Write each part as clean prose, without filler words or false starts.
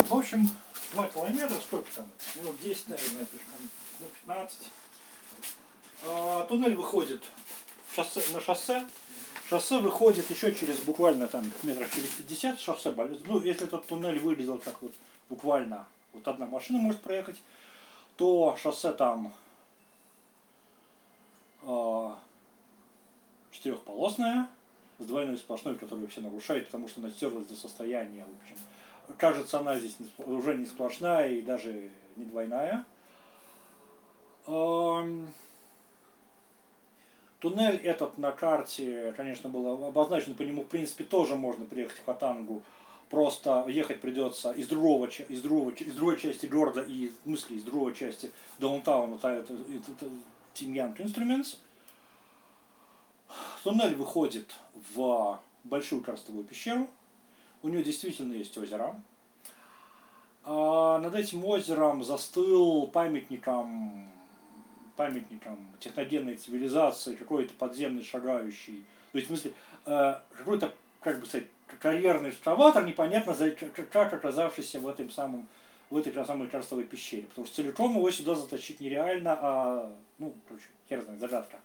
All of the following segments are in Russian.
В общем, 2 километра, сколько там? Минут 10, наверное, пешком, ну, 15. Туннель выходит на шоссе. Шоссе выходит еще через буквально там метров через 50. Шоссе, ну, если этот туннель выглядел как вот буквально вот одна машина может проехать, то шоссе там четырехполосное, с двойной сплошной, которую все нарушают, потому что она стерлась до состояния, в общем. Кажется, она здесь уже не сплошная и даже не двойная. Туннель этот на карте, конечно, был обозначен, по нему, в принципе, тоже можно приехать в Хатангу. Просто ехать придется из другой части города и, в смысле, из другой части даунтауна, это Тиньянг Инструментс. Туннель выходит в большую карстовую пещеру. У нее действительно есть озеро. Над этим озером застыл памятником техногенной цивилизации, какой-то подземный шагающий. То есть, в смысле, какой-то, как бы сказать, карьерный экскаватор, непонятно как оказавшийся в этой самой карстовой пещере. Потому что целиком его сюда затащить нереально, ну, короче, хер знает, загадка.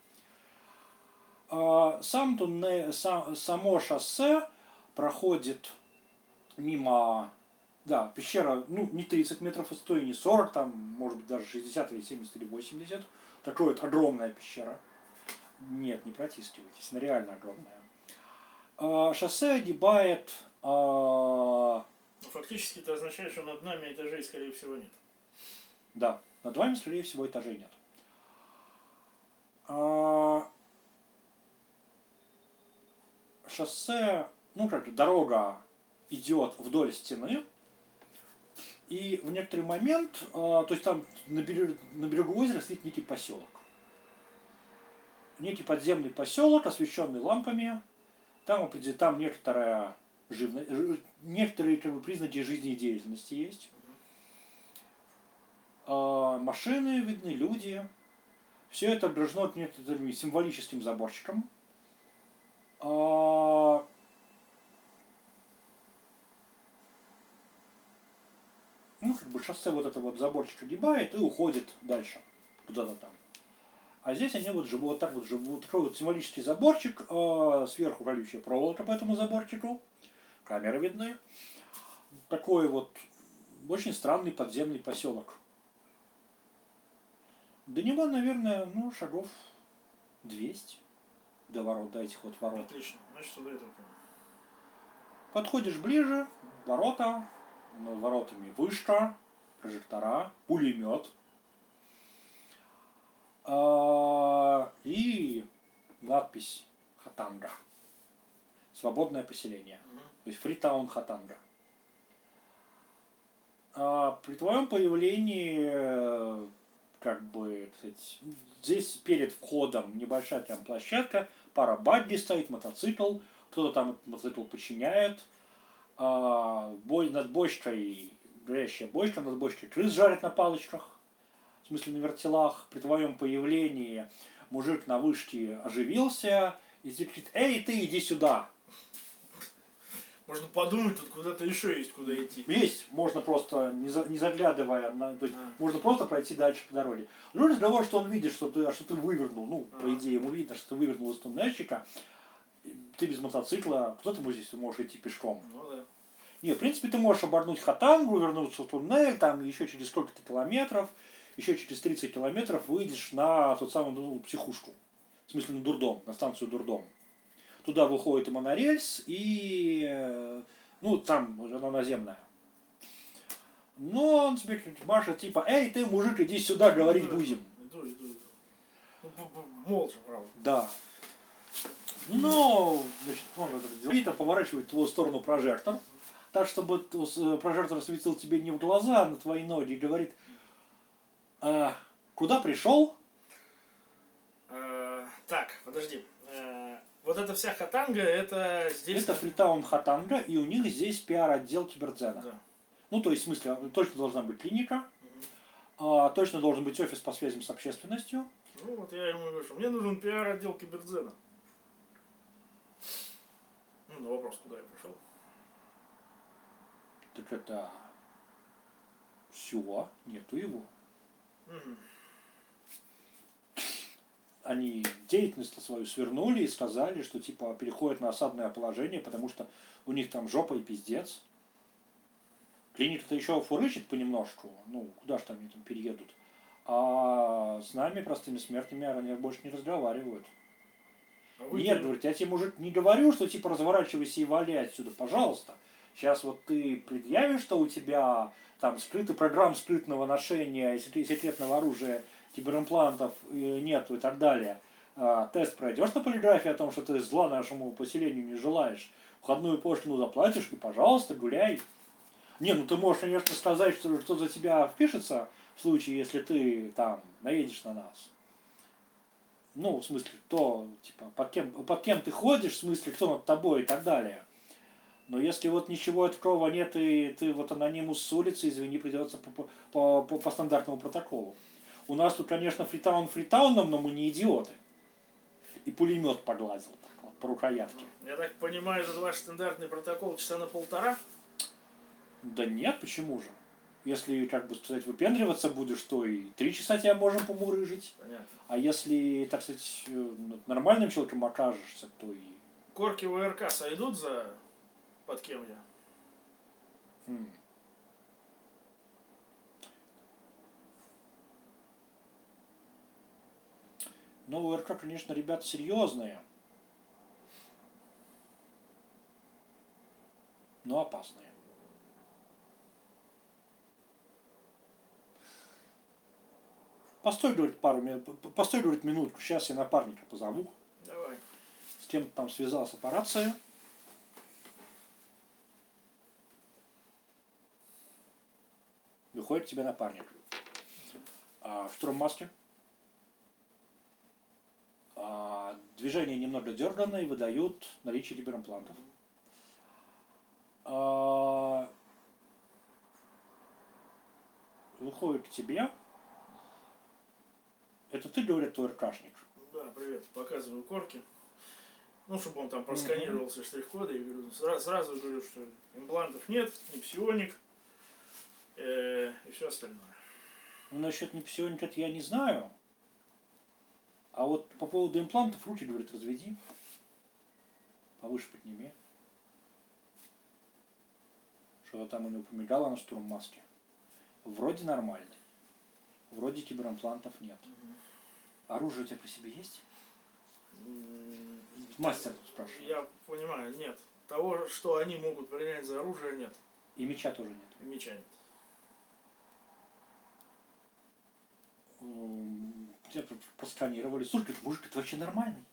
Само шоссе проходит мимо, да, пещера, ну, не 30 метров высотой, не 40, там, может быть, даже 60 или 70 или 80. Такая вот огромная пещера. Нет, не протискивайтесь, она реально огромная. Шоссе огибает... Фактически это означает, что над нами этажей, скорее всего, нет. Да, над вами, скорее всего, этажей нет. Шоссе, ну как, дорога идет вдоль стены, и в некоторый момент, то есть там на берегу озера стоит некий поселок. Некий подземный поселок, освещенный лампами. Там некоторые как бы, признаки жизнедеятельности есть. Машины видны, люди. Все это окружено некоторым символическим заборчиком. Ну, как бы шоссе вот это вот заборчик огибает и уходит дальше, куда-то там. А здесь они вот живут, вот так вот живут. Такой вот символический заборчик, сверху колючая проволока по этому заборчику, камеры видны. Такой вот очень странный подземный поселок. До него, наверное, ну, шагов 200 до ворот, до этих вот ворот. Отлично, значит, сюда это. Подходишь ближе, ворота, над воротами вышка, прожектора, пулемет. И надпись Хатанга. Свободное поселение. То есть Фритаун Хатанга. При твоем появлении, как бы, кстати, здесь перед входом небольшая прям площадка, пара багги стоит, мотоцикл, кто-то там этот мотоцикл починяет. Над бочкой, горящая бочка, над бочкой крыс жарят на палочках, в смысле на вертелах. При твоем появлении мужик на вышке оживился и кричит: «Эй, ты, иди сюда!» Можно подумать, тут куда-то еще есть куда идти. Есть, можно просто, не заглядывая, то есть можно просто пройти дальше по дороге. Но разговор, что он видит, что ты вывернул, ну, по идее, ему видно, что ты вывернул из туннельчика, ты без мотоцикла, куда ты здесь можешь идти пешком? Ну да. Нет, в принципе, ты можешь обогнуть Хатангу, вернуться в туннель, там еще через сколько-то километров, еще через 30 километров выйдешь на тот самый психушку. В смысле, на дурдом, на станцию дурдом. Туда выходит и монорельс, и, ну, там она наземная. Но он тебе машет, типа: «Эй, ты, мужик, иди сюда, говорить будем». Иду. Молча, правда. Да. Ну, значит, он это делает, поворачивает в твою сторону прожектор, так, чтобы прожектор светил тебе не в глаза, а на твои ноги, и говорит: «Куда пришел?» Так, подожди. Вот эта вся Хатанга, это здесь... Это Фритаун Хатанга, и у них здесь пиар-отдел Кибердзена. Да. Ну, то есть, в смысле, точно должна быть клиника, точно должен быть офис по связям с общественностью. Ну, вот я ему говорю, что мне нужен пиар-отдел Кибердзена. Ну, на вопрос, куда я пришел. Так это... Все, нету его. Мгм. Они деятельность свою свернули и сказали, что типа переходят на осадное положение, потому что у них там жопа и пиздец. Клиника-то еще фурычит понемножку, ну, куда ж там они там переедут. А с нами, простыми смертными, они больше не разговаривают. А вы Нет, говорит, я тебе, мужик, не говорю, что типа разворачивайся и вали отсюда, пожалуйста. Сейчас вот ты предъявишь, что у тебя там скрытый программ скрытного ношения, секретного оружия, киберимплантов нету и так далее. Тест пройдешь на полиграфе о том, что ты зла нашему поселению не желаешь. Входную пошлину заплатишь и, пожалуйста, гуляй. Не, ну ты можешь, конечно, сказать, что за тебя впишется в случае, если ты там наедешь на нас. Ну, в смысле, кто, типа, под кем ты ходишь, в смысле, кто над тобой и так далее. Но если вот ничего такого нет, и ты вот анонимус с улицы, извини, придется по стандартному протоколу. У нас тут, конечно, фритаун фритауном, но мы не идиоты. И пулемет поглазил так вот, по рукоятке. Я так понимаю, этот ваш стандартный протокол часа на 1,5? Да нет, почему же? Если, как бы сказать, выпендриваться будешь, то и 3 часа тебя можем помурыжить. Понятно. А если, так сказать, нормальным человеком окажешься, то и... Корки ВРК сойдут за под кем я? Хм. Ну, ВРК, конечно, ребята серьезные, но опасные. Постой, говорит, пару минут, постой, говорит, минутку, сейчас я напарника позову. Давай. С кем-то там связался по рации. Выходит тебе напарник. В штурммаске. Движения немного дерганные, выдают наличие киберимплантов. Выходит к тебе. Это ты, говорит, твой РКшник? Да, привет. Показываю корки. Ну, чтобы он там просканировал все штрих-коды. И говорю, сразу говорю, что имплантов нет, не псионик и все остальное. Ну, насчет непсионика я не знаю. А вот по поводу имплантов руки, говорит, разведи. Повыше подними. Что-то там у него помигало на штурммаске. Вроде нормально. Вроде киберимплантов нет. Оружие у тебя при себе есть? Мастер спрашивает. Я понимаю, нет. Того, что они могут принять за оружие, нет. И меча тоже нет. И меча нет. Тебя просканировали. Слушай, мужик, ты вообще нормальный?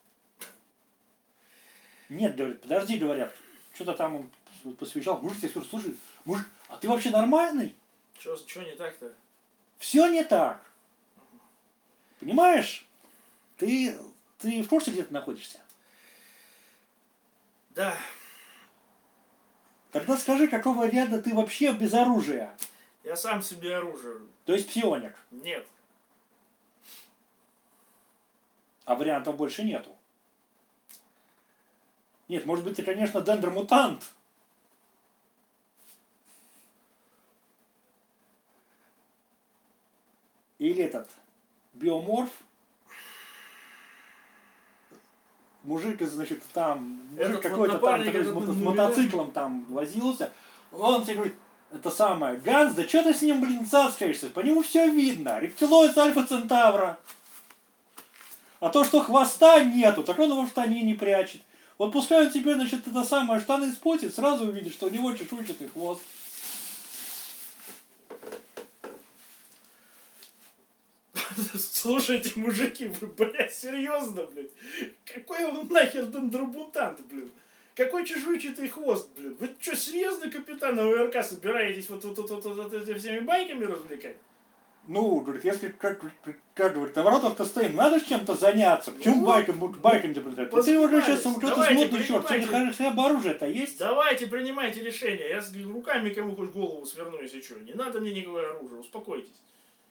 Нет, говорит, подожди, говорят. Что-то там он посвящал. Мужик тебе скажет, слушай, мужик, а ты вообще нормальный? Что не так-то? Все не так. Понимаешь? Ты в курсе, где ты находишься? Да. Тогда скажи, какого ряда ты вообще без оружия? Я сам себе оружие. То есть псионик. Нет. А вариантов больше нету. Нет, может быть, ты, конечно, дендромутант. Или этот биоморф. Мужик, значит, там, мужик какой-то там, который с мотоциклом там возился. Он тебе говорит, это самое, Ганс, да что ты с ним, блин, цацкаешься? По нему все видно. Рептилоид Альфа Центавра. А то, что хвоста нету, так он его в штане не прячет. Вот пускай он тебе, значит, это самое, штаны спотит, сразу увидит, что у него чешуйчатый хвост. Слушайте, мужики, вы, блядь, серьезно, блядь? Какой он нахер дендробутант, блин? Какой чешуйчатый хвост, блин? Вы что, серьезно, капитан, на ВРК собираетесь вот этими всеми байками развлекать? Ну, говорит, если, как говорит, на воротах-то стоим, надо чем-то заняться. Почему байком заплетать? Ты уже сейчас что-то смотришь, черт, хотя бы оружие-то есть? Давайте, принимайте решение. Я с руками кому хоть голову сверну, если что. Не надо мне никакое оружие, успокойтесь.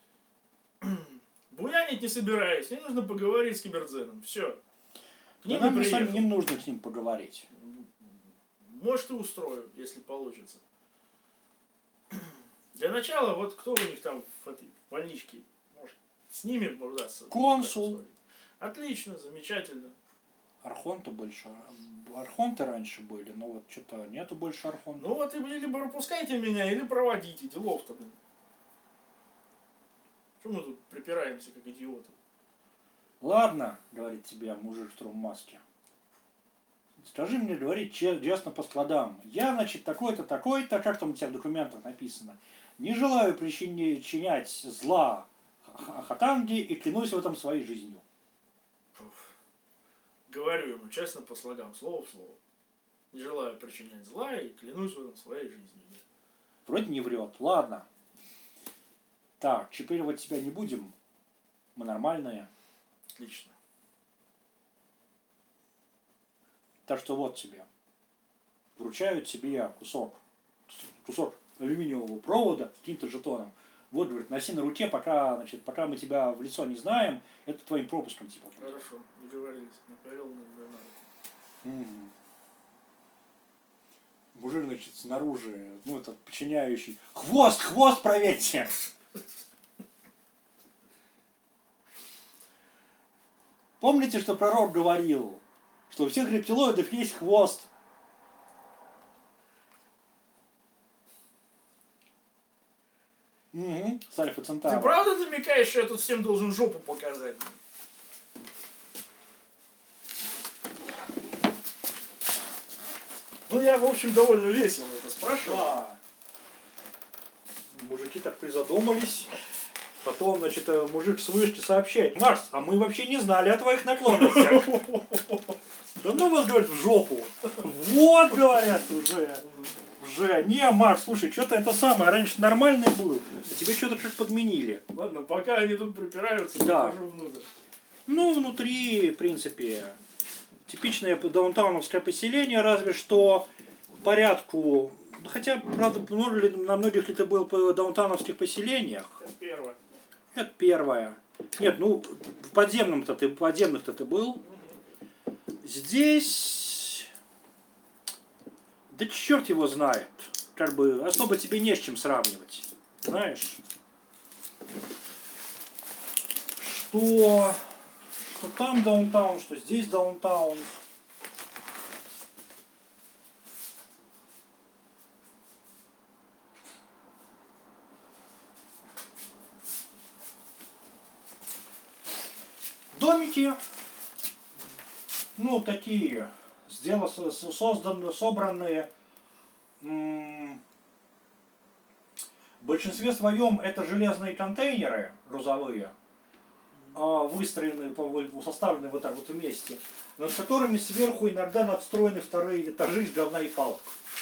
Буянить не собираюсь, мне нужно поговорить с кибердзеном. Все. К ним Нам и с вами приехал. не нужно с ним поговорить. Может, и устрою, если получится. Для Для начала, вот кто у них там в этой больничке? Может, с ними удастся? Консул. Отлично, замечательно. Архонты больше. Архонты раньше были, но вот что-то нету больше архонтов. Ну вот и либо пропускайте меня, или проводите. Делов-то, блин. Что мы тут припираемся, как идиоты? Ладно, говорит тебе мужик в штурммаске. Скажи мне, говорит, честно по складам. Я, значит, такой-то, такой-то, как там у тебя в документах написано. Не желаю причинять зла Хатанге и клянусь в этом своей жизнью. Говорю ему честно по слогам, слово в слово. Не желаю причинять зла и клянусь в этом своей жизнью. Вроде не врет. Ладно. Так, чипировать тебя не будем. Мы нормальные. Отлично. Так что вот тебе. Вручают тебе кусок алюминиевого провода с каким-то жетоном. Вот, говорит, носи на руке, пока мы тебя в лицо не знаем, это твоим пропуском типа. Хорошо, договорились. Наперел на руку. Мужик, значит, снаружи, ну, этот подчиняющий. Хвост проверьте! Помните, что пророк говорил, что у всех рептилоидов есть хвост? Угу, с Альфа Ты Центавра. правда намекаешь, что я тут всем должен жопу показать? Ну, я, в общем, довольно весело это спрашиваю. Да. Мужики так призадумались. Потом, значит, мужик с вышки сообщает: Марс, а мы вообще не знали о твоих наклонностях. Да ну вас, говорит, в жопу. Вот, говорят, уже. Не, Марс, слушай, что-то это самое, раньше нормальный был, а тебе что-то чуть подменили. Ладно, пока они тут припираются, Да. захожу внутрь. Ну, внутри, в принципе, типичное даунтауновское поселение, разве что порядку. Хотя, правда, на многих ли ты был по даунтауновских поселениях? Это первое. Это первое. Нет, ну, в подземных-то ты был. Здесь... Да черт его знает. Как бы особо тебе не с чем сравнивать. Знаешь? Что там даунтаун, что здесь даунтаун. Домики, ну, такие, собранные. В большинстве своем это железные контейнеры грузовые, выстроенные, составленные вот так вот вместе, над которыми сверху иногда надстроены вторые этажи из говна и палок.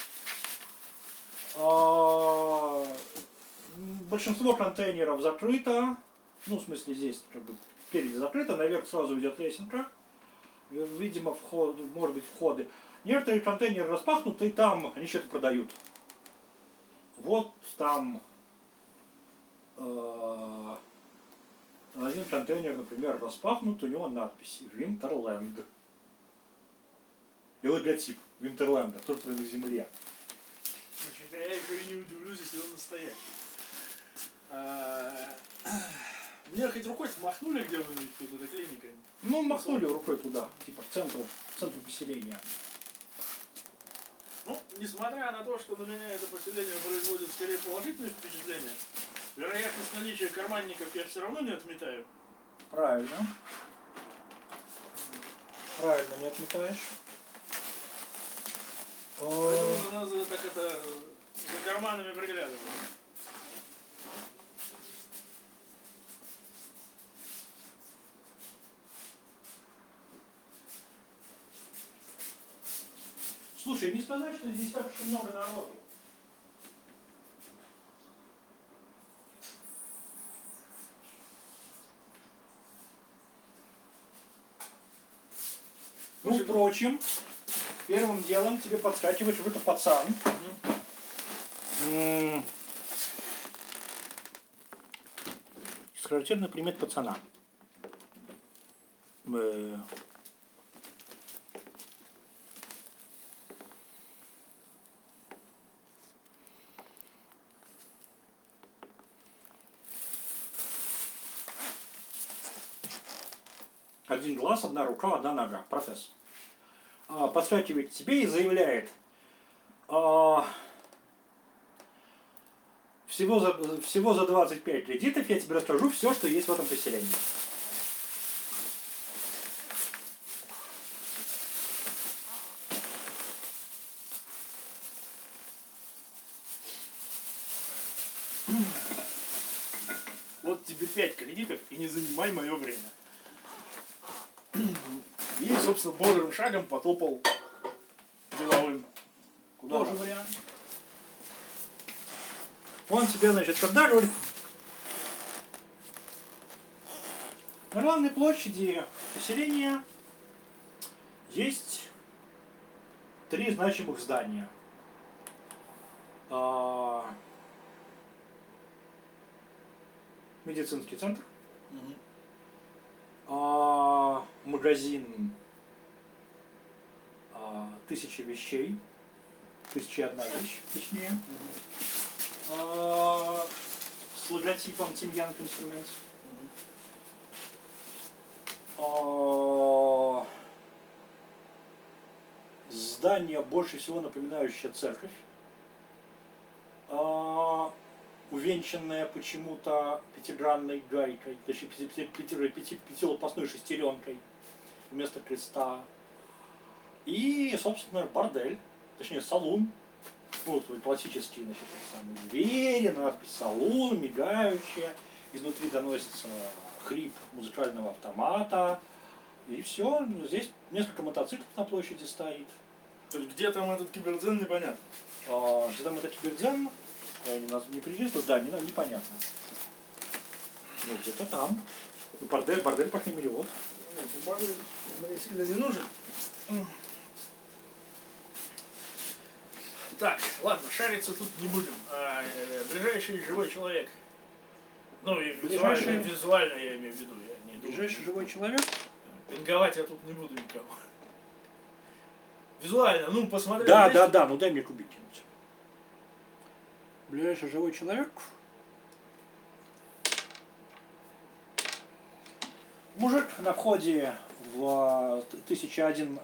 Большинство контейнеров закрыто, ну, в смысле, здесь как бы впереди закрыто, наверх сразу идет лесенка. Видимо, может быть, входы. Некоторые контейнеры распахнуты, и там они что-то продают. Вот там один контейнер, например, распахнут, у него надпись Winterland. И логотип Winterland, кто-то на земле. Я еще и не удивлюсь, если он настоящий. Мне хоть рукой смахнули где-нибудь тут, эта клиника. Ну, махнули рукой туда, типа к центру поселения. Ну, несмотря на то, что на меня это поселение производит скорее положительное впечатление, вероятность наличия карманников я все равно не отметаю. Правильно. Правильно, не отметаешь. Поэтому надо так это за карманами приглядывать. Слушай, не сказать, что здесь так уж и много народу. Ну, впрочем, первым делом тебе подскакивает какой-то пацан. Характерный примет пацана. Один глаз, одна рука, одна нога. Профессор. Подскакивает к тебе и заявляет: всего за 25 кредитов я тебе расскажу все, что есть в этом поселении. Вот тебе 5 кредитов и не занимай мое время. И, собственно, бодрым шагом потопал деловым. Куда Тоже надо. вариант. Он тебе, значит, когда говорит: на главной площади поселения есть 3 значимых здания. Медицинский центр, магазин 1000 вещей, 1001 вещь, точнее, с логотипом Team Young Instruments. Здание, больше всего напоминающее церковь, увенчанная почему-то пятигранной гайкой, точнее пятилопастной шестеренкой вместо креста. И, собственно, бордель, точнее салон. Вот классические, значит, самые двери, надпись салон, мигающая. Изнутри доносится хрип музыкального автомата. И все. Здесь несколько мотоциклов на площади стоит. То есть где там этот кибердзен, непонятно. Где там этот кибердзен, не приезжает, да, непонятно. Ну, где-то там. Бордель, по крайней мере, вот. Бордель мне сильно не нужен. Так, ладно, шариться тут не будем. Ближайший живой человек. Ну и визуально я имею в виду. Я не думаю. Ближайший живой человек? Пинговать я тут не буду никого. Визуально, ну посмотри. Да, ну дай мне кубик кинуть. Ближайший живой человек. Мужик на входе в 1001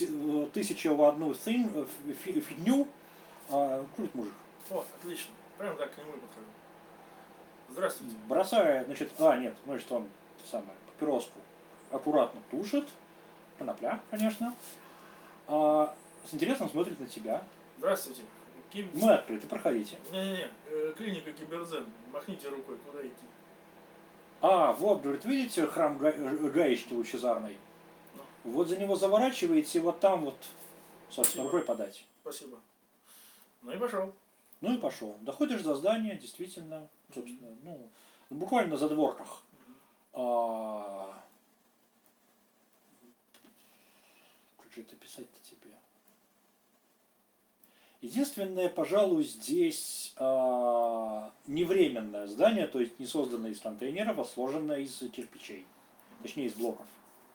фигню. Крут мужик. О, отлично. Прям так к нему и подхожу. Здравствуйте. Бросает, значит, нет, значит, он папироску аккуратно тушит. Конопля, конечно. С интересом смотрит на тебя. Здравствуйте. Мы открыты, проходите. Не-не-не, клиника Кибердзен. Махните рукой, куда идти. Вот, говорит, видите храм Гаечки Лучезарной? Вот за него заворачиваете, вот там вот, собственно, рукой подать. Спасибо. Ну и пошел. Ну и пошел. Доходишь до здания, действительно, собственно, ну, буквально на задворках. Как же это писать-то тебе? Единственное, пожалуй, здесь невременное здание, то есть не созданное из контейнеров, а сложенное из кирпичей, точнее из блоков.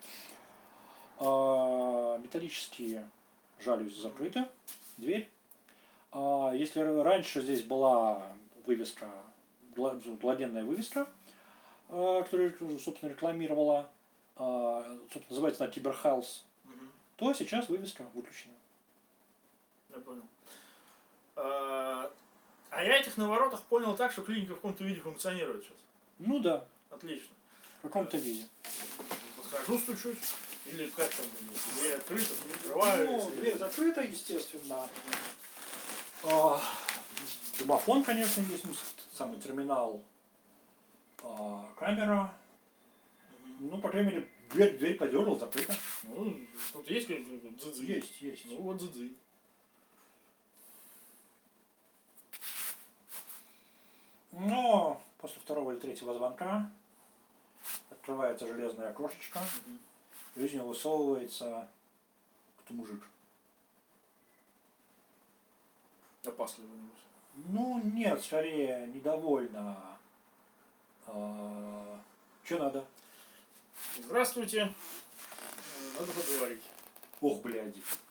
Металлические жалюзи закрыты, дверь. Если раньше здесь была вывеска, владенная вывеска, которую, собственно, рекламировала, собственно, называется она Киберхаус, то сейчас вывеска выключена. Я понял. А я этих на воротах понял так, что клиника в каком-то виде функционирует сейчас. Ну да. Отлично. В каком-то виде. Подхожу, стучусь. Или как там, дверь открыта, открываю. Ну, дверь закрыта, естественно. Домофон, конечно, есть, самый терминал, камера. Ну, по крайней мере, дверь подергал, закрыта. Ну, тут есть какой-то дзы-дзы? Есть. Ну вот дзы-дзы. Но после второго или третьего звонка открывается железное окошечко, и из него высовывается кто мужик. Опасливый. Ну, нет, скорее, недовольно. Что надо? Здравствуйте. Надо поговорить. Ох, блядь.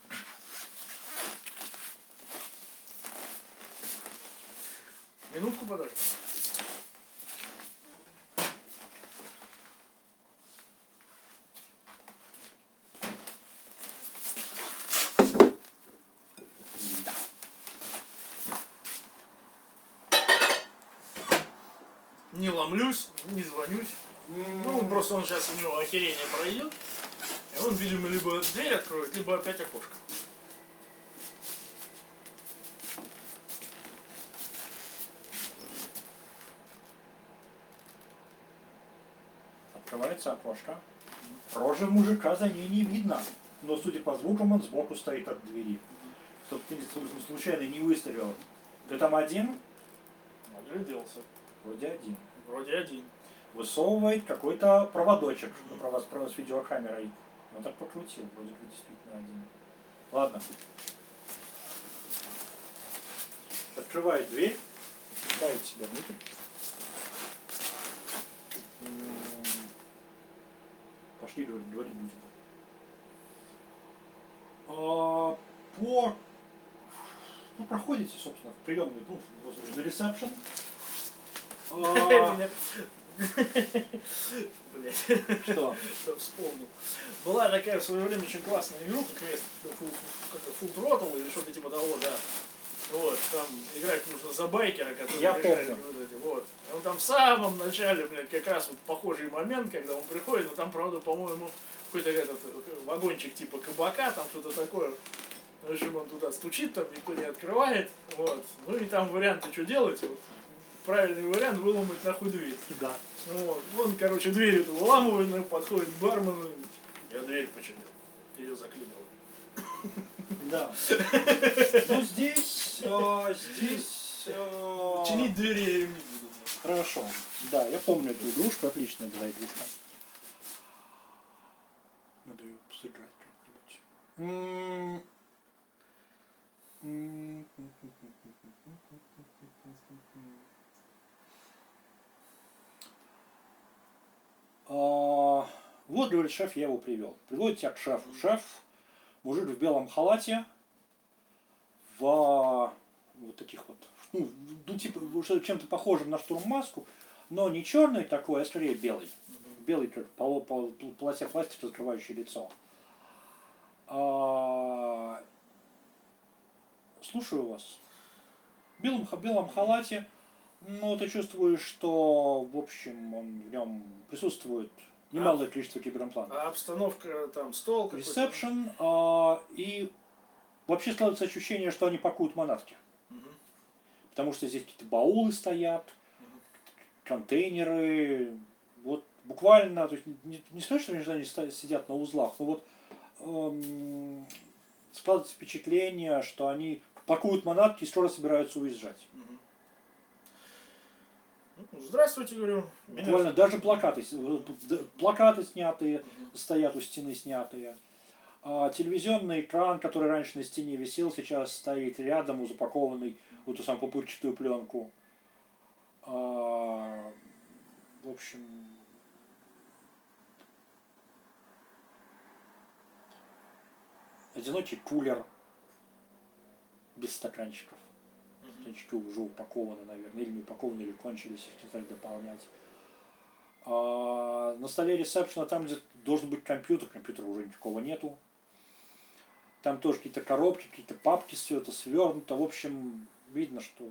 Минутку подожди. Не ломлюсь, не звонюсь. Ну, просто он сейчас у него охерение пройдет. И он, видимо, либо дверь откроет, либо опять окошко. Открывается окошко. Рожи мужика за ней не видно. Но, судя по звукам, он сбоку стоит от двери. Чтоб ты случайно не выстрелил. Ты там один? Огляделся. Вроде один. Вроде один. Высовывает какой-то проводочек, ну, провод с видеокамерой. Он так покрутил, вроде бы действительно один. Ладно. Открывает дверь, пускает себя внутрь. Пошли говорить будем. Ну, проходите, собственно, в приемный, ну, на ресепшн. Блять. Что? Вспомнил. Была такая в свое время очень классная игруха, квест, Full Throttle или что-то типа того, да. Вот, там играть нужно за байкера, который Я играет, помню. вот эти, вот. И он там в самом начале, блядь, как раз вот похожий момент, когда он приходит, но там, правда, по-моему, какой-то этот вагончик типа кабака, там что-то такое. В общем, он туда стучит, там никто не открывает. Вот. Ну и там варианты, что делать. Вот. Правильный вариант выломать нахуй дверь. Да. Вот. Он, короче, дверь эту выламывает, подходит к бармену. Я дверь починил. Ее заклинил. Да. Ну здесь. Чинить двери я им не буду. Хорошо. Да, я помню эту игрушку, отличная была игрушка. Надо ее сыграть как-нибудь. Вот, говорит шеф, я его привел. Приводит тебя к шефу. Шеф, мужик в белом халате, в вот таких вот, ну типа, чем-то похожим на штурммаску, но не черный такой, а скорее белый. Белый, как полосе пластика, закрывающий лицо. Слушаю вас. В белом халате, но ты чувствуешь, что, в общем, в нем присутствует немалое количество киберимплантов. А обстановка там, стол какой-то? Ресепшн, и вообще складывается ощущение, что они пакуют манатки. Потому что здесь какие-то баулы стоят, контейнеры, вот буквально, то есть не сказать, что они сидят на узлах, но вот складывается впечатление, что они пакуют манатки и скоро собираются уезжать. Здравствуйте, говорю. Буквально даже плакаты снятые, стоят у стены снятые. Телевизионный экран, который раньше на стене висел, сейчас стоит рядом, запакованный в эту самую пупырчатую пленку. В общем, одинокий кулер без стаканчиков. Стаканчики уже упакованы, наверное, или не упакованы, или кончились, их не стали дополнять. На столе ресепшена, там, где должен быть компьютера уже никакого нету. Там тоже какие-то коробки, какие-то папки, все это свернуто. В общем, видно, что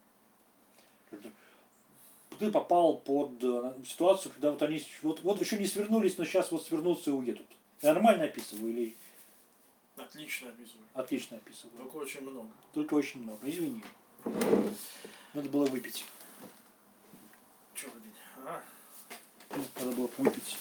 ты попал под ситуацию, когда вот они вот еще не свернулись, но сейчас вот свернутся и уедут. Я нормально описываю или... Отлично описываю. Отлично описываю. Только очень много. Только очень много. Извини. Надо было выпить. Че выпить? Ага. Надо было выпить.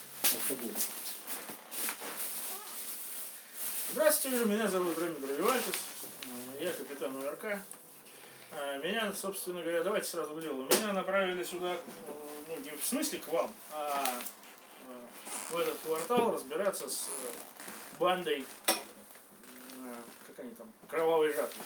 Здравствуйте, меня зовут Реми Дровивальтес. Я капитан УРК. Меня, собственно говоря, давайте сразу к делу. Меня направили сюда, ну, не в смысле к вам, а в этот квартал разбираться с бандой, как они там, кровавой жатвы.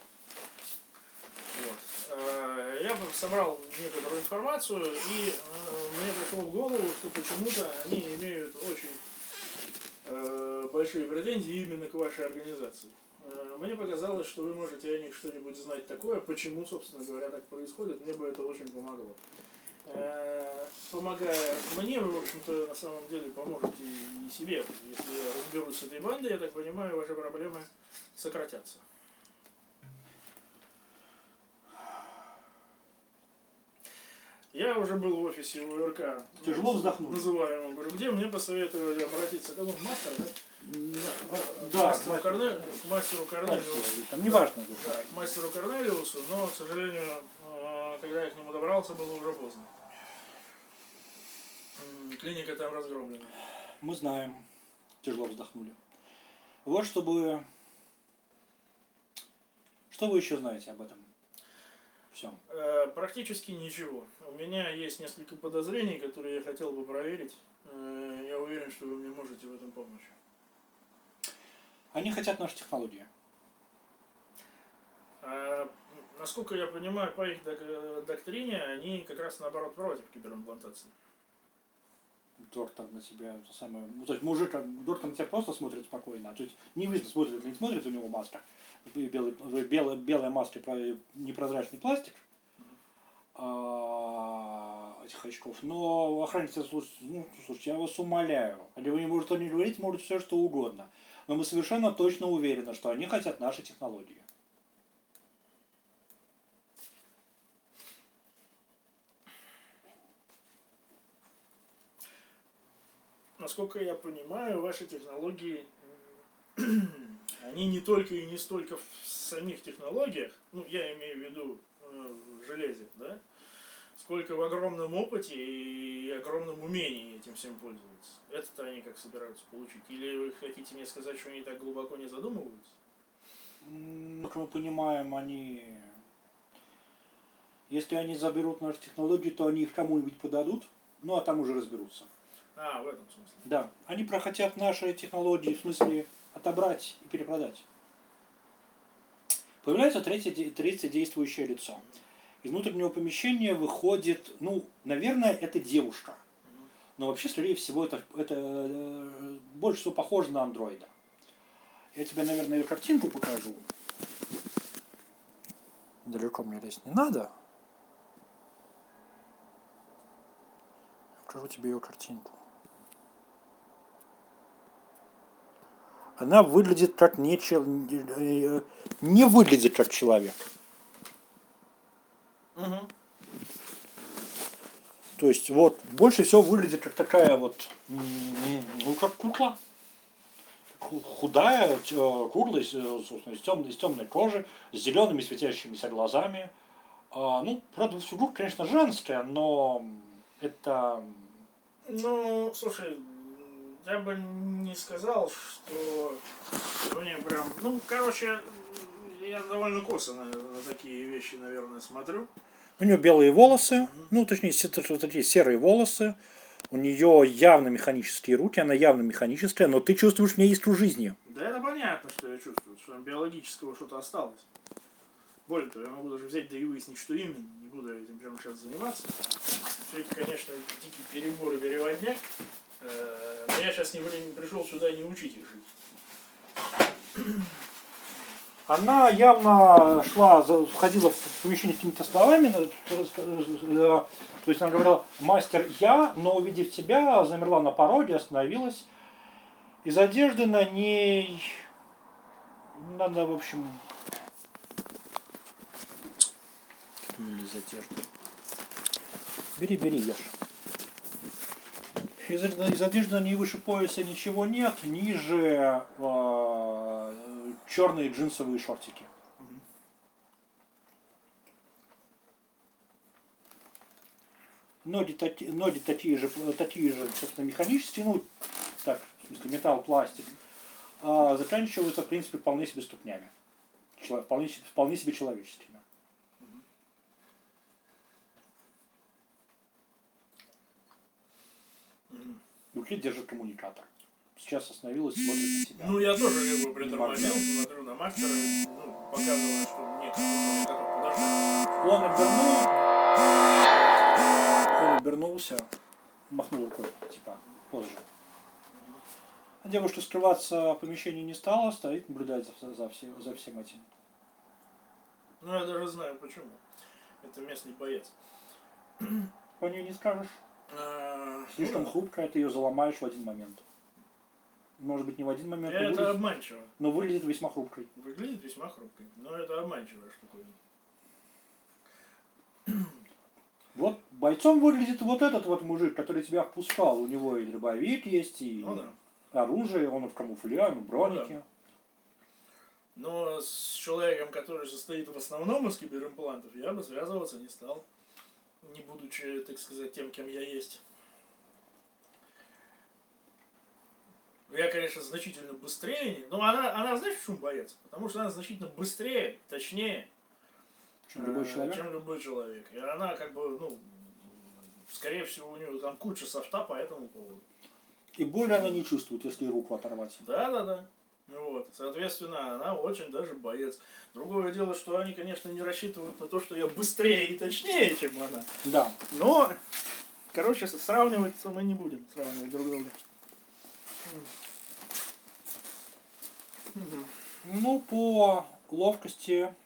Вот. Я собрал некоторую информацию, и мне пришло в голову, что почему-то они имеют очень большие претензии именно к вашей организации. Мне показалось, что вы можете о них что-нибудь знать такое, почему, собственно говоря, так происходит, мне бы это очень помогло. Помогая мне, вы, в общем-то, на самом деле поможете и себе. Если я разберусь с этой бандой, я так понимаю, ваши проблемы сократятся. Я уже был в офисе УРК. Тяжело вздохнул. Называемому. Говорю, где мне посоветовали обратиться? Как он, мастер, да? Да, К мастеру Корнелиусу. там не важно. Да, к мастеру Корнелиусу, но, к сожалению, когда я к нему добрался, было уже поздно. Клиника там разгромлена. Мы знаем. Тяжело вздохнули. Вот чтобы... Что вы еще знаете об этом? Все. Практически ничего. У меня есть несколько подозрений, которые я хотел бы проверить. Я уверен, что вы мне можете в этом помочь. Они хотят наши технологии. Насколько я понимаю, по их доктрине, они как раз наоборот против киберимплантации. Доктор на тебя то самое. Ну, то есть мужик, доктор на тебя просто смотрит спокойно. То есть не видно, смотрит или не смотрит, у него маска. Белая маска, непрозрачный пластик этих очков. Но охранник тебя слушает, ну, слушайте, я вас умоляю. Или вы не можете не говорить, может все что угодно. Но мы совершенно точно уверены, что они хотят наши технологии. Насколько я понимаю, ваши технологии, они не только и не столько в самих технологиях, ну, я имею в виду в железе, да, сколько в огромном опыте и огромном умении этим всем пользоваться. Это-то они как собираются получить? Или вы хотите мне сказать, что они так глубоко не задумываются? Как мы понимаем, они... Если они заберут наши технологии, то они их кому-нибудь подадут, ну а там уже разберутся. В этом смысле. Да, они прохотят наши технологии, в смысле отобрать и перепродать. Появляется третье действующее лицо. Из внутреннего помещения выходит, ну, наверное, это девушка. Но вообще, скорее всего, это больше всего похоже на андроида. Я тебе, наверное, ее картинку покажу. Далеко мне лезть не надо. Покажу тебе ее картинку. Она выглядит как не выглядит как человек. Угу. То есть вот больше всего выглядит как такая вот, ну как кукла. Худая, круглая, из темной кожи, с зелеными светящимися глазами. Ну, правда, фигура, конечно, женская, но это... Ну, слушай, я бы не сказал, что мне прям... Ну, короче, я довольно косо на такие вещи, наверное, смотрю. У нее белые волосы, ну, точнее, такие серые волосы. У нее явно механические руки, она явно механическая, но ты чувствуешь в ней искру жизни. Да это понятно, что я чувствую, что биологического что-то осталось. Более того, я могу даже взять да и выяснить, что именно. Не буду этим прямо сейчас заниматься. Все это, конечно, дикий перебор и переводняк. Но я сейчас не пришел сюда не учить их жить. Она явно входила в помещение какими-то словами, то есть она говорила «мастер я», но увидев тебя, замерла на пороге, остановилась. Из одежды на ней надо, в общем... Из одежды. Бери, ешь. Из одежды на ней выше пояса ничего нет, ниже черные джинсовые шортики. Ноги такие же, собственно, механические, ну, так, в смысле, металл, пластик, заканчиваются, в принципе, вполне себе ступнями. Вполне себе человеческими. В руке держит коммуникатор. Сейчас остановилась, смотрит на себя. Ну, я тоже как бы притормозил, смотрю на мастера, ну, показываю, что нет, Он обернулся, махнул рукой, типа, позже. А девушка скрываться в помещении не стала, стоит, наблюдает за всем этим. Ну, я даже знаю почему. Это местный боец. По ней не скажешь. Слишком хрупкая, ты ее заломаешь в один момент. Может быть, не в один момент, это обманчиво. Но выглядит весьма хрупкой. Выглядит весьма хрупкой, но это обманчивая штуковина. Вот бойцом выглядит вот этот вот мужик, который тебя впускал. У него и дробовик есть, и Ну да. оружие, он в камуфляже, в бронике. Но с человеком, который состоит в основном из киберимплантов, я бы связываться не стал. Не будучи, так сказать, тем, кем я есть. Я, конечно, значительно быстрее, но она знаешь, почему боец? Потому что она значительно быстрее, точнее, Чем любой человек. чем любой человек. И она как бы, ну, скорее всего, у нее там куча софта по этому поводу. И боли она не чувствует, если руку оторвать. Да. Вот. Соответственно, она очень даже боец. Другое дело, что они, конечно, не рассчитывают на то, что я быстрее и точнее, чем она. Да. Но, короче, сравнивать мы не будем. Сравнивать друг друга. Ну, по ловкости...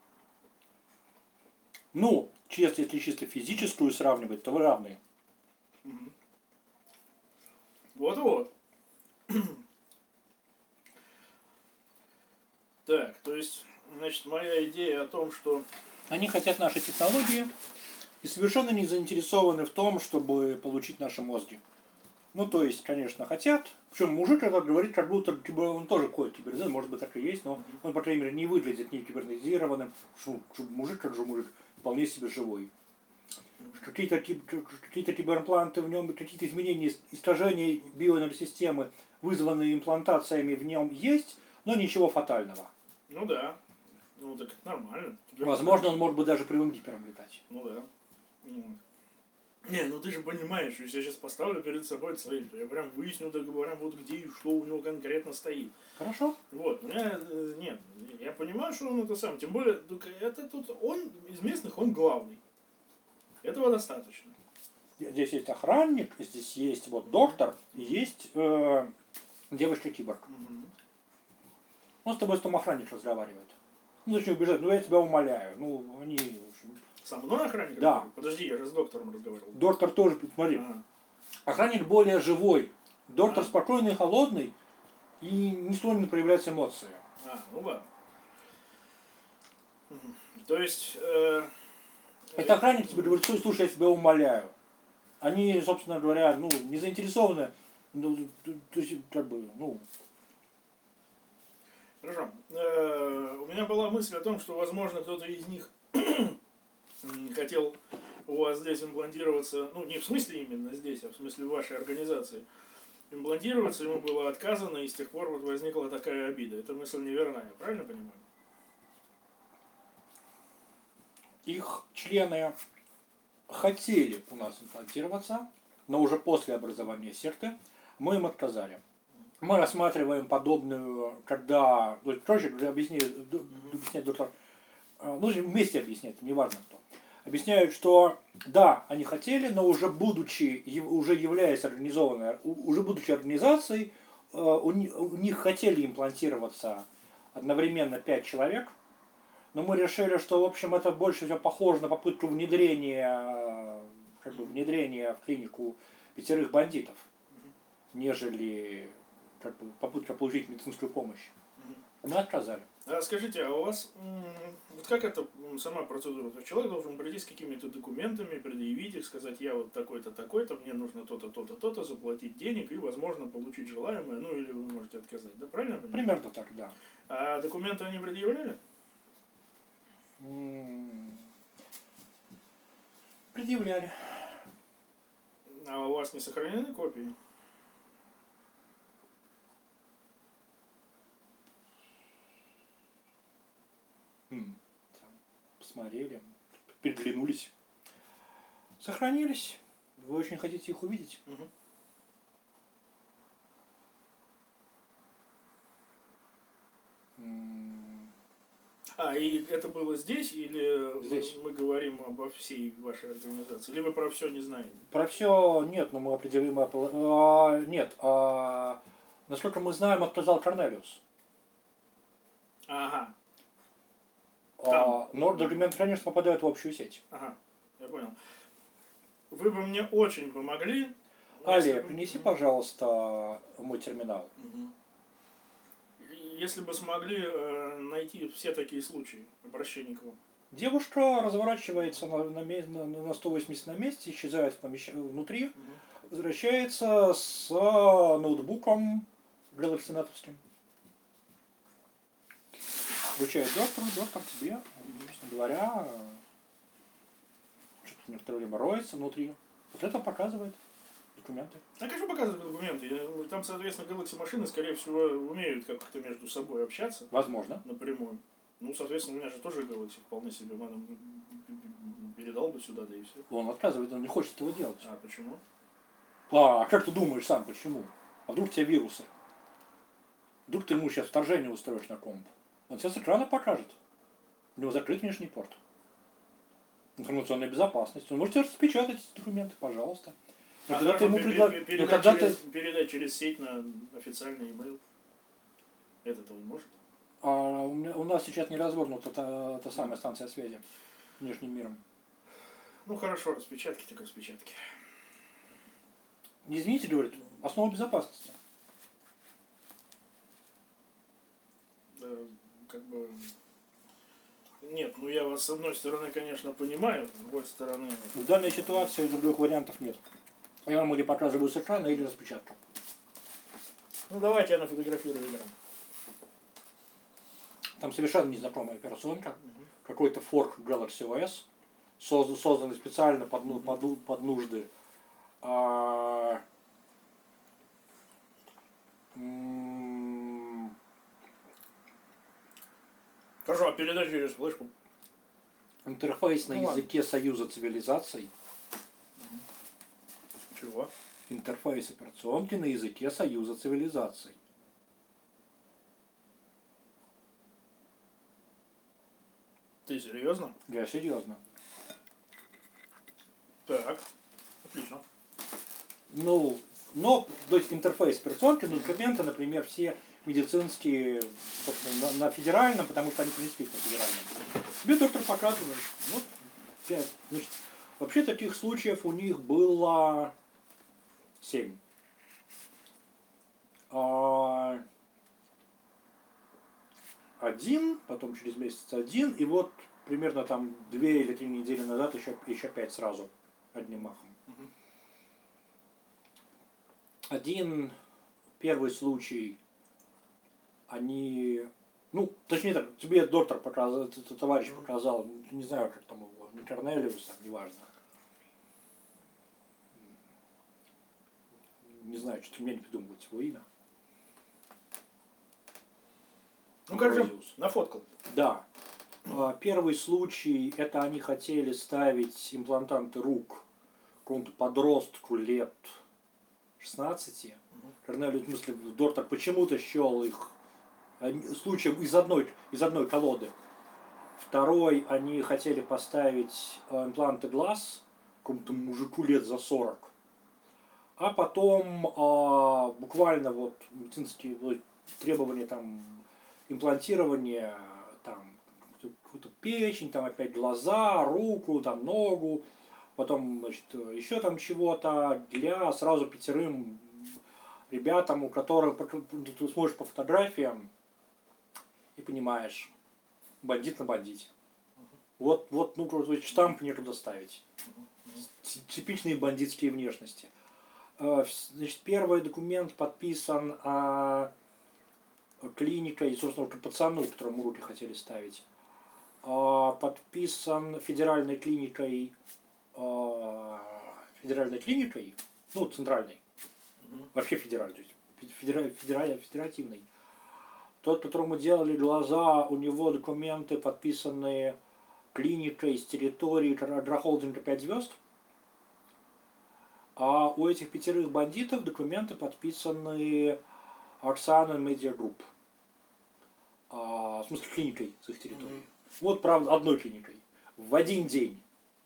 Ну, если чисто физическую сравнивать, то вы равны. Вот-вот. Так, то есть, значит, моя идея о том, что... Они хотят наши технологии и совершенно не заинтересованы в том, чтобы получить наши мозги. Ну, то есть, конечно, хотят. Причем мужик это говорит, как будто он тоже ходит кибернетизм, может быть, так и есть, но он, по крайней мере, не выглядит не кибернетизированным. Мужик, как же мужик, вполне себе живой. Какие-то киберимпланты в нем, какие-то изменения, искажения бионервной вызванные имплантациями в нем есть, но ничего фатального. Ну да. Ну так нормально. Возможно, он может быть даже кривым гипером летать. Ну да. Не, ну ты же понимаешь, если я сейчас поставлю перед собой цель, то я прям выясню, так прям вот где и что у него конкретно стоит. Хорошо. Вот, у меня, нет, я понимаю, что он это сам, тем более, это тут он, из местных, он главный. Этого достаточно. Здесь есть охранник, здесь есть вот доктор, и есть девочка-киборг. Он с тобой с том охранник разговаривает. Ну зачем убежать? Ну я тебя умоляю. Ну они, в общем... Со мной охранник? Да. Разговаривает? Подожди, я же с доктором разговаривал. Доктор тоже, смотри. Охранник более живой. Доктор спокойный и холодный, и не склонен проявлять эмоции. Ну ладно. То есть... Это охранник тебе говорит, слушай, я тебя умоляю. Они, собственно говоря, ну, не заинтересованы, ну, то есть, как бы, ну... Хорошо. У меня была мысль о том, что, возможно, кто-то из них хотел у вас здесь имплантироваться, ну, не в смысле именно здесь, а в смысле вашей организации. Имплантироваться ему было отказано, и с тех пор вот возникла такая обида. Эта мысль неверна, я правильно понимаю? Их члены хотели у нас имплантироваться, но уже после образования секты мы им отказали. Мы рассматриваем подобную, когда, ну, короче, объясняет доктор, ну, вместе объясняет, неважно кто. Объясняют, что да, они хотели, но уже будучи, уже являясь организованной, уже будучи организацией, у них хотели имплантироваться одновременно 5 человек, но мы решили, что, в общем, это больше всего похоже на попытку внедрения, как бы, внедрения в клинику 5 бандитов, нежели как бы, попытка получить медицинскую помощь. Мы отказали. А скажите, а у вас, вот как это сама процедура? То есть человек должен прийти с какими-то документами, предъявить их, сказать, я вот такой-то, такой-то, мне нужно то-то, то-то, то-то, заплатить денег и, возможно, получить желаемое, ну или вы можете отказать, да, правильно? Примерно так, да. А документы они предъявляли? Предъявляли. А у вас не сохранены копии? Посмотрели, переглянулись. Сохранились. Вы очень хотите их увидеть? Угу. И это было здесь, или здесь. Мы говорим обо всей вашей организации? Или вы про все не знаете? Про все нет, но мы определим... нет. Насколько мы знаем, отказал Корнелиус. Ага. Но документы, конечно, попадают в общую сеть. Ага, я понял. Вы бы мне очень помогли. Али, принеси, пожалуйста, мой терминал. Если бы смогли найти все такие случаи обращений к вам. Девушка разворачивается на 180 на месте, исчезает внутри, возвращается с ноутбуком Galaxy Netовским. Вручает доктору, доктор тебе, собственно говоря, что-то некоторое время роется внутри. Вот это показывает документы. А как же показывают документы? Там, соответственно, Galaxy машины, скорее всего, умеют как-то между собой общаться Возможно. напрямую. Ну, соответственно, у меня же тоже Galaxy вполне себе передал бы сюда, да и все. Он отказывает, он не хочет этого делать. А почему? А как ты думаешь сам, почему? А вдруг у тебя вирусы? Вдруг ты ему сейчас вторжение устроишь на комп? Он тебе с экрана покажет. У него закрыт внешний порт. Информационная безопасность. Он может распечатать эти документы, пожалуйста. Но когда ты ему передать через сеть на официальный email. Это-то он может? У нас сейчас не развернута та самая станция связи с внешним миром. Ну хорошо, распечатки так распечатки. Не извините, говорит, основа безопасности. Да, как бы... Нет, ну я вас с одной стороны, конечно, понимаю, с другой стороны... В данной ситуации других вариантов нет. Я вам или показываю с экрана, или распечатку. Ну давайте я нафотографирую экран. Там совершенно незнакомая операционка. Какой-то форк Galaxy OS, созданный специально под нужды Хорошо, а передача через флешку? интерфейс на языке Союза цивилизаций. Чего? Интерфейс операционки на языке Союза цивилизаций. Ты серьезно? Я серьезно. Так, отлично. Ну, но, то есть интерфейс операционки, но документы, например, все медицинские на федеральном, потому что они в принципе на федеральном. Тебе доктор показывает. Вот, 5. Значит, вообще таких случаев у них было 7. Один, потом через месяц один, и вот примерно там 2 или 3 недели назад еще 5 сразу одним махом. Один, первый случай, они, ну, точнее так, тебе доктор показал, товарищ показал, не знаю, как там его, Корнелиус, там, неважно. Не знаю, что-то у меня не придумывать его имя. Ну как же, нафоткал. Да. Первый случай, это они хотели ставить имплантанты рук какому-то подростку лет 16. Корнелиус, в смысле, доктор почему-то счел их случаем из одной колоды. Второй, они хотели поставить импланты глаз какому-то мужику лет за 40. А потом буквально вот медицинские требования там имплантирования, там какую-то печень, там опять глаза, руку, там ногу, потом, значит, еще там чего-то для сразу 5 ребятам, у которых ты смотришь по фотографиям и понимаешь, бандит на бандите. Вот, ну, штамп некуда ставить. Типичные бандитские внешности. Значит, первый документ подписан клиникой, собственно, пацану, которому руки хотели ставить. Подписан федеральной клиникой, ну, центральной, вообще федеральной, то есть федеративной. Тот, которому делали глаза, у него документы подписанные клиникой с территории агрохолдинга 5 звезд. А у этих 5 бандитов документы подписаны Оксана Медиа Групп. В смысле, клиникой с их территории. Вот, правда, одной клиникой. В один день.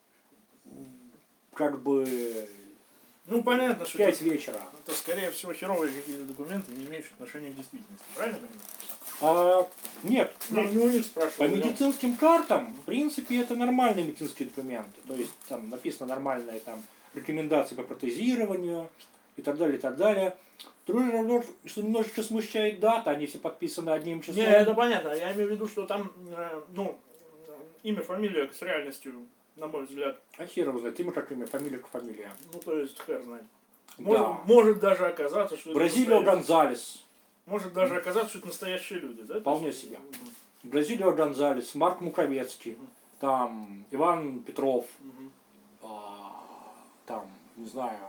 Как бы... Ну, понятно, что... 5 вечера. Это, скорее всего, херовые какие-то документы, не имеющие отношения к действительности. Правильно понимаю? Нет. Ну, не у них спрашивали. По медицинским картам, в принципе, это нормальные медицинские документы. То есть, там написано нормальные там рекомендации по протезированию и так далее, и так далее. Другой разговор, что немножечко смущает дата, они все подписаны одним числом. Не, это понятно. Я имею в виду, что там, ну, имя, фамилия с реальностью, на мой взгляд. А хер его знает, имя как имя, фамилия как фамилия. Ну, то есть, хер знает. Да. Может даже оказаться, что Бразилио это Гонзалес. может даже оказаться, что это настоящие люди, да? Вполне себе. Бразилио Гонзалес, Марк Муковецкий, там Иван Петров, Мгм. там, не знаю,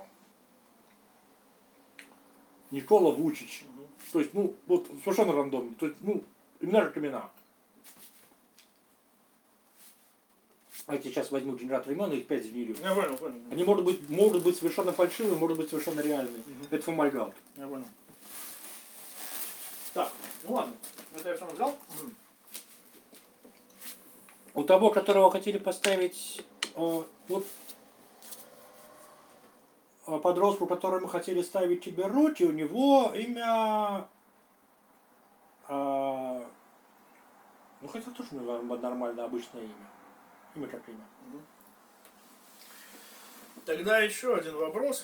Никола Вучич. Мгм. То есть, ну, вот совершенно рандомно. То есть, ну, имена как имена. А я сейчас возьму генератор имен и их 5 сгенерирую. Я понял, понял. Они могут быть совершенно фальшивые, могут быть совершенно реальные. Мгм. Это фомальгам. Я понял. Так, ну ладно. Это я сам взял. У того, которого хотели поставить вот подростку, которому хотели ставить Тиберути, у него имя... ну, хотя тоже нормально, обычное имя. Имя как имя. Тогда еще один вопрос.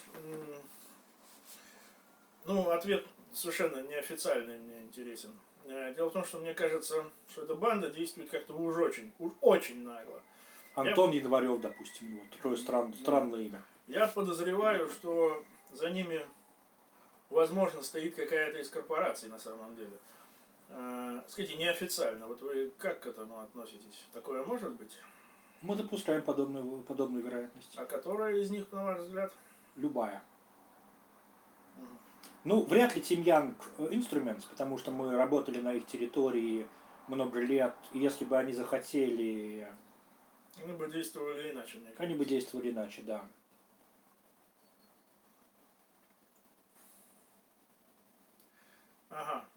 Ну, ответ совершенно неофициальный мне интересен. Дело в том, что мне кажется, что эта банда действует как-то уж очень нагло. Антон Январев, допустим, вот такое странное имя. Я подозреваю, что за ними, возможно, стоит какая-то из корпораций на самом деле. Скажите, неофициально, вот вы как к этому относитесь? Такое может быть? Мы допускаем подобную вероятность. А которая из них, на ваш взгляд? Любая. Мгм. Ну, вряд ли Team Young Instruments, потому что мы работали на их территории много лет, и если бы они захотели, Они бы действовали иначе, мне кажется. они бы действовали иначе, да. Ага.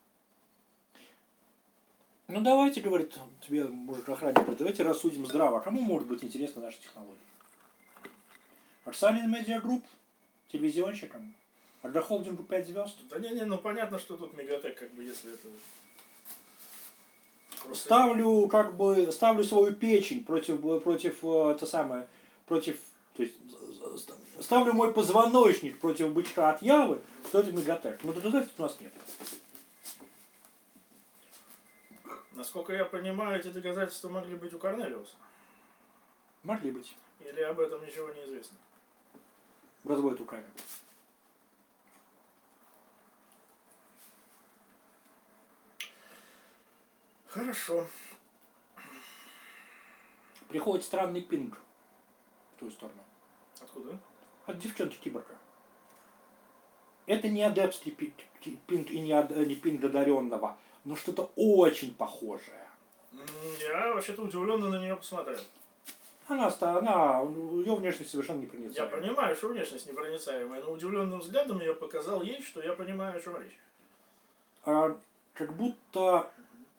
Ну давайте, говорит тебе мужик охранник, давайте рассудим здраво, кому может быть интересна наша технология? Арсалин Медиа Групп, телевизионщикам, Агрохолдингу 5 звезд. Да не, ну понятно, что тут Мегатек, как бы, если это... Просто... Ставлю свою печень против то есть ставлю мой позвоночник против бычка от Явы, что это Мегатек. Но доказательств у нас нет. Насколько я понимаю, эти доказательства могли быть у Корнелиуса. Могли быть. Или об этом ничего не известно? Разводят руками. Хорошо. Приходит странный пинг в ту сторону. Откуда? От девчонки киборга. Это не адепский пинг и не пинг одаренного, но что-то очень похожее. Я вообще-то удивленно на нее посмотрел. Ее внешность совершенно Я непроницаема. понимаю, что внешность непроницаемая, но удивленным взглядом я показал ей, что я понимаю, о чем речь. Как будто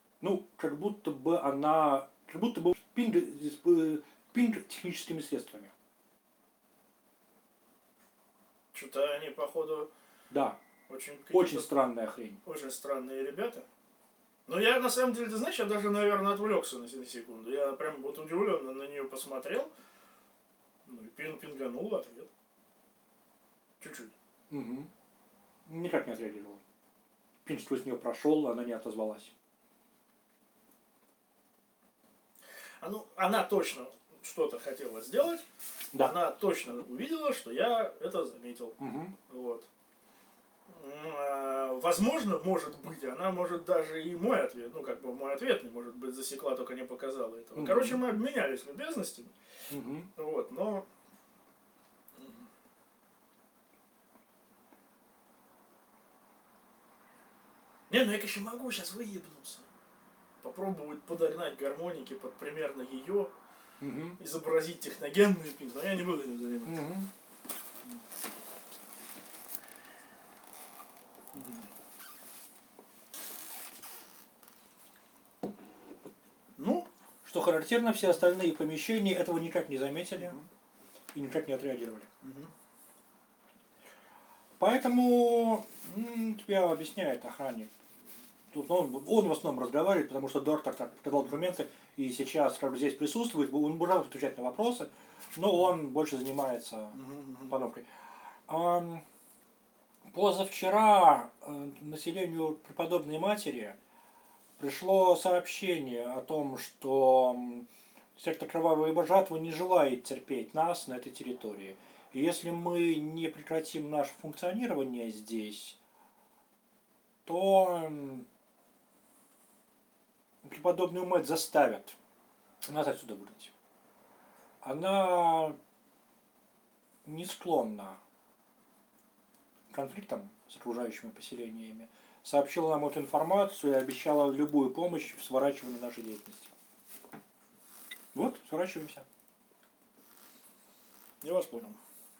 бы пинг техническими средствами. Что-то они, походу, Да, очень странная хрень. очень странные ребята. Но я, на самом деле, ты знаешь, я даже, наверное, отвлекся на секунду. Я прям вот удивленно на нее посмотрел. Ну и пинганул в ответ. Чуть-чуть. Угу. Никак не отреагировал. Пинг сквозь нее прошел, она не отозвалась. Она точно что-то хотела сделать. Да. Она точно увидела, что я это заметил. Угу. Вот. Возможно, может быть, она может даже и мой ответ, ну как бы мой ответный, может быть, засекла, только не показала этого. Мгм. Короче, мы обменялись любезностями. Угу. Вот, но... Не, ну я, конечно, могу сейчас выебнуться. Попробовать подогнать гармоники под примерно ее, Угу. изобразить техногенный пинг, но я не буду этим заниматься. Угу. Ну, Что характерно, все остальные помещения этого никак не заметили и никак не отреагировали. Поэтому тебя объясняет охранник. Тут он в основном разговаривает, потому что доктор показал документы и сейчас как бы здесь присутствует, он будет отвечать на вопросы, но он больше занимается постановкой. Позавчера населению преподобной матери пришло сообщение о том, что Сектор Кровавой жатвы не желает терпеть нас на этой территории. И если мы не прекратим наше функционирование здесь, то преподобную мать заставят нас отсюда выйти. Она не склонна к конфликтам с окружающими поселениями. Сообщила нам эту информацию и обещала любую помощь в сворачивании нашей деятельности. Вот, сворачиваемся. Я вас понял.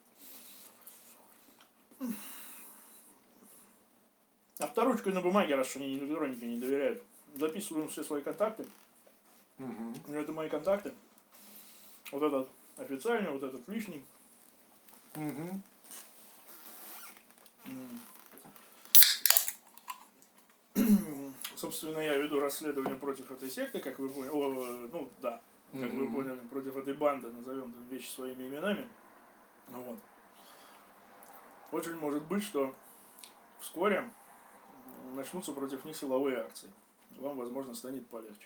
Авторучкой на бумаге, раз что они электронике не доверяют. Записываем все свои контакты. Угу. Это мои контакты. Вот этот официальный, вот этот лишний. Угу. Собственно, я веду расследование против этой секты, как вы поняли. Ну, да. Как вы поняли, против этой банды, назовем там вещи своими именами. Ну, вот. Очень может быть, что вскоре начнутся против них силовые акции. Вам, возможно, станет полегче.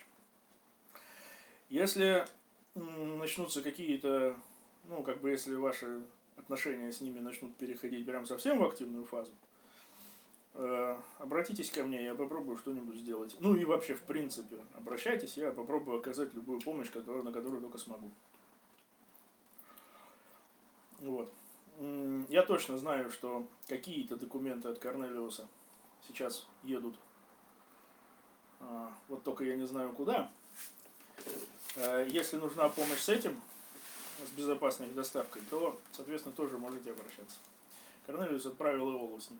Если начнутся какие-то, ну, как бы, если ваши отношения с ними начнут переходить прям совсем в активную фазу, обратитесь ко мне, я попробую что-нибудь сделать. Ну и вообще, в принципе, обращайтесь, я попробую оказать любую помощь, на которую только смогу. Вот. Я точно знаю, что какие-то документы от Корнелиуса сейчас едут. Вот только я не знаю куда. Если нужна помощь с этим, с безопасной доставкой, то, соответственно, тоже можете обращаться. Корнелиус отправил Иолу с ними.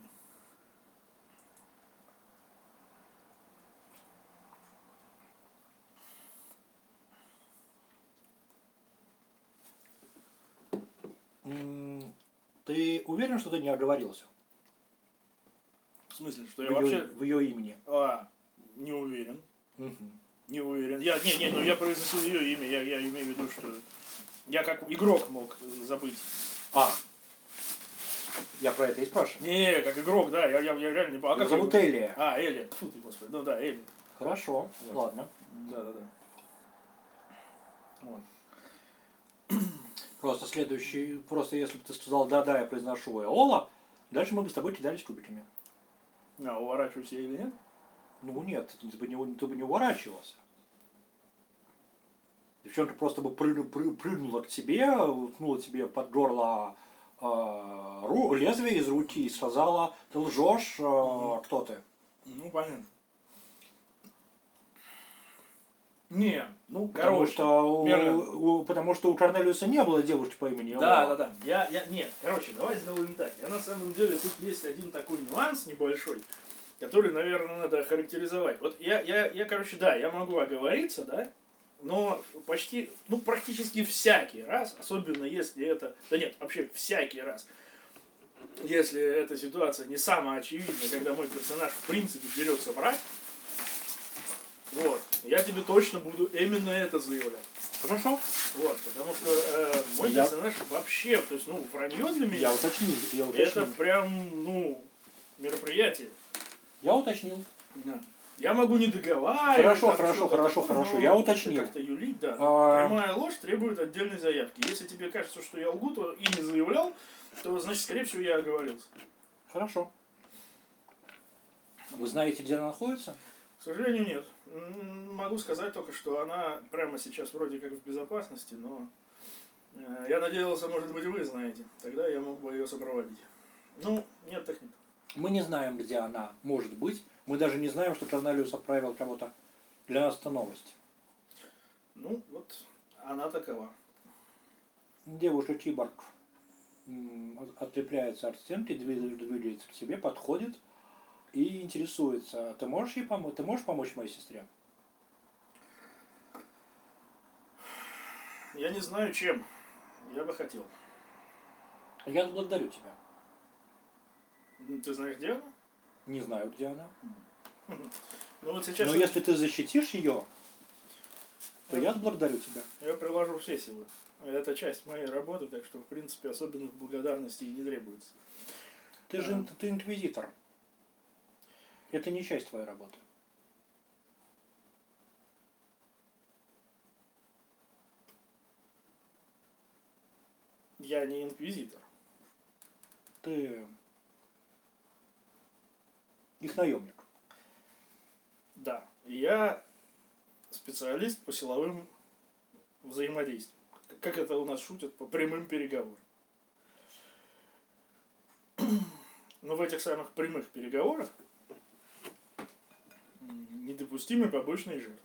Ты уверен, что ты не оговорился? В смысле, что я вообще... В ее имени. Не уверен. Угу. Не уверен. Ну я произнесу ее имя, я имею в виду, что я как игрок мог забыть. Я про это и спрашиваю. Не, как игрок, да, я реально не помню. Как зовут Элия? Элия. Фу ты, господи. Ну да, Элия. Хорошо, Вот. ладно. Да. Вот. Просто если бы ты сказал да-да, я произношу Эола, дальше мы бы с тобой кидались кубиками. Уворачиваюсь я или нет? Ну нет, ты бы не уворачивался. Девчонка просто бы прыгнула к тебе, уткнула тебе под горло лезвие из руки и сказала: ты лжешь, кто ты? Ну, понятно. Не, ну, Потому короче. потому что у Корнелиуса не было девушки по имени Да. Нет, короче, давай сделаем так. Я на самом деле, тут есть один такой нюанс небольшой, который, наверное, надо охарактеризовать. Вот короче, да, я могу оговориться, да, но практически всякий раз, особенно если это, да нет, вообще всякий раз, если эта ситуация не самая очевидная, когда мой персонаж в принципе берется брать, вот, я тебе точно буду именно это заявлять. Хорошо. Вот, потому что мой персонаж вообще, то есть, вранье для меня, Я уточнил. это прям, мероприятие. Я уточнил. Да. Я могу не договаривать. Хорошо. Я уточнил. Как-то юлить, да. Прямая ложь требует отдельной заявки. Если тебе кажется, что я лгу, то и не заявлял, то, значит, скорее всего, я оговорился. Хорошо. Вы знаете, где она находится? К сожалению, нет. Могу сказать только, что она прямо сейчас вроде как в безопасности, но я надеялся, может быть, вы знаете. Тогда я мог бы ее сопроводить. Нет, так нет. Мы не знаем, где она может быть. Мы даже не знаем, что Корнелиус отправил кого-то. Для нас это новость. Вот она такова. Девушка-киборг отлепляется от стенки, двигается к тебе, подходит и интересуется: ты можешь ей помочь? Ты можешь помочь моей сестре? Я не знаю, чем. Я бы хотел. Я благодарю тебя. Ты знаешь, где она? Не знаю, где она. Вот сейчас... Но если ты защитишь ее, то я благодарю тебя. Я приложу все силы. Это часть моей работы, так что, в принципе, особенных благодарностей не требуется. Ты инквизитор. Это не часть твоей работы. Я не инквизитор. Ты их наемник. Да. Я специалист по силовым взаимодействиям. Как это у нас шутят, по прямым переговорам. Но в этих самых прямых переговорах недопустимы побочные жертвы.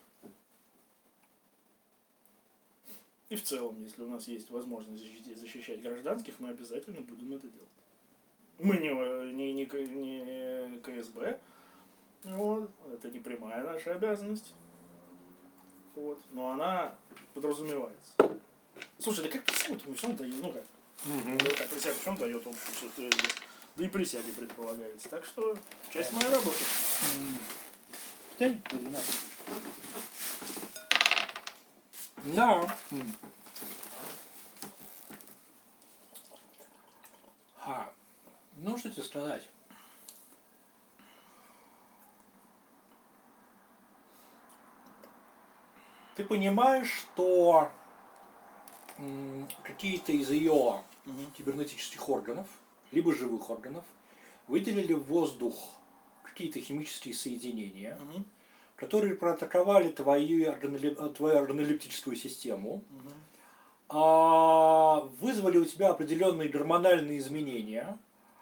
И в целом, если у нас есть возможность защищать гражданских, мы обязательно будем это делать. Мы не КСБ, вот, это не прямая наша обязанность, вот, но она подразумевается. Слушай, да как присягу-то в чем дает? Ну как? Да как присягу в чем дает он? Да и присяги предполагается. Так что часть моей работы. Стань, или надо? Да. Ну, что тебе сказать? Ты понимаешь, что какие-то из ее кибернетических органов, либо живых органов, выделили в воздух какие-то химические соединения, которые проатаковали твою органолептическую систему, вызвали у тебя определенные гормональные изменения,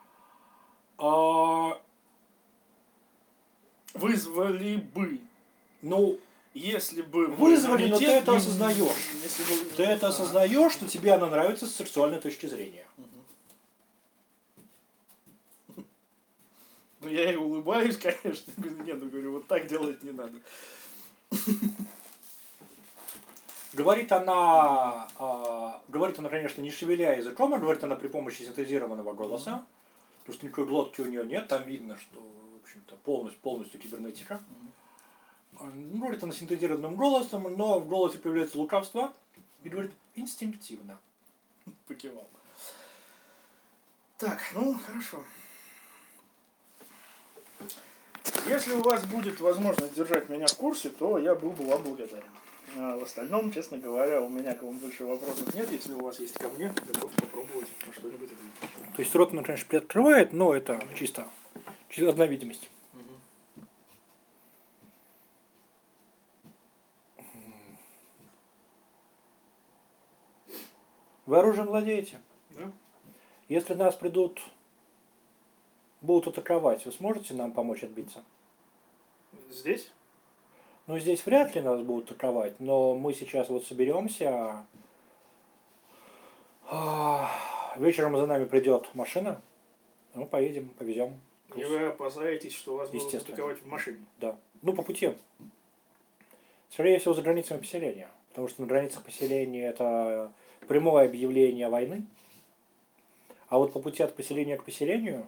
Вызвали бы. ну, если бы вызвали, но ты это бы, осознаешь. Если бы... Ты это осознаешь, что тебе она нравится с сексуальной точки зрения. Ну, я и улыбаюсь, конечно. Нет, ну, говорю, вот так делать не надо. Говорит она, конечно, не шевеля языком, а говорит она при помощи синтезированного голоса. Потому что никакой глотки у нее нет, там видно, что, в общем-то, полностью кибернетика. Ну, говорит она синтезированным голосом, но в голосе появляется лукавство и говорит инстинктивно. Покивал. Так, ну, хорошо. Если у вас будет возможность держать меня в курсе, то я был бы вам благодарен. А в остальном, честно говоря, у меня к вам больше вопросов нет. Если у вас есть ко мне, готов попробовать что-нибудь ответить. То есть рот она, конечно, приоткрывает, но это чисто одна видимость. Вы оружием владеете? Да? Если нас будут атаковать, вы сможете нам помочь отбиться? Здесь? Ну, здесь вряд ли нас будут атаковать, но мы сейчас вот соберемся. Вечером за нами придет машина. Мы поедем, повезем. И вы опасаетесь, что вас будут Естественно. атаковать в машине? Да. Ну, по пути. Скорее всего, за границами поселения. Потому что на границах поселения это прямое объявление войны. А вот по пути от поселения к поселению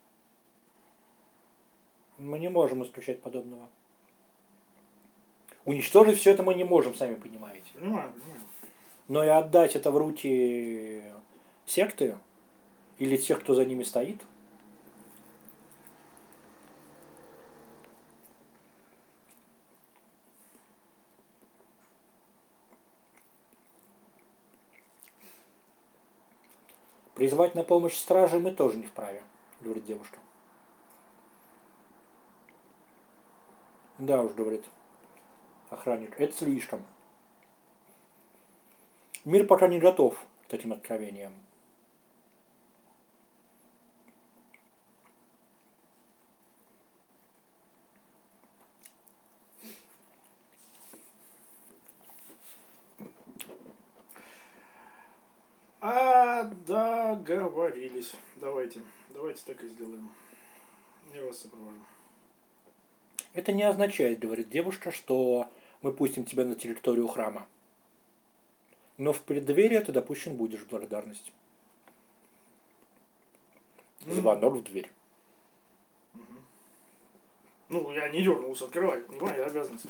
мы не можем исключать подобного. Уничтожить все это мы не можем, сами понимаете. Понимаю. Но и отдать это в руки секты или тех, кто за ними стоит, призвать на помощь стражи мы тоже не вправе, говорит девушка. Да уж, говорит охранник, это слишком. Мир пока не готов к таким откровениям. Договорились. Давайте так и сделаем. Я вас сопровожу. Это не означает, говорит девушка, что мы пустим тебя на территорию храма. Но в преддверии ты допущен будешь в благодарность. Звонок в дверь. Ну, я не дернулся открывать, не моя обязанность.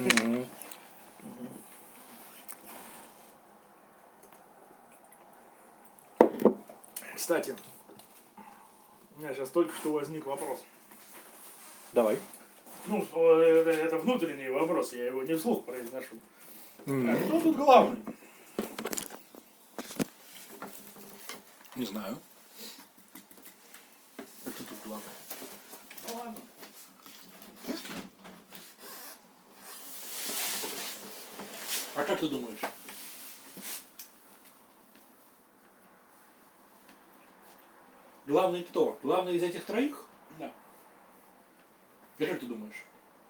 Кстати, у меня сейчас только что возник вопрос. Давай. Ну, что это внутренний вопрос, я его не вслух произношу. А кто тут главный? Не знаю. Это тут главное. Ну ладно. А как ты думаешь? Главный кто? Главный из этих троих? Да. И как ты думаешь?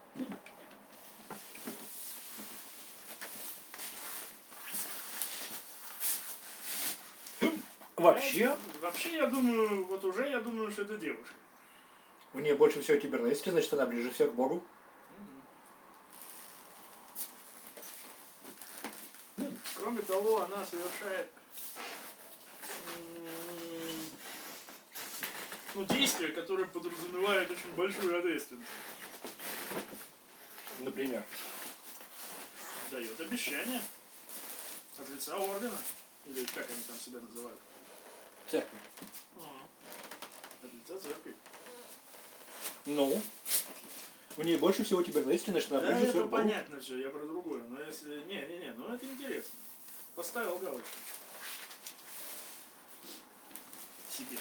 Вообще, Вообще, я думаю, вот уже я думаю, что это девушка. в ней больше всего кибернетики, значит, она ближе всех к Богу. Кроме того, она совершает ну, действия, которые подразумевают очень большую ответственность. Например. Дает обещание от лица ордена. Или как они там себя называют? Церковь. От лица церкви. Ну, в ней больше всего кибернетики, значит, она Да, ближе это всех к Богу. понятно все, я про другое. Но если... Не, ну это интересно. Поставил галочку. Себе.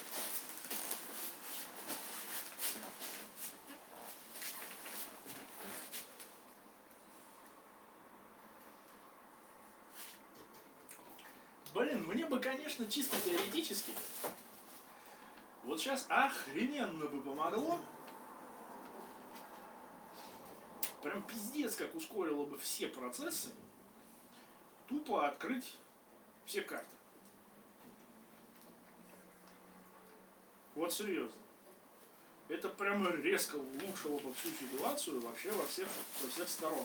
Блин, мне бы, конечно, чисто теоретически вот сейчас охрененно бы помогло. Прям пиздец, как ускорило бы все процессы. Тупо открыть все карты. Вот серьезно. Это прямо резко улучшило бы всю ситуацию вообще во всех сторон.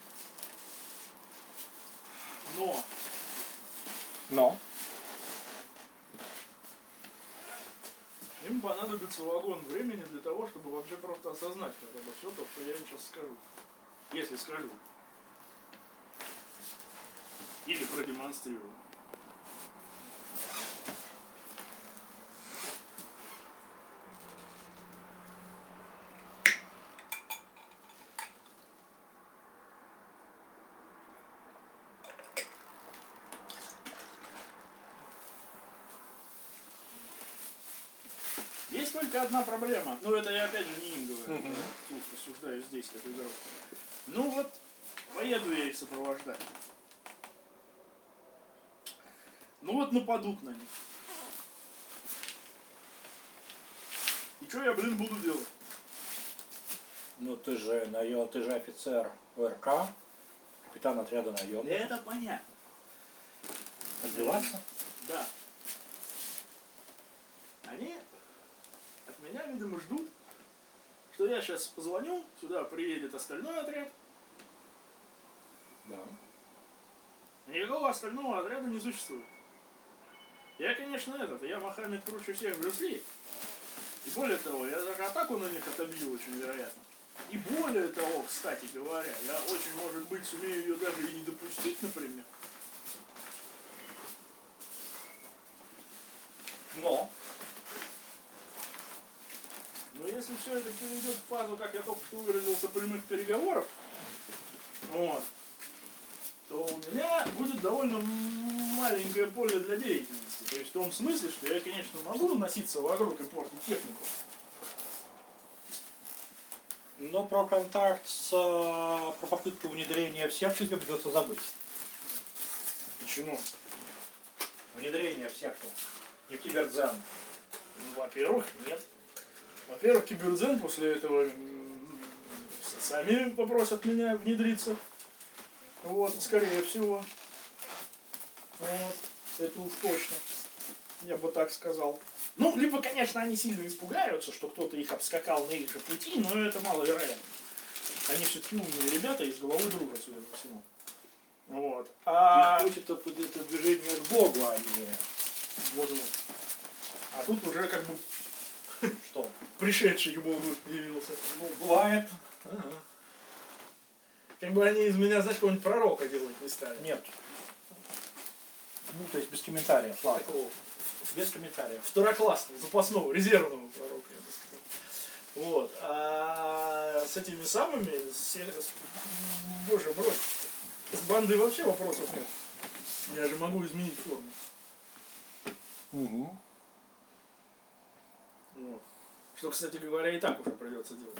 Но им понадобится вагон времени для того, чтобы вообще просто осознать хотя бы все то, что я им сейчас скажу. Если скажу. Или продемонстрирую. Есть только одна проблема. Ну, это я опять же не им говорю. Тут рассуждаю здесь, как игрок. Ну вот, поеду я их сопровождать. Ну вот нападут на них. И что я, блин, буду делать? Ну ты же офицер ОРК, капитан отряда наемников. Это понятно. Отбиваться? Да. Они от меня, видимо, ждут, что я сейчас позвоню, сюда приедет остальной отряд. Да. Никакого остального отряда не существует. Я, конечно, я Мохаммед круче всех Брюс Ли. И более того, я даже атаку на них отобью очень вероятно. И более того, кстати говоря, я очень, может быть, сумею ее даже и не допустить, например. Но если все это перейдет в фазу, как я только что выразился, прямых переговоров, вот, то у меня будет довольно маленькое поле для деятельности. То есть в том смысле, что я, конечно, могу носиться вокруг и портить технику. Но про контакт про попытку внедрения в секту тебе придется забыть. Почему? Внедрение в секту. Не в кибердзен. Ну, во-первых, нет. Во-первых, кибердзен после этого сами попросят меня внедриться. Вот, скорее всего. Вот, это уж точно. Я бы так сказал. Ну, либо, конечно, они сильно испугаются, что кто-то их обскакал на их же пути, но это маловероятно. Они все-таки умные ребята и с головой дружат, судя по всему. Вот. А хочет это движение к Богу, а не... Вот. А тут уже как бы Что? пришедший к Богу явился. Ну, бывает. Ага. Как бы они из меня, знаешь, какого-нибудь пророка делать не стали. Нет. Ну, то есть без комментариев. Ладно. Такого Без комментариев. второклассного, запасного, резервного пророка, я бы сказал. Вот. А с этими самыми, боже мой, с бандой вообще вопросов нет. Я же могу изменить форму. Угу. Вот. Что, кстати говоря, и так уже придется делать.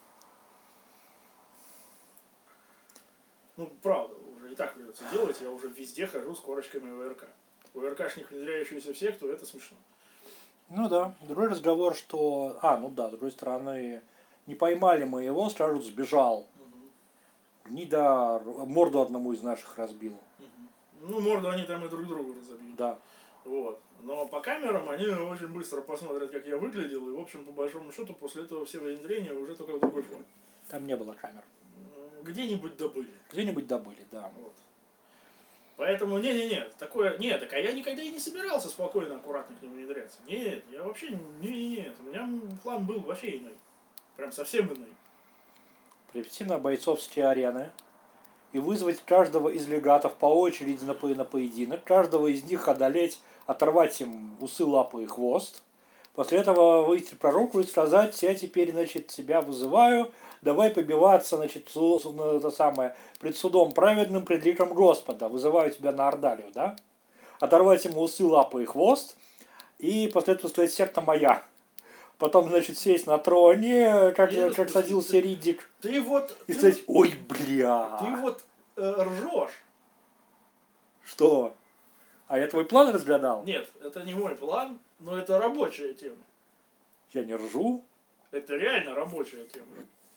Ну, правда, уже и так придется делать. Я уже везде хожу с корочками ВРК. ВРКшник, внедряющийся в секту, это смешно. Ну да, другой разговор, что... ну да, с другой стороны, не поймали мы его, скажут, сбежал. Гнида морду одному из наших разбил. Ну, морду они там и друг другу разобьют. Да. Вот. Но по камерам они очень быстро посмотрят, как я выглядел. И, в общем, по большому счету, после этого все внедрения уже только в другой форме. Там не было камер. Где-нибудь добыли. Где-нибудь добыли, да. Вот. Поэтому, не-не-не, такое, нет, так а я никогда и не собирался спокойно, аккуратно к ним внедряться. Нет, я вообще, нет, у меня план был вообще иной. Прям совсем иной. Привести на бойцовские арены и вызвать каждого из легатов по очереди на поединок, каждого из них одолеть, оторвать им усы, лапы и хвост. После этого выйти пророку и сказать: я теперь, значит, тебя вызываю, давай побиваться, значит, это самое, пред судом праведным, пред ликом Господа, вызываю тебя на Ордалию, да? Оторвать ему усы, лапы и хвост, и после этого сказать: секта моя. Потом, значит, сесть на троне, как садился Риддик, Ты вот... и сказать: ой, бля. Ты вот ржешь. Что? А я твой план разгадал? Нет, это не мой план, но это рабочая тема. Я не ржу. Это реально рабочая тема.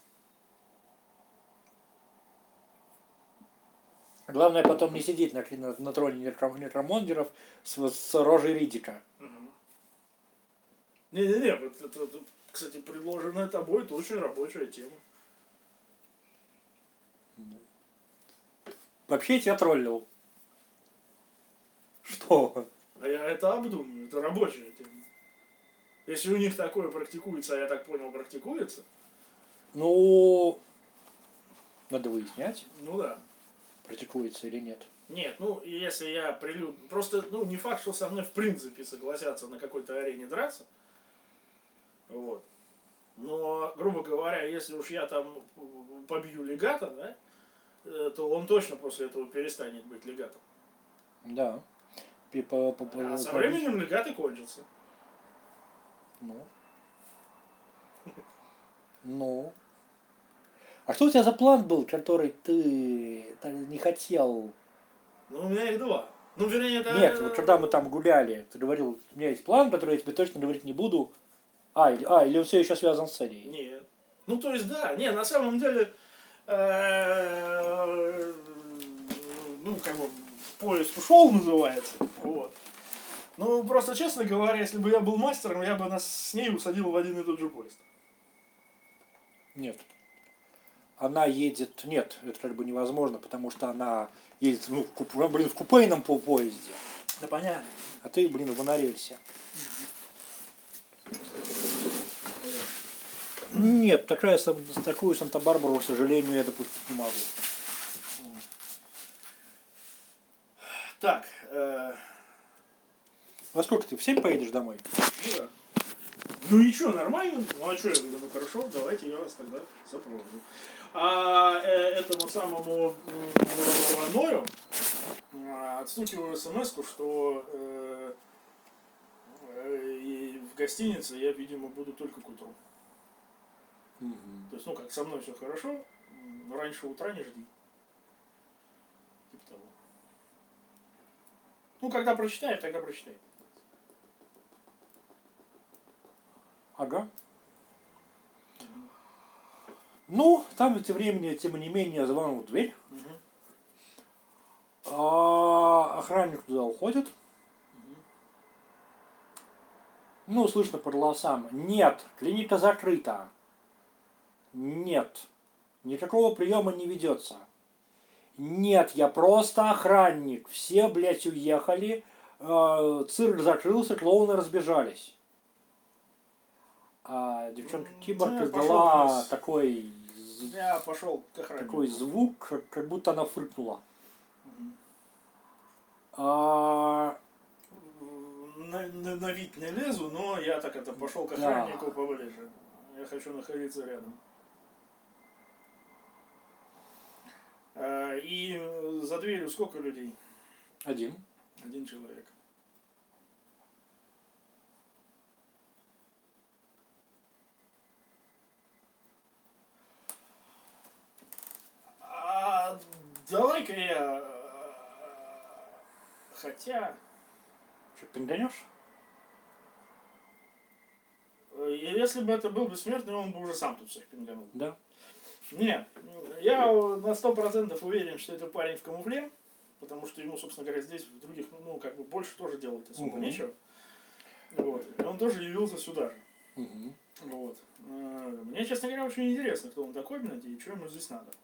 Главное потом не сидеть на троне некромондеров с рожей Риддика. Не-не-не, вот это, кстати, предложенная тобой, это очень рабочая тема. Вообще я тебя троллил. Что? А я это обдумаю, это рабочая тема. Если у них такое практикуется, а я так понял, практикуется, Ну, надо выяснять, ну да. практикуется или нет. Нет, ну, если я прилюдно... Просто, ну, не факт, что со мной в принципе согласятся на какой-то арене драться. Вот. Но, грубо говоря, если уж я там побью легата, да, то он точно после этого перестанет быть легатом. Да. А со временем легаты кончатся. Ну. А что у тебя за план был, который ты не хотел? Ну, у меня их два. Ну, вернее, это... Нет, вот когда мы там гуляли, ты говорил: у меня есть план, который я тебе точно говорить не буду. Или он все еще связан с серией? Нет. Ну, то есть, да. Не, на самом деле... Ну, как бы, поезд ушел, называется. Вот. Ну, просто, честно говоря, если бы я был мастером, я бы нас с ней усадил в один и тот же поезд. Нет. Она едет... Нет, это как бы невозможно, потому что она едет, в купейном поезде. Да понятно. А ты, в монорельсе. Нет, такую Санта-Барбару, к сожалению, я допустить не могу. Так, Во сколько ты? В 7 поедешь домой? ну да. Ну и что, нормально? Ну а что, я говорю, ну хорошо, давайте я вас тогда сопровожу. А этому самому Ною отстукиваю смс-ку, что и в гостинице я, видимо, буду только к утру. То есть, ну как, со мной все хорошо, но раньше утра не жди. Типа того. Ну, когда прочитаю, тогда прочитаю. Ага. Ну, там тем временем, тем не менее, звонок в дверь. Охранник туда уходит. Ну, слышно по голосам: нет, клиника закрыта. Нет, никакого приема не ведется. Нет, я просто охранник. Все, блядь, уехали. Цирк закрылся, клоуны разбежались. А девчонка Киборг издала такой... Я пошел к охраннику. Такой звук, как будто она фыркнула. А... На вид не лезу, но я так это пошел к охраннику поближе. Я хочу находиться рядом. И за дверью сколько людей? Один. Один человек. давай-ка я... Хотя... Что, пинганешь? Если бы это был бессмертный, он бы уже сам тут всех пинганул. Да. Нет, я на 100% уверен, что это парень в камуфле, потому что ему, собственно говоря, здесь, в других, ну, как бы больше тоже делать особо Мгм. нечего. Вот. И он тоже явился сюда же. Угу. Вот. Мне, честно говоря, очень интересно, кто он такой, блядь, и что ему здесь надо.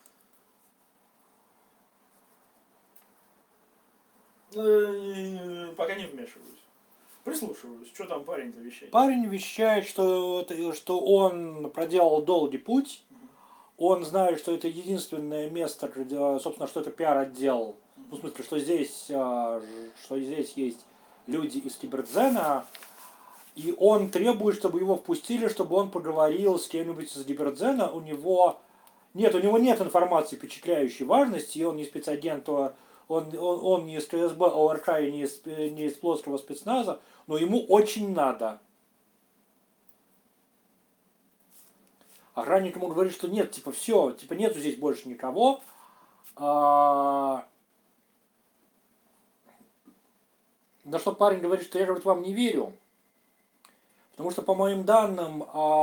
Пока не вмешиваюсь. Прислушиваюсь, что там парень-то вещает. Парень вещает, что он проделал долгий путь. Он знает, что это единственное место, собственно, что это пиар-отдел. Ну, в смысле, что здесь есть люди из Кибердзена. И он требует, чтобы его впустили, чтобы он поговорил с кем-нибудь из Кибердзена. У него нет информации впечатляющей важности, и он не спецагент, он не из КСБ, ОРК и не из плоского спецназа, но ему очень надо. Охранник ему говорит, что нет, типа, все, типа, нету здесь больше никого. На что парень говорит, что я, говорит, вам не верю. Потому что, по моим данным,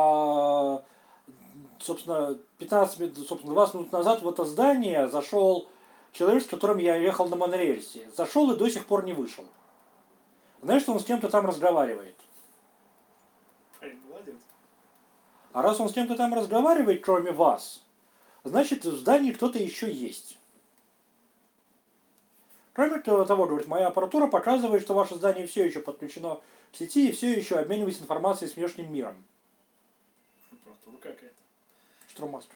собственно, 20 минут назад в это здание зашел человек, с которым я ехал на монорельсе. Зашел и до сих пор не вышел. Знаешь, что он с кем-то там разговаривает. Молодец. А раз он с кем-то там разговаривает, кроме вас, значит, в здании кто-то еще есть. Кроме того, говорит, моя аппаратура показывает, что ваше здание все еще подключено к сети и все еще обменивается информацией с внешним миром. Аппаратура какая-то. Штурмастер.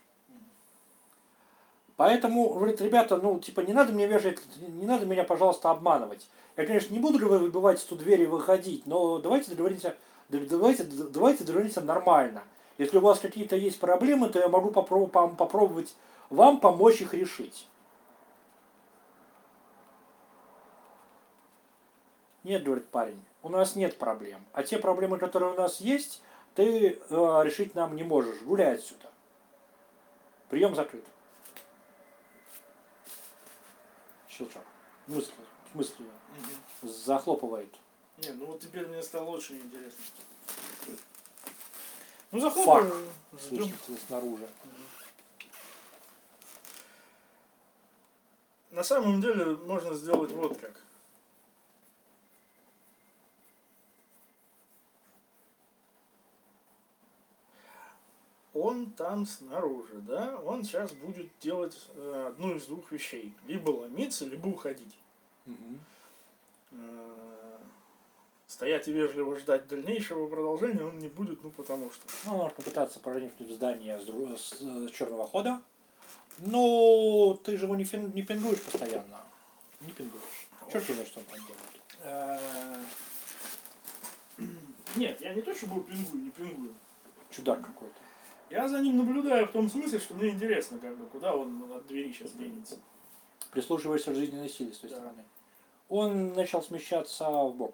Поэтому, говорит, ребята, ну, типа, не надо меня, пожалуйста, обманывать. Я, конечно, не буду выбивать эту дверь и выходить, но давайте договоримся нормально. Если у вас какие-то есть проблемы, то я могу попробовать вам помочь их решить. Нет, говорит парень, у нас нет проблем. А те проблемы, которые у нас есть, ты решить нам не можешь. Гуляй отсюда. Прием закрыт. Щелчок. Мысли захлопывает. Не, ну вот теперь мне стало очень интересно. Ну захлопывай. Слышно снаружи. На самом деле можно сделать вот как. Он там снаружи, да? Он сейчас будет делать одну из двух вещей. Либо ломиться, либо уходить. Стоять и вежливо ждать дальнейшего продолжения он не будет, ну потому что. Ну, можно попытаться проникнуть в здание с черного хода. Но ты же его не пингуешь постоянно. Не пингуешь. Черт знает, что он там делает. Нет, я не то, чтобы пингую, не пингую. Чудак какой-то. Я за ним наблюдаю в том смысле, что мне интересно, как бы, куда он от двери сейчас денется. Прислушиваешься к жизненной силе с той Да. стороны. Он начал смещаться в бок.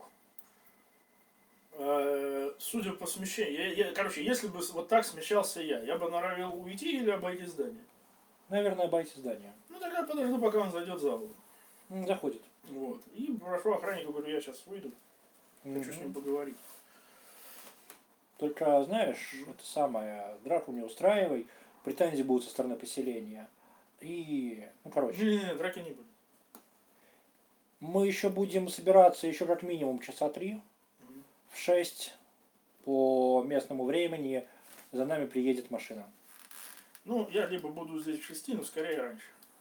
Судя по смещению, короче, если бы вот так смещался я бы норовил уйти или обойти здание. Наверное, обойти здание. Ну тогда подожду, пока он зайдет за угол. Заходит. Вот. И прошу охранника, говорю, я сейчас выйду, хочу с ним поговорить. Только, знаешь, это самое, драку не устраивай, претензии будут со стороны поселения. И, ну, короче. Не, драки не будет. Мы еще будем собираться еще как минимум часа 3. В 6 по местному времени за нами приедет машина. Ну, я либо буду здесь в 6, но скорее раньше.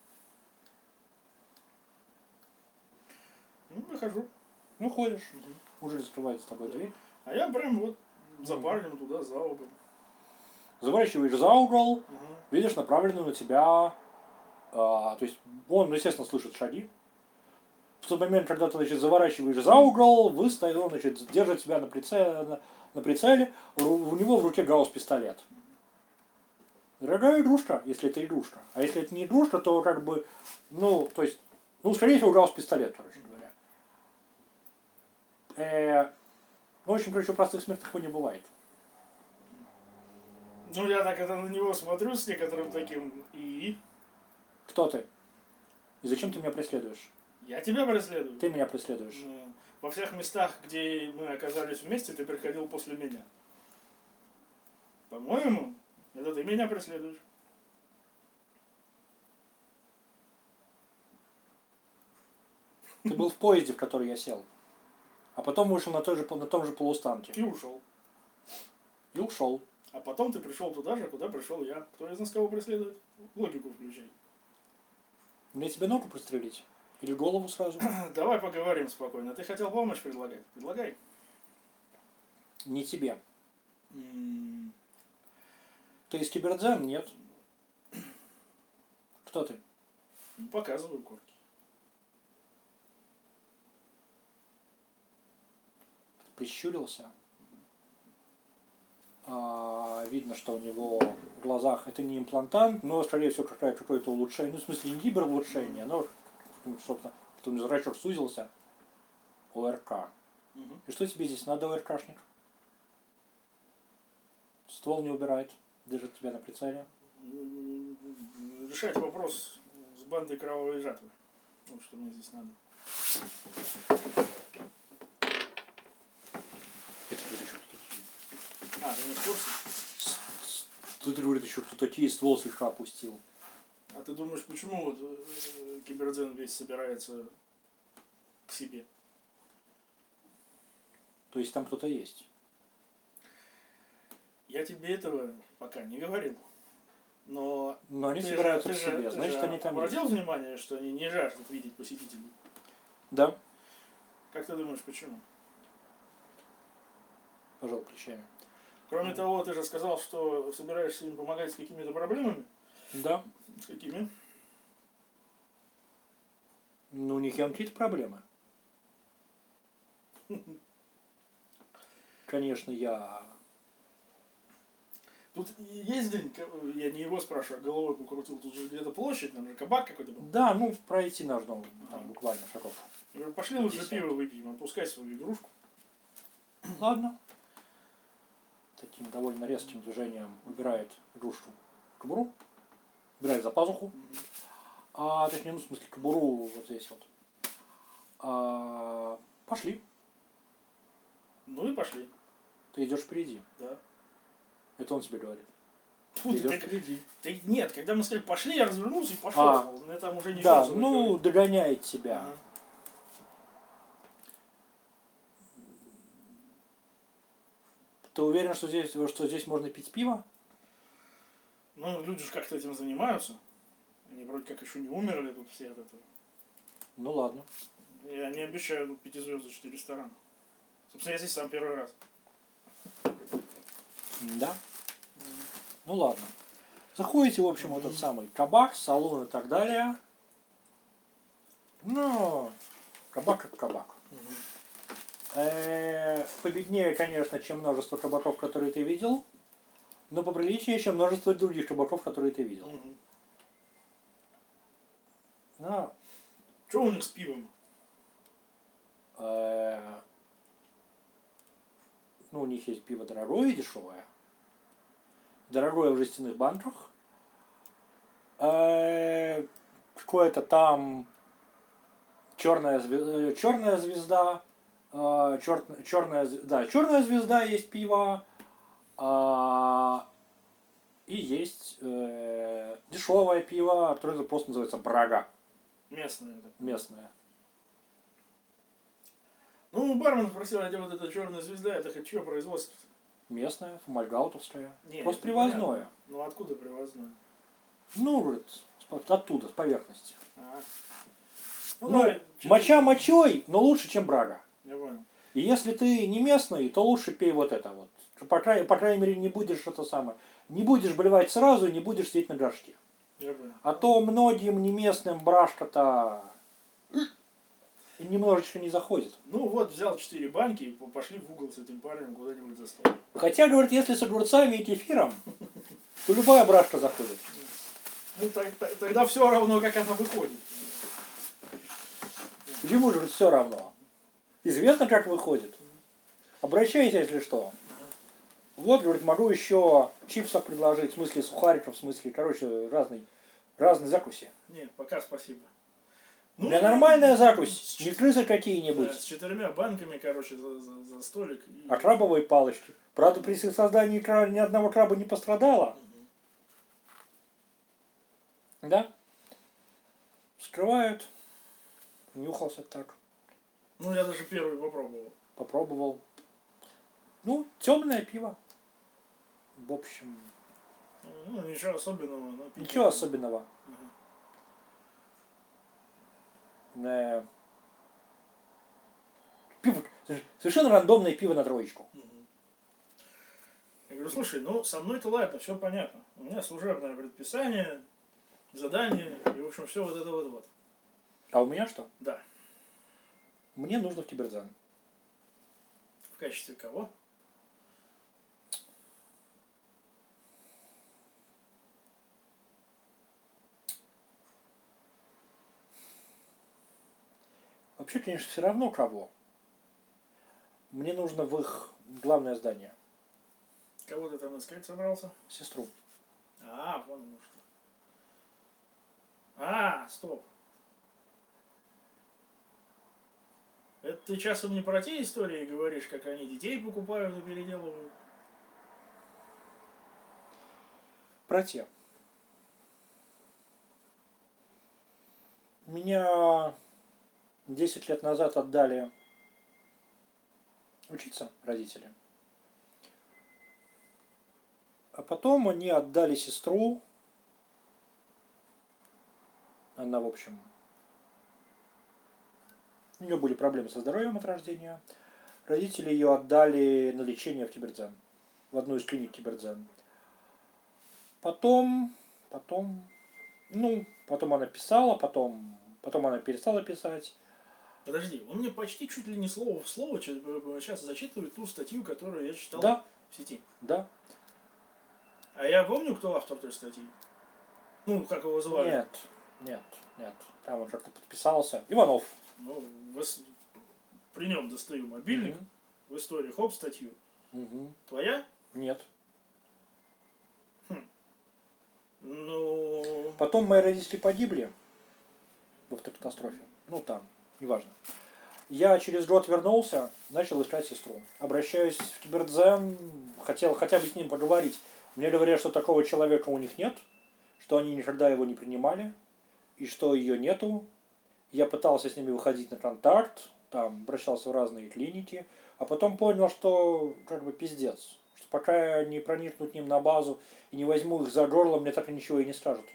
Ну, выхожу. Ну, ходишь. Уже закрывается с тобой дверь. А я прям вот за парнем туда, за угол. Заворачиваешь за угол, видишь направленную на тебя, то есть он, естественно, слышит шаги. В тот момент, когда ты, значит, заворачиваешь за угол, он, значит, держит тебя на прицеле, у него в руке гаусс-пистолет. Дорогая игрушка, если это игрушка. А если это не игрушка, то как бы, ну, то есть, ну, скорее всего, гаусс-пистолет, короче говоря. В общем, короче, у простых смертных его не бывает. Ну, я так это на него смотрю с некоторым таким и... Кто ты? И зачем ты меня преследуешь? Я тебя преследую. Ты меня преследуешь. Ну, во всех местах, где мы оказались вместе, ты приходил после меня. По-моему, это ты меня преследуешь. Ты был в поезде, в который я сел. А потом вышел на том же полустанке. И ушел. И ушел. А потом ты пришел туда же, куда пришел я. Кто из нас кого преследует? Логику включай. Мне тебе ногу прострелить? Или голову сразу? Давай поговорим спокойно. Ты хотел помощь предлагать? Предлагай. Не тебе. М, Ты из Кибердзен? Нет. Кто ты? Ну, показываю корки. Прищурился. Видно, что у него в глазах это не имплантант, но, скорее всего, какое-то улучшение. Ну, в смысле, не гибер-улучшение, но что-то, что зрачок сузился. ОРК. Мгм. И что тебе здесь надо, ОРКшник? Ствол не убирает, держит тебя на прицеле. Решать вопрос с бандой кровавой жатвы. Вот что мне здесь надо. Это говорит, еще кто такие. А, ты не в курсе? Тут говорит, еще кто такие, ствол слегка опустил. А ты думаешь, почему вот Кибердзен весь собирается к себе? То есть там кто-то есть. Я тебе этого пока не говорил. Но Но они ты собираются же- к ты же- себе, ты значит же они там обратил есть. внимание, что они не жаждут видеть посетителей? Да, Как ты думаешь, почему? пожал плечами. Кроме того, ты же сказал, что собираешься им помогать с какими-то проблемами. Да, С какими? но у них явно какие-то проблемы. Конечно, я... Тут есть день, я не его спрашиваю, а головой покрутил, тут же где-то площадь, там же кабак какой-то был. Да, ну, пройти нужно там буквально шагов. Я говорю, пошли лучше 50. пиво выпьем, отпускай свою игрушку. Ладно. Таким довольно резким движением убирает игрушку в кобуру. Убирает за пазуху. Точнее, ну, в смысле, кобуру вот здесь вот. Пошли. Ну и пошли, Ты идешь впереди. да. Это он тебе говорит. Фу, Ты идешь так- впереди. нет, когда мы сказали пошли, я развернулся и пошел. А. Мне там уже не Да, шанс ну, говорить. догоняет тебя. Ага. Ты уверен, что здесь можно пить пиво? Ну, люди же как-то этим занимаются. Они вроде как еще не умерли тут все от этого. Ну ладно. И они обещают тут 5-звездочный ресторан. Собственно, я здесь сам первый раз. Да. Ну ладно. Заходите, в общем, в этот самый кабак, салон и так далее. Ну, кабак как кабак. Победнее, конечно, чем множество кабаков, которые ты видел, но поприличнее, чем множество других кабаков, которые ты видел. Ну, Что у них с пивом? ну, у них есть пиво дорогое и дешевое. Дорогое в жестяных банках. Какое-то там черная звезда. Черная звезда есть пиво. И есть дешевое пиво, которое просто называется Брага. Местное. Местное. Ну, бармен спросил, а где вот эта черная звезда, это хоть что производство? Местное, фомальгаутовское. Не, Просто это понятно. привозное. Ну, откуда привозное? Ну, говорит, оттуда, с поверхности. А. Ну, Ну, давай, моча мочой, но лучше, чем Брага. Я понял. И если ты не местный, то лучше пей вот это вот. По крайней мере, не будешь это самое. Не будешь блевать сразу, не будешь сидеть на горшке. Я понял. А то многим не местным брашка-то немножечко не заходит. Ну вот, взял 4 банки и пошли в угол с этим парнем куда-нибудь за стол. Хотя, говорит, если с огурцами и кефиром, то любая брашка заходит. Ну, тогда все равно, как она выходит. Почему же все равно? Известно, как выходит. Обращайся, если что. Вот, говорит, могу еще чипсов предложить, в смысле сухариков, в смысле, короче, разной закуси. Нет, пока спасибо. Ну, Для нормальная закусь, с не чет- крысы да, какие-нибудь, с 4 банками, короче, за столик. И... а крабовые палочки. Правда, при создании ни одного краба не пострадало. Мгм. Да? Вскрывают. Нюхался так. Ну, я даже первый попробовал. Попробовал. Ну, темное пиво. В общем, Ну, ничего особенного. Но пить ничего можно. особенного. Мгм. Пиво, совершенно рандомное пиво на троечку. Мгм. Я говорю, слушай, ну, со мной-то ладно, все понятно. У меня служебное предписание, задание, и, в общем, все вот это вот. А у меня что? Да. Мне нужно в Киберзан. В качестве кого? Вообще, конечно, все равно кого. Мне нужно в их главное здание. Кого ты там искать собрался? Сестру. А, вон оно что. А, стоп. Это ты часом не про те истории говоришь, как они детей покупают и переделывают? Про те. Меня 10 лет назад отдали учиться родители. А потом они отдали сестру. Она, в общем, у нее были проблемы со здоровьем от рождения. Родители ее отдали на лечение в Кибердзен. В одну из клиник Кибердзен. Потом она писала, потом она перестала писать. Подожди, он мне почти чуть ли не слово в слово сейчас зачитывает ту статью, которую я читал Да, в сети. да. А я помню, кто автор той статьи. Ну, как его звали. Нет, нет, нет. Там он как-то подписался. Иванов. Ну, при нем достаю мобильник. В истории хоп статью. Мгм. Твоя? Нет. Ну, Потом мои родители погибли в автокатастрофе. Ну там, неважно. Я через год вернулся, начал искать сестру. Обращаюсь в Кибердзен, хотел хотя бы с ним поговорить. Мне говорят, что такого человека у них нет, что они никогда его не принимали, и что ее нету. Я пытался с ними выходить на контакт, там, обращался в разные клиники, а потом понял, что как бы пиздец. Что пока я не проникну к ним на базу и не возьму их за горло, мне так и ничего и не скажут.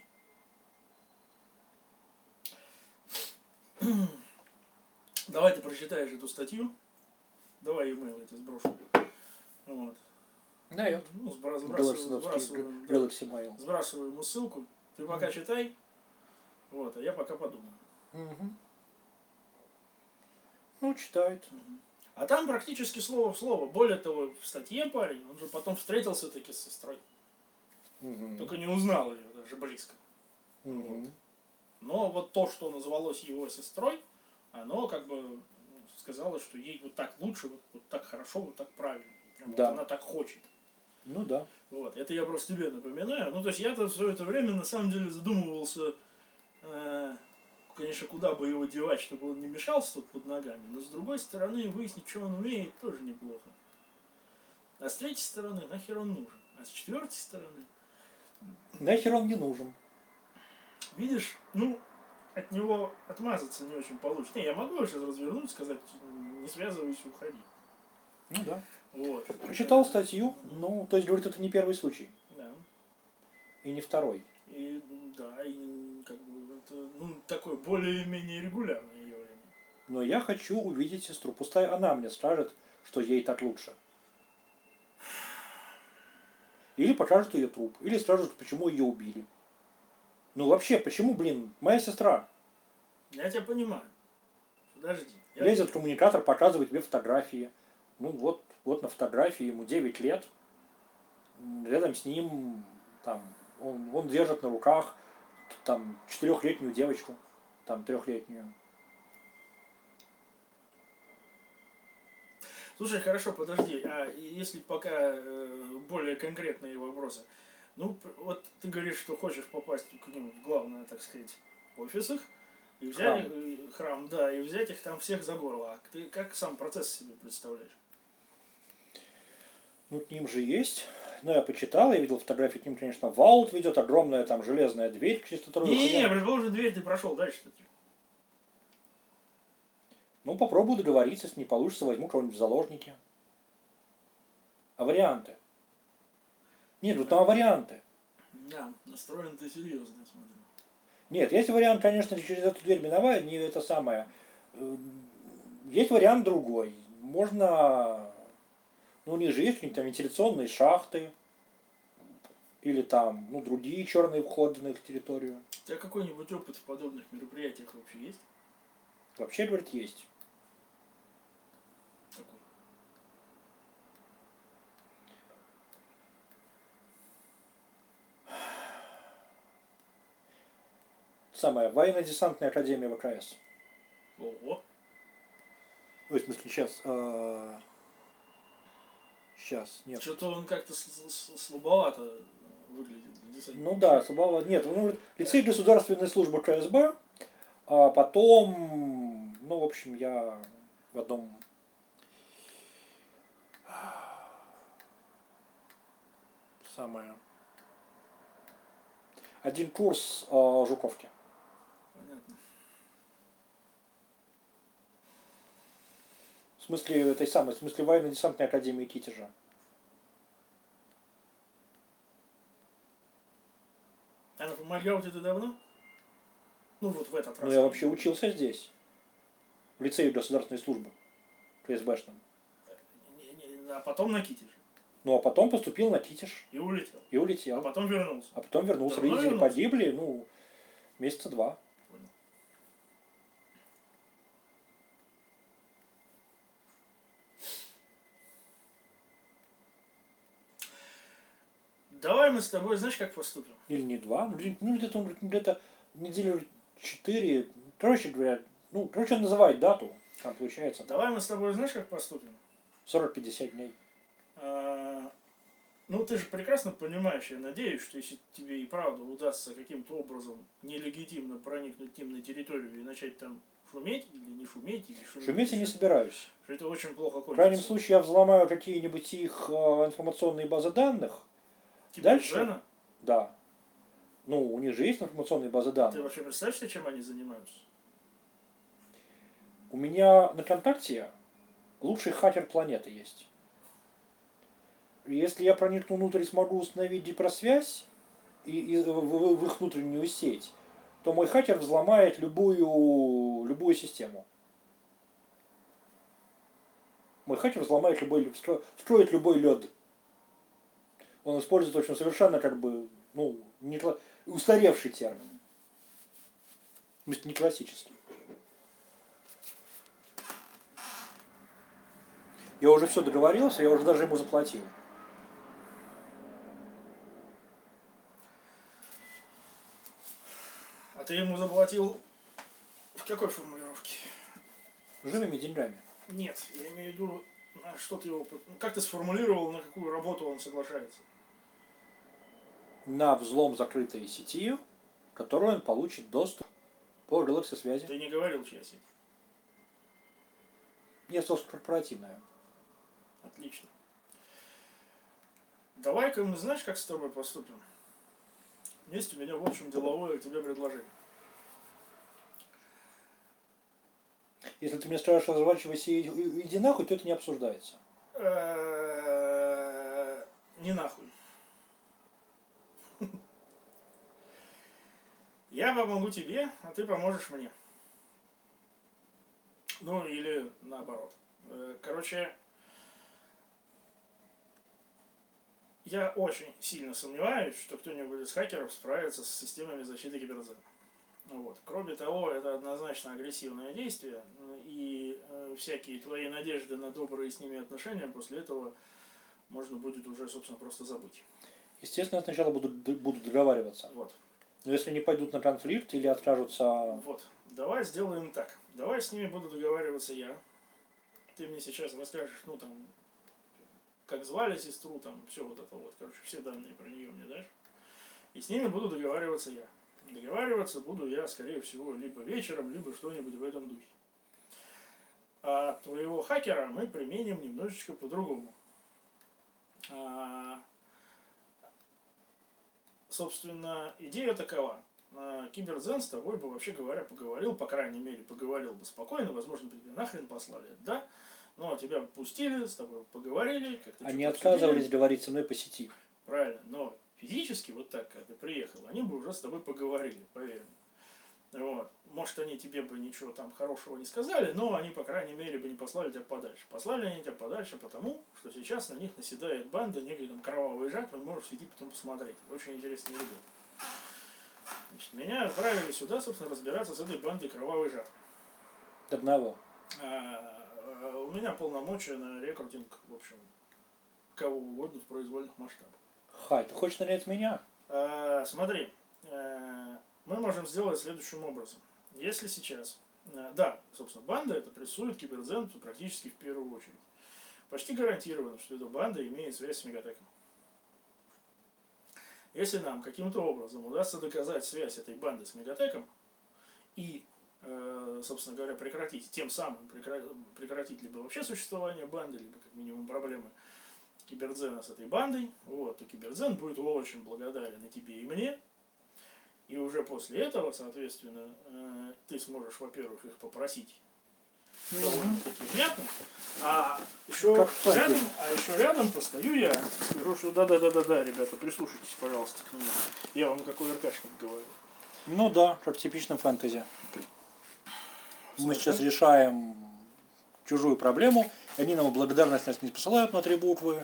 давай ты прочитаешь эту статью. Давай имейл это сброшу. Вот. Дает. Ну, сбрасываю, да, Galaxy Mail. сбрасываю ему ссылку. Ты пока читай. Вот, а я пока подумаю. Мгм. Ну, читает. А там практически слово в слово. Более того, в статье парень, он же потом встретился таки с сестрой. Мгм. Только не узнал ее даже близко. Мгм. Но вот то, что называлось его сестрой, оно как бы сказала, что ей вот так лучше, вот так хорошо, вот так правильно. Прям Да. вот она так хочет. Ну да. Вот. Это я просто тебе напоминаю. Ну, то есть я-то все это время на самом деле задумывался, конечно, куда бы его девать, чтобы он не мешался тут под ногами. Но с другой стороны, выяснить, что он умеет, тоже неплохо. А с третьей стороны, нахер он нужен. А с четвертой стороны, Нахер он не нужен. видишь, ну, от него отмазаться не очень получится. Не, я могу его сейчас развернуть, сказать, не связывайся, уходи. Ну да. Вот. Прочитал статью, ну, то есть, говорит, это не первый случай. Да. И не второй. И да, и как бы это, ну, такое более-менее регулярное явление. Но я хочу увидеть сестру. Пускай она мне скажет, что ей так лучше. Или покажет ее труп. Или скажет, почему ее убили. Ну вообще, почему, блин, моя сестра Я тебя понимаю. Подожди. лезет в коммуникатор, показывает тебе фотографии. Ну вот на фотографии ему 9 лет. Рядом с ним там, он держит на руках там 4-летнюю девочку. Там 3-летнюю. Слушай, хорошо, подожди. А если пока более конкретные вопросы. Ну, вот ты говоришь, что хочешь попасть к ним в главное, так сказать, офис их. И взять храм, да, и взять их там всех за горло. А ты как сам процесс себе представляешь? Ну, к ним же есть. Ну, я почитал, я видел фотографии, к ним, конечно, ваут ведет, огромная там железная дверь, через которую Не-не-не, хрен. предположим, дверь ты прошел, дальше что? Ну, попробую договориться, если не получится, возьму кого-нибудь в заложники. А варианты? Нет, тут там варианты. Да, настроен ты серьезно, я смотрю. Нет, есть вариант, конечно, через эту дверь миновать, не это самое. Есть вариант другой. Можно, ну, у них же есть какие-то там вентиляционные шахты, или там, ну, другие черные входы на их территорию. У тебя какой-нибудь опыт в подобных мероприятиях вообще есть? Вообще, говорит, есть. Такой. Самая военно-десантная академия ВКС. Ого. Ой, в смысле, сейчас. Сейчас, нет. Что-то он как-то слабовато выглядит. Ну да, слабого нет. Ну, говорит, лицей государственной службы КСБ, а потом, ну, в общем, я в одном самое. Один курс Жуковки. Понятно. В смысле этой самой, в смысле военно-десантной академии Китежа. Она помогала тебе давно? Ну вот в этот раз. Ну, я вообще учился здесь. В лицее государственной службы. КСБшном. А потом на Китеж. Ну, а потом поступил на Китеж. И улетел. И улетел. А потом вернулся. А потом вернулся. Давно Родители вернулся? погибли, ну, месяца 2. Понял. Давай мы с тобой, знаешь, как поступим? Или не 2. Ну, где-то он говорит, где-то недели 4. Короче говоря, ну, короче, он называет дату. Там получается Давай мы с тобой, знаешь, как поступим? 40-50 дней. Ну, ты же прекрасно понимаешь, я надеюсь, что если тебе и правда удастся каким-то образом нелегитимно проникнуть к ним на территорию и начать там шуметь, или не шуметь, или Шуметь я не собираюсь. что это очень плохо кончится. В крайнем случае я взломаю какие-нибудь их информационные базы данных. Типа Дальше? Жена, Да. Ну, у них же есть информационные базы ты данных. вообще представляешь себе, чем они занимаются? У меня на ВКонтакте лучший хакер планеты есть. Если я проникну внутрь и смогу установить гипросвязь и в их внутреннюю сеть, то мой хакер взломает любую систему. Мой хакер взломает встроит любой лед. Он использует, в общем, совершенно как бы, ну, устаревший термин. То есть не классический. Я уже все договорился, я уже даже ему заплатил. А ты ему заплатил в какой формулировке? Живыми деньгами. Нет, я имею в виду, что ты его... Как ты сформулировал, на какую работу он соглашается? На взлом закрытой сети, которую он получит доступ по Galaxy связи. Ты не говорил, чья сеть. Нет, собственно, корпоративная. Отлично. Давай-ка мы, знаешь, как с тобой поступим? Есть у меня, в общем, деловое к тебе предложение. Если ты мне скажешь, разворачивайся и иди нахуй, то это не обсуждается. Не нахуй. Я помогу тебе, а ты поможешь мне. Ну, или наоборот. Короче, я очень сильно сомневаюсь, что кто-нибудь из хакеров справится с системами защиты киберзона. Вот. Кроме того, это однозначно агрессивное действие, и всякие твои надежды на добрые с ними отношения после этого можно будет уже, собственно, просто забыть. Естественно, я сначала буду договариваться. Вот. Но если они пойдут на конфликт или откажутся... Вот. Давай сделаем так. Давай с ними буду договариваться я. Ты мне сейчас расскажешь, ну там, как звали сестру, там, все вот это вот, короче, все данные про нее мне дашь. И с ними буду договариваться я. Договариваться буду я, скорее всего, либо вечером, либо что-нибудь в этом духе. А твоего хакера мы применим немножечко по-другому. Собственно, идея такова. Киберзен с тобой бы, вообще говоря, поговорил, по крайней мере, поговорил бы спокойно, возможно, бы тебя нахрен послали, да? Но тебя пустили, с тобой поговорили, как-то Они что-то отказывались обсудили. говорить со мной по сети. Правильно, но физически, вот так, когда ты приехал, они бы уже с тобой поговорили, поверь мне. Вот. Может, они тебе бы ничего там хорошего не сказали, но они, по крайней мере, бы не послали тебя подальше. Послали они тебя подальше потому, что сейчас на них наседает банда, некий там кровавый жак, вы можете идти потом посмотреть. Очень интересные люди. Значит, меня отправили сюда, собственно, разбираться с этой бандой кровавый жак. Одного. У меня полномочия на рекрутинг, в общем, кого угодно в произвольных масштабах. Хай, ты хочешь нанять меня? Смотри, мы можем сделать следующим образом. Если сейчас, да, собственно, банда это прессует Киберзен практически в первую очередь. Почти гарантированно, что эта банда имеет связь с Мегатеком. Если нам каким-то образом удастся доказать связь этой банды с Мегатеком и, собственно говоря, прекратить, тем самым прекратить либо вообще существование банды, либо как минимум проблемы Киберзена с этой бандой, вот, то Киберзен будет очень благодарен и тебе, и мне. И уже после этого, соответственно, ты сможешь, во-первых, их попросить довольно-таки внятно, а еще рядом постою я, скажу, что да, ребята, прислушайтесь, пожалуйста, к нему. Я вам как УРКшник говорю. Ну да, как в типичном фэнтези. Мы сейчас решаем чужую проблему, они нам благодарность нас не посылают на 3 буквы.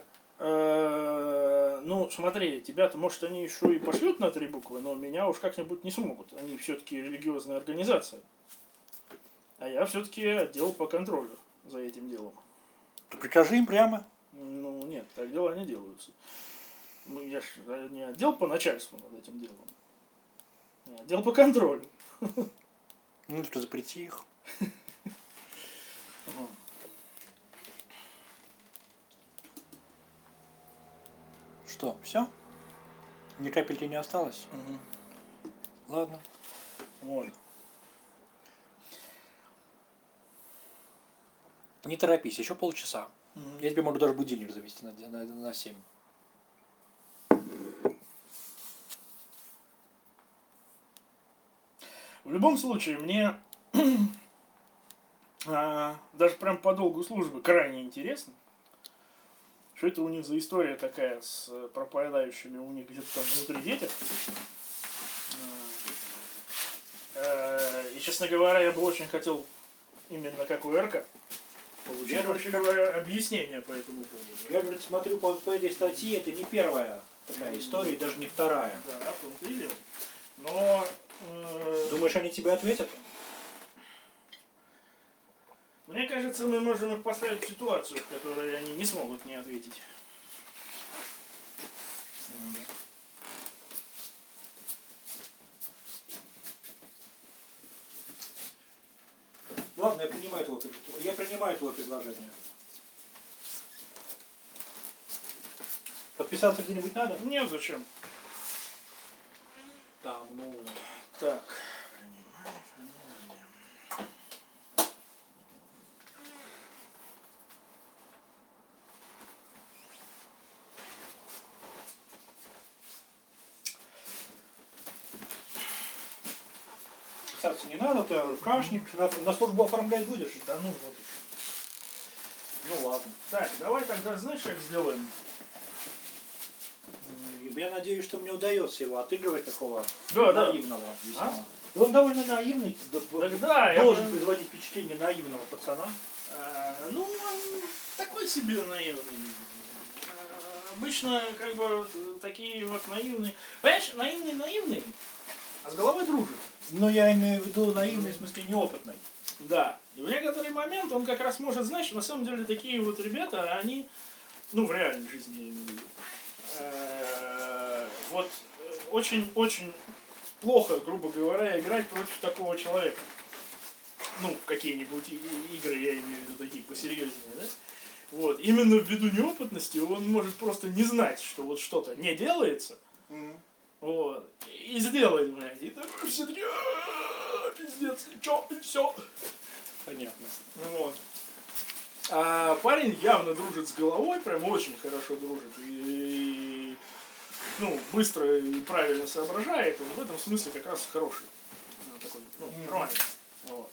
Ну, смотри, тебя-то, может, они еще и пошлют на 3 буквы, но меня уж как-нибудь не смогут. Они все-таки религиозная организация. А я все-таки отдел по контролю за этим делом. То прикажи им прямо. Ну, нет, так дела не делаются. Ну, я же не отдел по начальству над этим делом. Я отдел по контролю. Ну, ты запрети их. Что, все? Ни капельки не осталось? Ладно. Вот. Не торопись, еще полчаса. Я тебе могу даже будильник завести на 7. В любом случае, мне даже прям по долгу службы крайне интересно, что это у них за история такая с пропадающими у них где-то там внутри детях. И, честно говоря, я бы очень хотел именно как УРК получить, вообще говоря, объяснение по этому поводу. Я, говорит, смотрю по этой статье, это не первая такая история, и даже не вторая. Да, в том-то и дело. Но... Думаешь, они тебе ответят? Мне кажется, мы можем их поставить в ситуацию, в которой они не смогут не ответить. Ладно, я принимаю твое предложение. Подписаться где-нибудь надо? Нет, зачем? Там, ну... Так. Писаться не надо, ты РКшник, на службу оформлять будешь? Да ну вот. Ну ладно. Так, давай тогда, знаешь, как сделаем? Я надеюсь, что мне удается его отыгрывать такого Да, наивного. А? Весьма. Он довольно наивный, Тогда я должен бы- производить впечатление наивного пацана. Ну, он такой себе наивный. Обычно, как бы, такие вот наивные. Понимаешь, наивный, а с головой дружит. Но я имею в виду наивный, в смысле неопытный. Да. И в некоторый момент он как раз может знать, что на самом деле такие вот ребята, они, ну, в реальной жизни, я имею в виду, вот очень плохо, грубо говоря, играть против такого человека. Ну, в какие-нибудь игры, я имею в виду, такие посерьезнее, да? Вот. Именно ввиду неопытности он может просто не знать, что вот что-то не делается, Вот. И сделает, блядь. И такой все таки пиздец, чё, и все. Понятно. Вот. А парень явно дружит с головой, прям очень хорошо дружит. И ну, быстро и правильно соображает. Он в этом смысле как раз хороший. Ну, такой, ну, нормальный. Вот.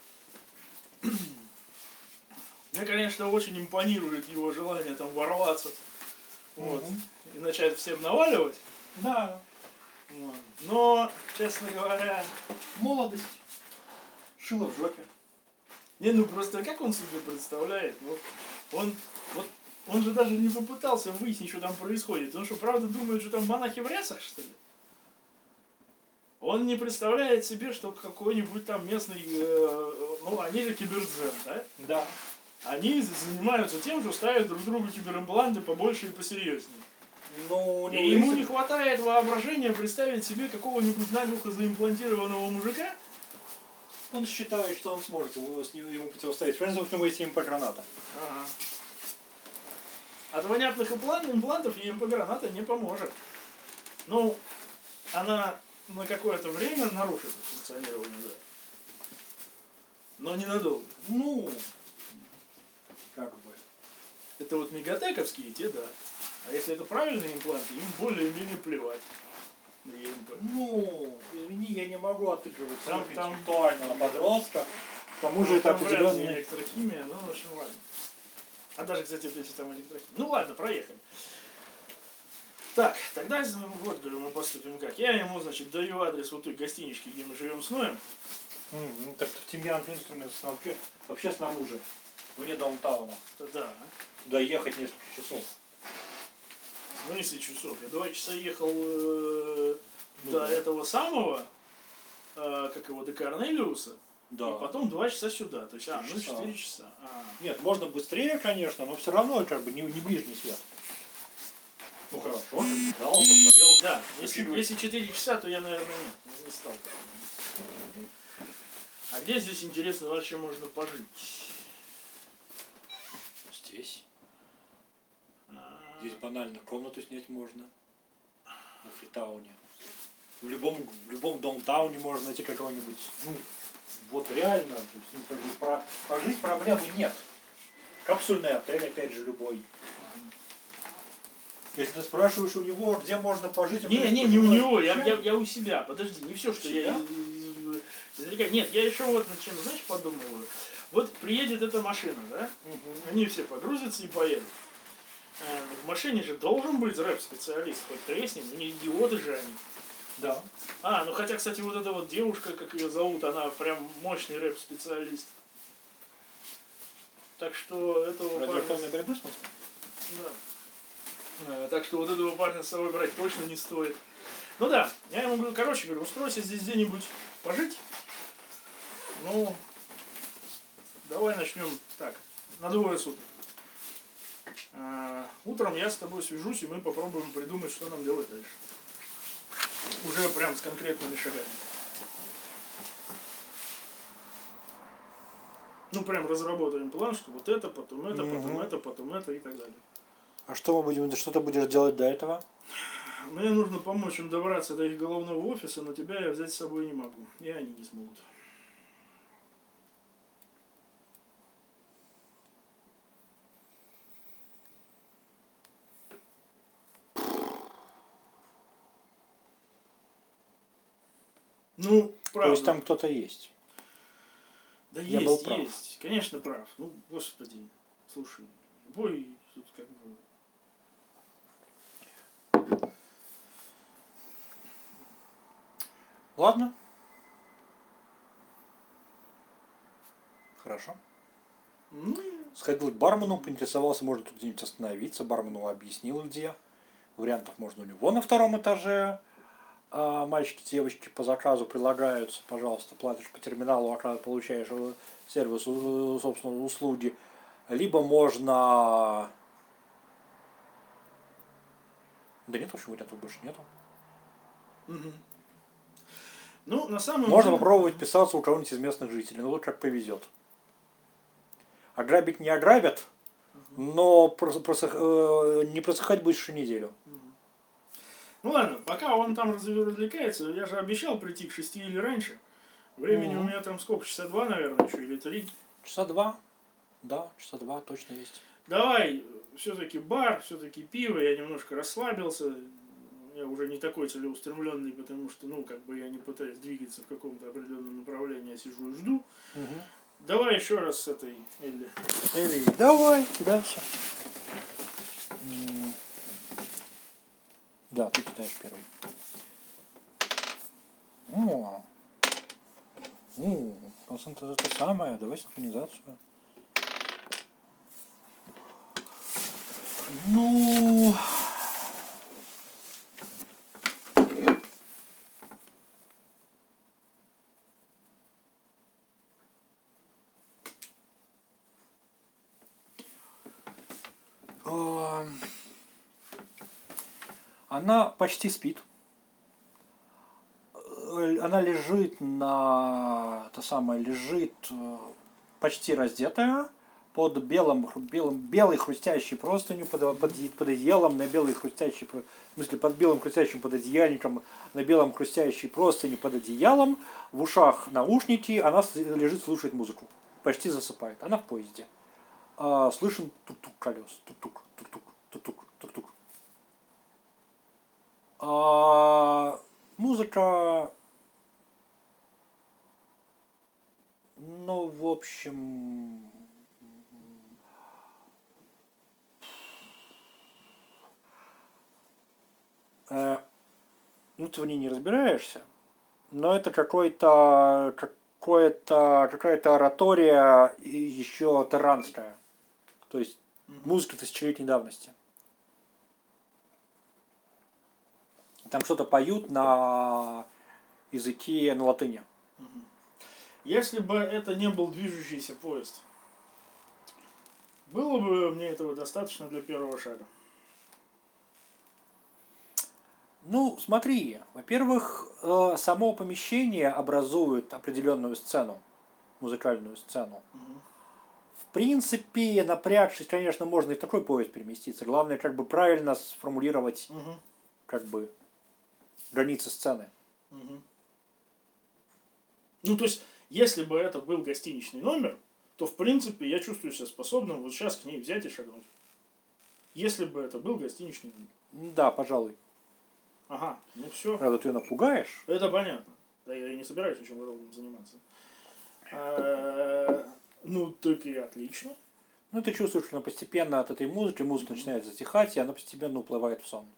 Мне, конечно, очень импонирует его желание там ворваться. Вот. И начать всем наваливать. Да. Вот. Но, честно говоря, Молодость. Шило в жопе. не, ну просто как он себе представляет? Ну, вот, он же даже не попытался выяснить, что там происходит. Он что, правда думает, что там монахи в рясах, что ли? Он не представляет себе, что какой-нибудь там местный, ну, они же кибердзен, да? Да. Они занимаются тем, что ставят друг другу киберимпланты побольше и посерьезнее. Ну, у И него ему есть- не хватает воображения представить себе какого-нибудь наглухо заимплантированного мужика. Он считает, что он сможет ему противостоять. Френзов, у него есть МП-граната. Ага. От понятных имплантов ЕМП-граната не поможет. Ну, она на какое-то время нарушит функционирование, да. Но ненадолго. Ну, как бы. Это вот мегатековские, те да. А если это правильные импланты, им более-менее плевать на ЕМП. Ну, извини, я не могу отыгрывать Там- интеллектуально на подростка. К тому же это Там вряд ли определенный... электрохимия, ну, в общем, ладно. А даже, кстати, если там электрохимия. Ну, ладно, проехали. Так, тогда вот говорю, мы поступим как. Я ему, значит, даю адрес вот той гостинички, где мы живем с Ноем. Так в Тимьян Инструментс вообще снаружи, вне даунтауна. Да. Туда ехать несколько часов. В смысле часов? Я 2 часа ехал Ну до да. этого самого, как его, до Корнелиуса. Да. И потом 2 часа сюда. То есть, ну 4 4 часа. Нет, можно быстрее, конечно, но все равно как бы не ближний свет. Ну хорошо, ты дал, посмотрел. Да, Почему? если 4 часа, то я, наверное, не стал. А где здесь, интересно, вообще можно пожить? Здесь. А, Здесь банально комнату снять можно. На Фритауне. В любом даунтауне можно найти какого-нибудь. Ну, вот реально, то есть, ну, как бы, пожить проблемы нет. Капсульный отель, опять же, любой. Если ты спрашиваешь у него, где можно пожить, он говорит, не у «Ну, него, зачем?» я у себя. Подожди, не все, что я Себя? издалека. Нет, я еще вот над чем, знаешь, подумываю. Вот приедет эта машина, да? Они все погрузятся и поедут. В машине же должен быть рэп-специалист, хоть тресни, ну не идиоты же они. Да. Ну хотя, кстати, вот эта вот девушка, как ее зовут, она прям мощный рэп-специалист. Так что этого Радиоактивная борьба, в смысле? Да. Так что вот этого парня с собой брать точно не стоит. Ну да, я ему говорю, короче, говорю, устройся здесь где-нибудь пожить. Ну, давай начнем так, на 2 суток. Утром я с тобой свяжусь, и мы попробуем придумать, что нам делать дальше. Уже прям с конкретными шагами. Ну, прям разработаем план, что вот это, потом это, потом это, потом это и так далее. А что ты будешь делать до этого? Мне нужно помочь им добраться до их головного офиса, но тебя я взять с собой не могу. И они не смогут. Ну, правда. То есть там кто-то есть. Да я есть, был прав. есть. Конечно, прав. Ну, господи, слушай, бой тут как бы... Ладно. Хорошо. Ну, Сходил к бармену, поинтересовался, может тут где-нибудь остановиться. Бармену объяснил, где. Вариантов можно у него на 2-м этаже. Мальчики, девочки по заказу прилагаются. Пожалуйста, платишь по терминалу, получаешь сервис, собственно, услуги. Либо можно... Да нет, в общем, вариантов больше нету. угу. Ну, на самом Можно деле... попробовать писаться у кого-нибудь из местных жителей, но вот как повезет. Ограбить не ограбят, но не просыхать будешь еще неделю. Ну ладно, пока он там развлекается, я же обещал прийти к 6 или раньше. Времени у меня там сколько, часа 2, наверное, еще, или 3. Часа 2. Да, часа 2 точно есть. Давай, все-таки бар, все-таки пиво, я немножко расслабился. Я уже не такой целеустремленный, потому что, ну, как бы я не пытаюсь двигаться в каком-то определенном направлении, я сижу и жду. Угу. Давай еще раз с этой Элли. Или давай, дальше. Да, ты читаешь первый. О, это самое, давай синхронизацию. Ну, она почти спит. Она лежит лежит почти раздетая под белой хрустящей простынью, под одеялом на белой хрустящей, в смысле под белым хрустящим пододеяльником, на белом хрустящей простыни под одеялом, в ушах наушники, она лежит, слушает музыку, почти засыпает. Она в поезде. Слышен тук-тук колес, тук-тук, тук-тук, тук-тук, тук-тук. Музыка, ну, в общем, ну, ты в ней не разбираешься, но это какая-то оратория еще таранская, то есть музыка тысячелетней давности. Там что-то поют на языке, на латыни. Если бы это не был движущийся поезд, было бы мне этого достаточно для первого шага? Ну, смотри, во-первых, само помещение образует определенную сцену, музыкальную сцену. В принципе, напрягшись, конечно, можно и в такой поезд переместиться. Главное, как бы правильно сформулировать, как бы, границы сцены. Ну, то есть, если бы это был гостиничный номер, то, в принципе, я чувствую себя способным вот сейчас к ней взять и шагнуть. Если бы это был гостиничный номер. Да, пожалуй. Ага, ну все. Правда, ты ее напугаешь. Это понятно. Да, я и не собираюсь ничем подобным заниматься. Ну, так и отлично. Ну, ты чувствуешь, что она постепенно от этой музыка начинает затихать, и она постепенно уплывает в сон.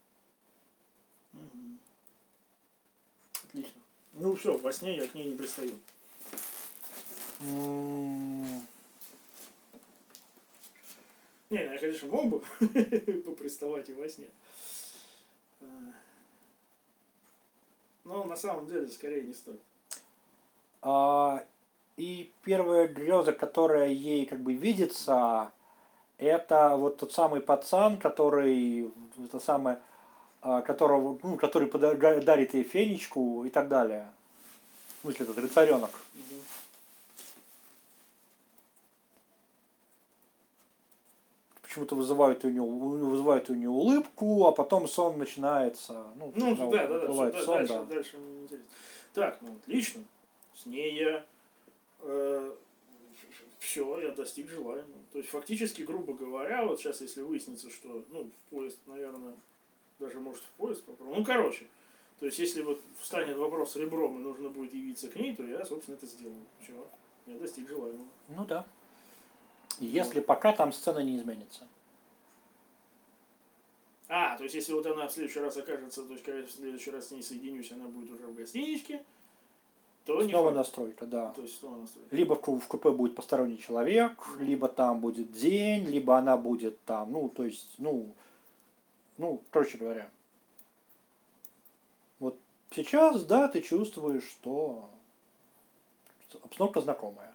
Отлично. Ну все, во сне я к ней не пристаю. Не, я, конечно, мог бы поприставать и во сне. Но на самом деле скорее не стоит. И первая греза, которая ей как бы видится, это вот тот самый пацан, который, это самое, которого, ну, который дарит ей фенечку и так далее. В смысле, этот рыцаренок. Почему-то вызывает у нее улыбку, а потом сон начинается. Ну, Дальше мне интересно. Так, ну отлично. С ней я все, я достиг желаемого. То есть фактически, грубо говоря, вот сейчас, если выяснится, что, ну, в поезд, наверное, даже может в поезд попробовать. Ну, короче, то есть если вот встанет вопрос с ребром и нужно будет явиться к ней, то я, собственно, это сделаю. Все, я достиг желаемого. Ну да. Если пока там сцена не изменится. То есть если вот она в следующий раз окажется, то есть когда я в следующий раз с ней соединюсь, она будет уже в гостиничке, то снова настройка, да. То есть снова настройка. Либо в купе будет посторонний человек, либо там будет день, либо она будет там, ну, то есть, ну, короче говоря. Вот сейчас, да, ты чувствуешь, что обстановка знакомая.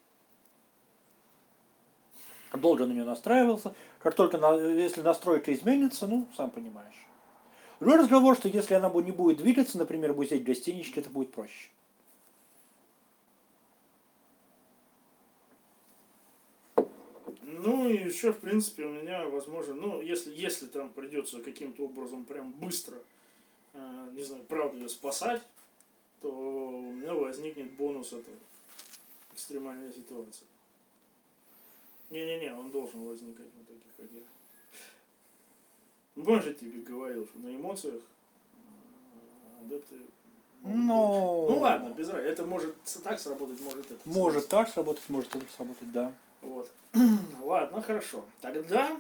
Долго на нее настраивался. Как только, если настройка изменится, ну, сам понимаешь. Другой разговор, что если она не будет двигаться, например, будет сидеть в гостиничке, это будет проще. Ну и еще, в принципе, у меня, возможно, ну, если там придется каким-то образом прям быстро не знаю, правда ее спасать, то у меня возникнет бонус этой экстремальной ситуации. Не-не-не, он должен возникать на таких, как я. Ну, помнишь, я тебе говорил, что на эмоциях адепты могут Ну, больше. Ну ладно, без разницы. Это может так сработать, может это. может так сработать, может это сработать, да. Вот. Ладно, хорошо. Тогда,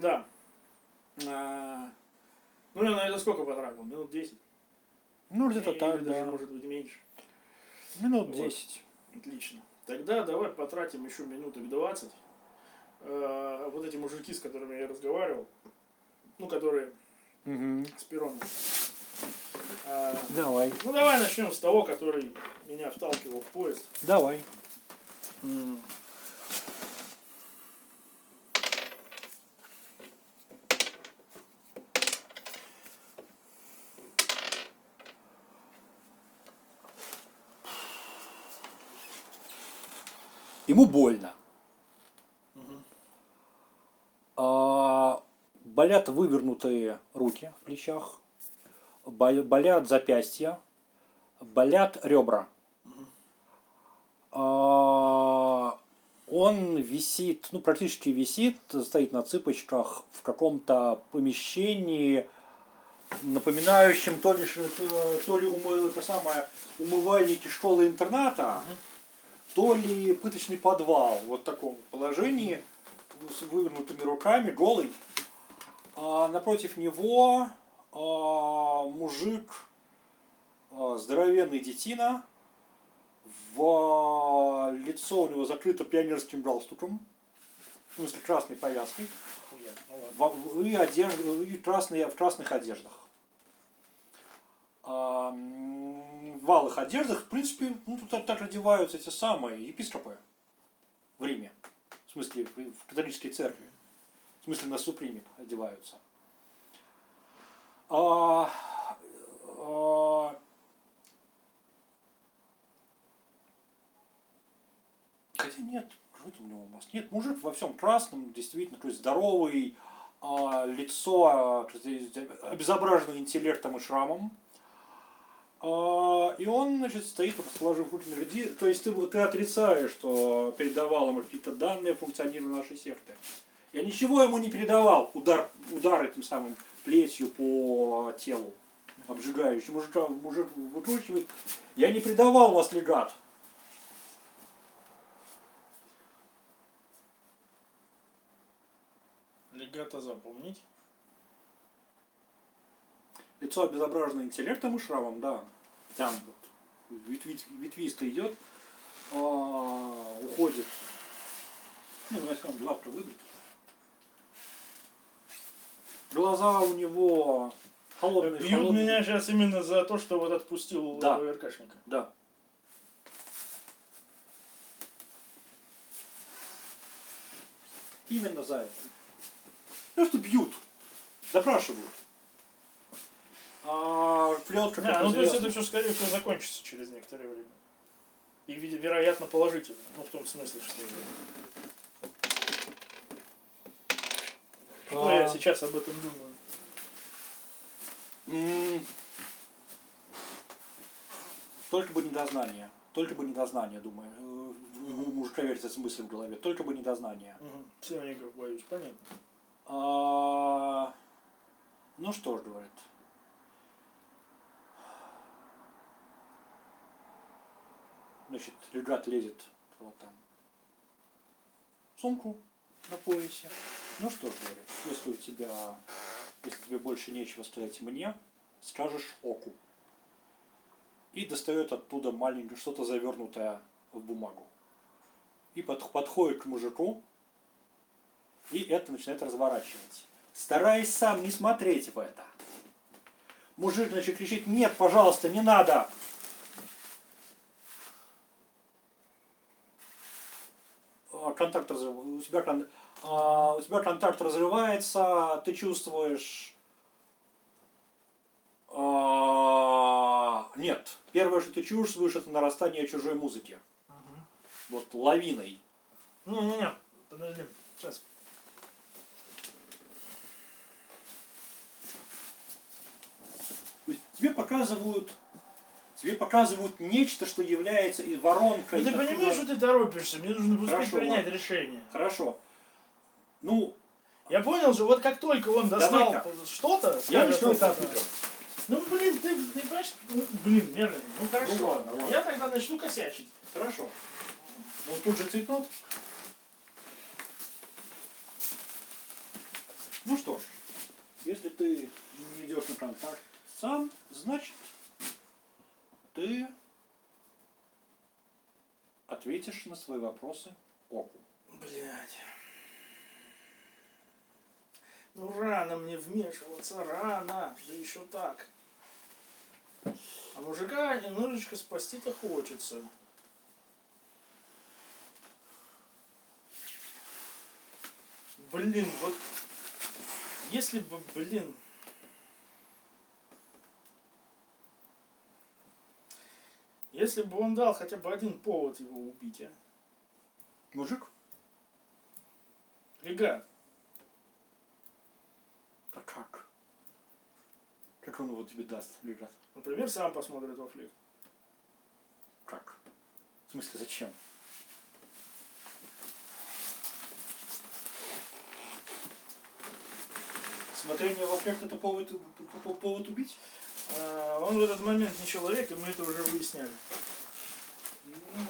ну я на это сколько потратил? Минут 10? Ну, где-то Или так, даже, да. может быть, меньше. Минут Вот. 10. Отлично. Тогда давай потратим еще минуток 20. Вот эти мужики, с которыми я разговаривал, ну, которые Угу. с перроном. Давай. Ну, давай начнем с того, который меня вталкивал в поезд. Давай. Ему больно. Болят вывернутые руки в плечах, болят запястья, болят ребра. Он висит, ну практически висит, стоит на цыпочках в каком-то помещении, напоминающем то ли это самое, умывальники школы-интерната, то ли пыточный подвал. Вот в таком положении, с вывернутыми руками, голый. Напротив него мужик, здоровенный детина, в лицо у него закрыто пионерским галстуком, в смысле красной повязкой, и в красных одеждах. В алых одеждах, в принципе, ну, тут так одеваются эти самые епископы в Риме, в смысле в католической церкви, в смысле на суприме одеваются. Хотя нет, что у него маск? Нет, мужик во всем красном, действительно, то есть здоровый, лицо обезображено интеллектом и шрамом. И он, значит, стоит, сложив руки на груди. То есть ты отрицаешь, что передавал ему какие-то данные о функционировании нашей секты. Я ничего ему не передавал, удар этим самым плетью по телу, обжигающий. Мужик выкручивает. Я не предавал вас, легат. Легато запомнить. Лицо обезображено интеллектом и шрамом, да. Там вот ветвисто идет, уходит. Ну, я скажу, завтра выйдет. Глаза у него холодные. Бьют меня сейчас именно за то, что вот отпустил Да. ВРКшника. Да. Именно за это. Ну что бьют, допрашивают. Клетка, Ну, то есть это все, скорее всего, закончится через некоторое время. И, вероятно, положительно. Ну, в том смысле, что... Ну, я сейчас об этом думаю. Только бы не дознание. Только бы не дознание, думаю. У мужика вертится смысл в голове. Только бы не дознание. Все, я боюсь, понятно. Ну что ж, говорит. Значит, легат лезет вот там в сумку на поясе. Ну что ж, говорит, если тебе больше нечего сказать мне, скажешь оку. И достает оттуда маленькое что-то завернутое в бумагу. И подходит к мужику, и это начинает разворачивать. Стараясь сам не смотреть в это. Мужик, значит, кричит: нет, пожалуйста, не надо. Контакт разрывается. У тебя контакт разрывается, ты чувствуешь... Нет. Первое, что ты чувствуешь, это нарастание чужой музыки. Вот лавиной. Не, подожди, сейчас. Тебе показывают нечто, что является и воронкой. Ну, ты понимаешь, что ты торопишься? Мне нужно быстрее Хорошо, принять ладно. решение. Хорошо. Ну, Я понял же, вот как только он достал Давай что-то, я скажет, начну вот это это. отвлекать. Ну, блин, ты понимаешь, ну, блин, медленно. Ну, хорошо. Ну, ладно, ладно. Я тогда начну косячить. Хорошо. Он тут же цветнут. Ну что ж, если ты не идешь на контакт сам, значит, ты ответишь на свои вопросы оку. Блядь. Ну, рано мне вмешиваться, рано. Да еще так. А мужика немножечко спасти-то хочется. Блин, вот если бы, блин, если бы он дал хотя бы один повод его убить, а? Мужик? Ребят, А как? Как он его тебе даст, ребят? например, сам посмотрит во флик. Как? В смысле, зачем? Смотрение в эффект это повод убить? Он в этот момент не человек, и мы это уже выясняли. Ну,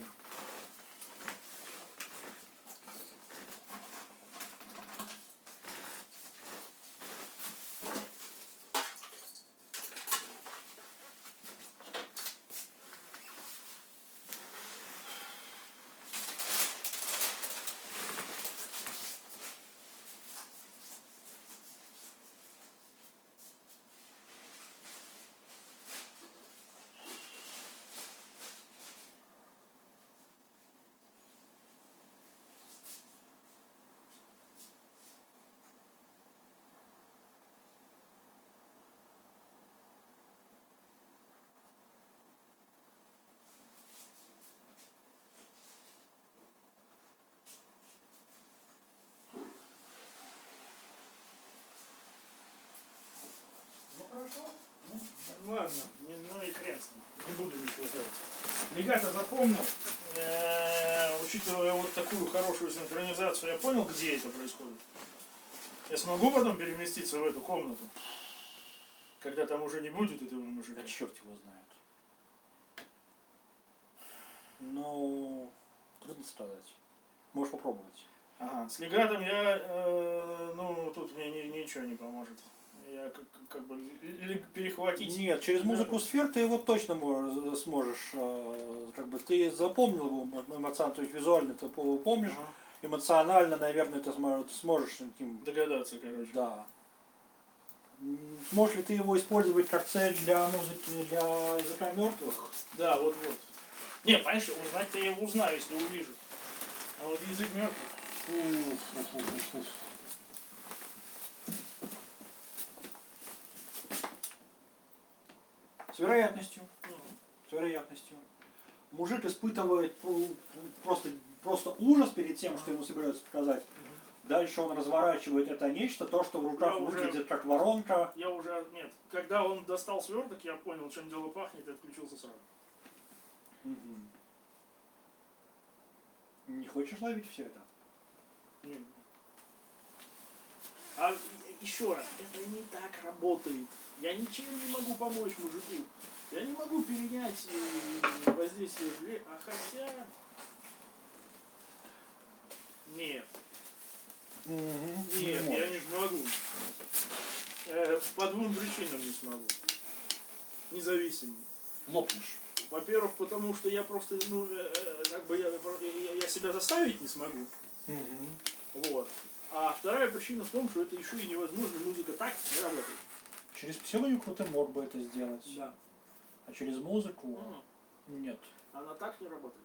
хорошо. Ладно, ну и хрен с ним. Не буду ничего делать. Ребята, запомнил, учитывая вот такую хорошую синхронизацию, я понял, где это происходит. Я смогу потом переместиться в эту комнату, когда там уже не будет этого мужика. Да черт его знает. Ну, трудно сказать. Можешь попробовать. Ага, с легатом я, ну, тут мне ничего не поможет. Я как бы или перехватить. Нет, через музыку сфер ты его точно сможешь, как бы ты запомнил его эмоционально, то есть визуально ты его помнишь, Ага. эмоционально, наверное, ты сможешь с ним. Догадаться, короче. Да. Сможешь ли ты его использовать как цель для музыки, для языка мертвых? Да, вот-вот. Не, понимаешь, узнать-то я его узнаю, если увижу. А вот язык мертвый. С вероятностью. С вероятностью. Мужик испытывает просто ужас перед тем, что ему собираются показать. Дальше он разворачивает это нечто, то, что в руках Я уже- выглядит как воронка. Я уже, нет, когда он достал сверток, я понял, чем дело пахнет, и отключился сразу. Не хочешь ловить все это? Не. А еще раз, это не так работает. Я ничем не могу помочь мужику. Я не могу перенять воздействие. А хотя... Нет. Нет, я не смогу. По двум причинам не смогу. Независимо. Лопнешь. Во-первых, потому что я просто, ну, как бы я себя заставить не смогу. Вот. А вторая причина в том, что это еще и невозможно, музыка так не работает. Через психологию ты мог бы это сделать. Да. А через музыку нет. Она так не работает.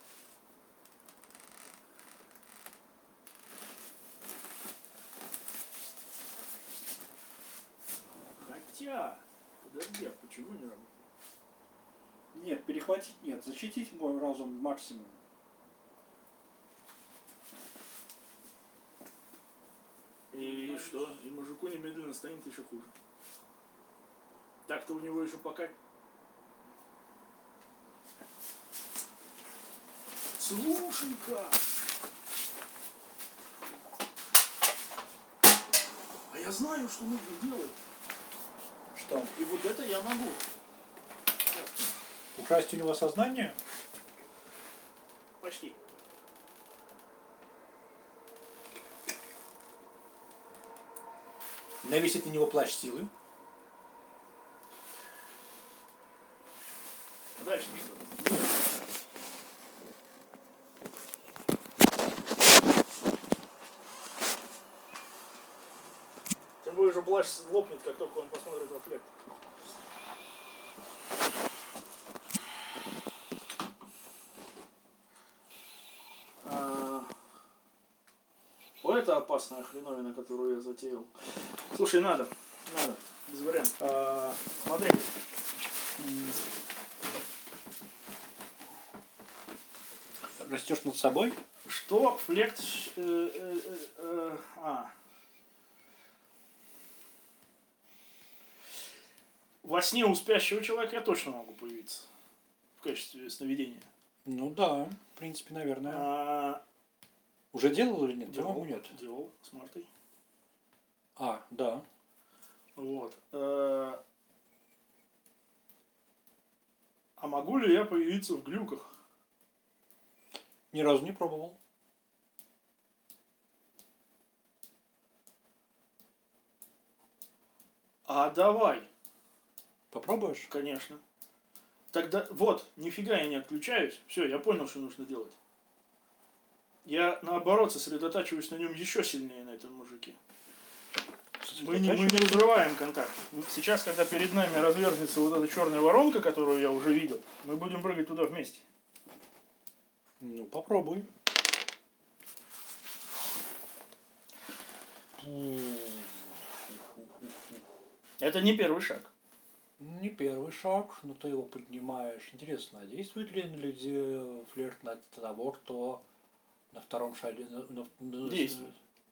Хотя, подожди, а почему не работает? Нет, перехватить нет. Защитить мой разум максимум. И что? И мужику немедленно станет еще хуже. Так-то у него еще пока... Слушай-ка! А я знаю, что нужно делать. Что? И вот это я могу. Украсть у него сознание? Почти. Навесить на него плащ силы? А дальше что? Тем более же плащ лопнет, как только он посмотрит в флект. Вот это опасная хреновина, которую я затеял. Слушай, надо, без вариантов. Смотри. Растешь над собой? Что флект... Во сне у спящего человека я точно могу появиться в качестве сновидения. Ну да, в принципе, наверное. А, Уже делал или нет? делал, По-моему, нет. делал с Мартой. А, да. Вот. А могу ли я появиться в глюках? Ни разу не пробовал. А давай, Попробуешь? конечно. Тогда вот, нифига я не отключаюсь. Все, я понял, что нужно делать. Я наоборот сосредотачиваюсь на нем еще сильнее, на этом мужике. Мы не разрываем контакт. Сейчас, когда перед нами развернется вот эта черная воронка, которую я уже видел, мы будем прыгать туда вместе. Ну, попробуй. Это не первый шаг. Не первый шаг, но ты его поднимаешь. Интересно, а действует ли на людей флирт на того, кто на втором шаге? Действует.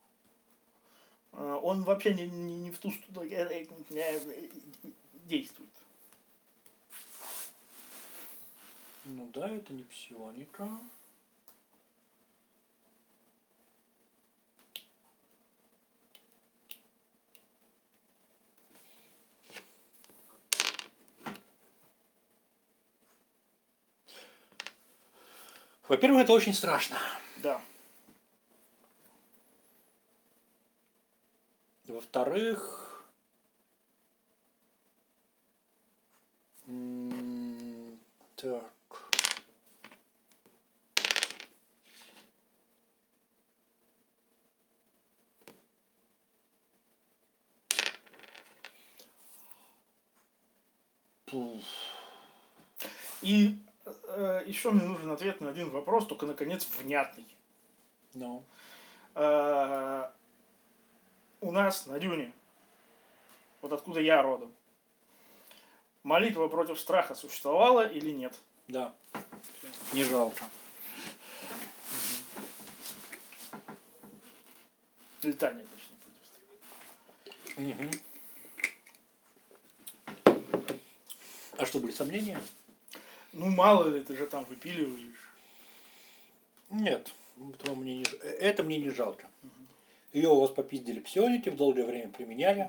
Он вообще не в ту сторону действует. Ну да, это не псионика. Во-первых, это очень страшно. Да. Во-вторых, так. И еще мне нужен ответ на один вопрос, только наконец внятный. Ну. У нас на Дюне, вот откуда я родом, молитва против страха существовала или нет? Да. Не жалко. Летание, точнее, против страха. Угу. А что, были сомнения? Ну, мало ли, ты же там выпиливаешь. Нет, это мне не жалко. Ее у вас попиздили псионики, в долгое время применяли.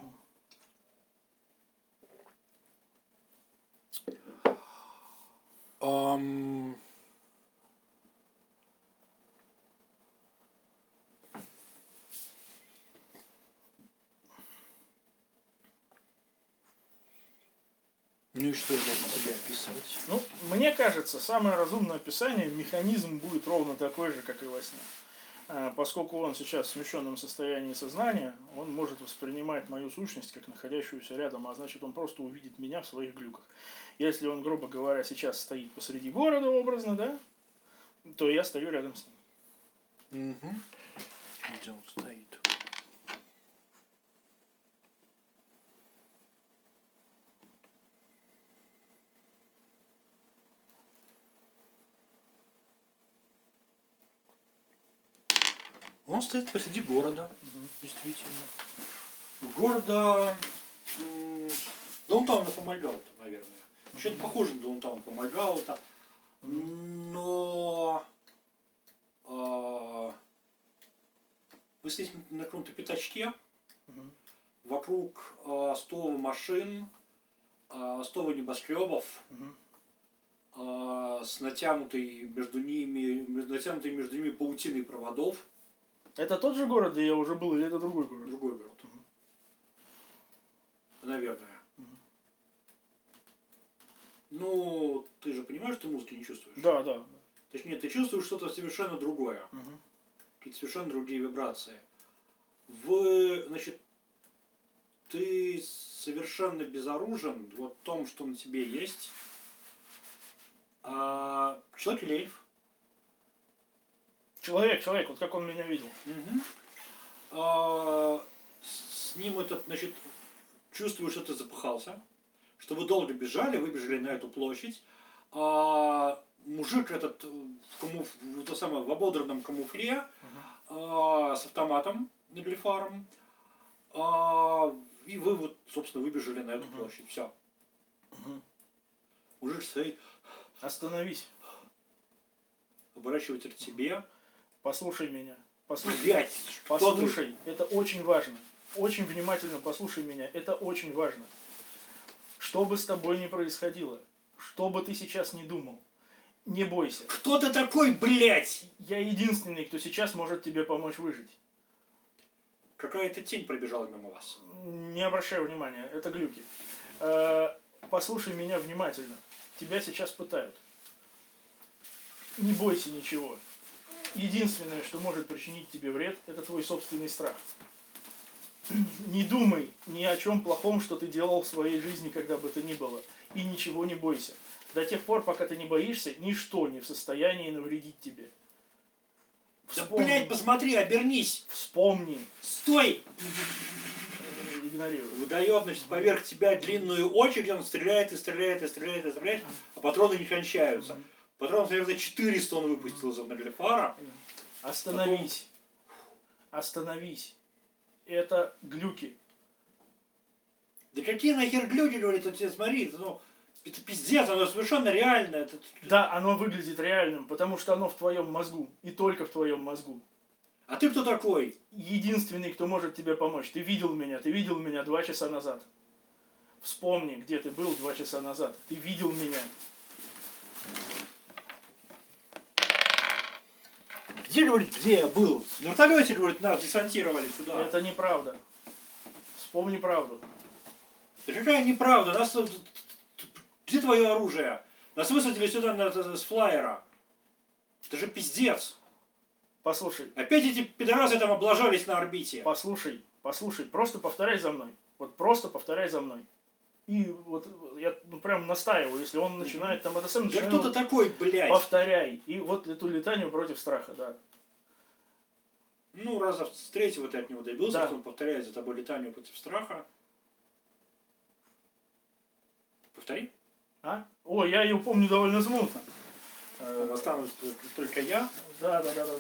Ну и что я должен тебе описывать? Ну, мне кажется, самое разумное описание, механизм будет ровно такой же, как и во сне. Поскольку он сейчас в смещенном состоянии сознания, он может воспринимать мою сущность как находящуюся рядом, а значит, он просто увидит меня в своих глюках. Если он, грубо говоря, сейчас стоит посреди города образно, да, то я стою рядом с ним. Угу. Где он стоит? Он стоит посреди города, действительно. Города Даунтауну помогал, наверное. Что-то похоже на Даунтаун помогал. Но вы здесь на каком-то пятачке, Мгм. вокруг стова машин, стова небоскребов, Мгм. с натянутой между ними паутиной проводов. Это тот же город, где я уже был, или это другой город? Другой город. Наверное. Мгм. Ну, ты же понимаешь, ты музыки не чувствуешь? Да, да. Точнее, ты чувствуешь что-то совершенно другое. Мгм. Какие-то совершенно другие вибрации. Значит, ты совершенно безоружен вот в том, что на тебе есть. Человек Лейф. Человек, вот как он меня видел. Мгм. С ним значит, чувствуешь, что ты запыхался, что вы долго бежали, выбежали на эту площадь. Мужик этот в ободранном камуфле, с автоматом на глифаром. И вы вот, собственно, выбежали на эту площадь. Все. Мгм. Мужик стоит, Остановись. оборачивается к тебе. Послушай меня. Послушай. Блять, что ты? Послушай, это очень важно. Очень внимательно послушай меня. Это очень важно. Что бы с тобой ни происходило, что бы ты сейчас ни думал, не бойся. Кто ты такой, блять? Я единственный, кто сейчас может тебе помочь выжить. Какая-то тень пробежала мимо вас. Не обращай внимания, это глюки. Послушай меня внимательно. Тебя сейчас пытают. Не бойся ничего. Единственное, что может причинить тебе вред, это твой собственный страх. Не думай ни о чем плохом, что ты делал в своей жизни, когда бы то ни было. И ничего не бойся. До тех пор, пока ты не боишься, ничто не в состоянии навредить тебе. Да, блять, посмотри, обернись. Вспомни. Стой! Игнорирую. Выдает, значит, поверх тебя длинную очередь, он стреляет и стреляет и стреляет и стреляет, а патроны не кончаются. Патронов, наверное, 400 он выпустил из Наглифара. Остановись. Остановись. Это глюки. Да какие нахер глюки, говорит, вот тебе смотри, это пиздец, оно совершенно реально. Да, оно выглядит реальным, потому что оно в твоем мозгу. И только в твоем мозгу. А ты кто такой? Единственный, кто может тебе помочь. Ты видел меня 2 часа назад. Вспомни, где ты был 2 часа назад. Ты видел меня. Где, говорит, где я был? В вертолете, говорит, нас десантировали сюда. Это неправда. Вспомни правду. Да какая неправда? Где твое оружие? Нас высадили сюда с флайера. Это же пиздец. Послушай. Опять эти пидорасы там облажались на орбите. Послушай. Просто повторяй за мной. Вот просто повторяй за мной. И вот я прям настаиваю, если он начинает там это самое... Да кто ты такой, блядь? Повторяй. И вот эту летанию против страха, да. Ну, раза с третьего ты от него добился, Да. что он повторяет за тобой летанию против страха. Повтори. А? Ой, я ее помню довольно смутно. Останусь только я. Да.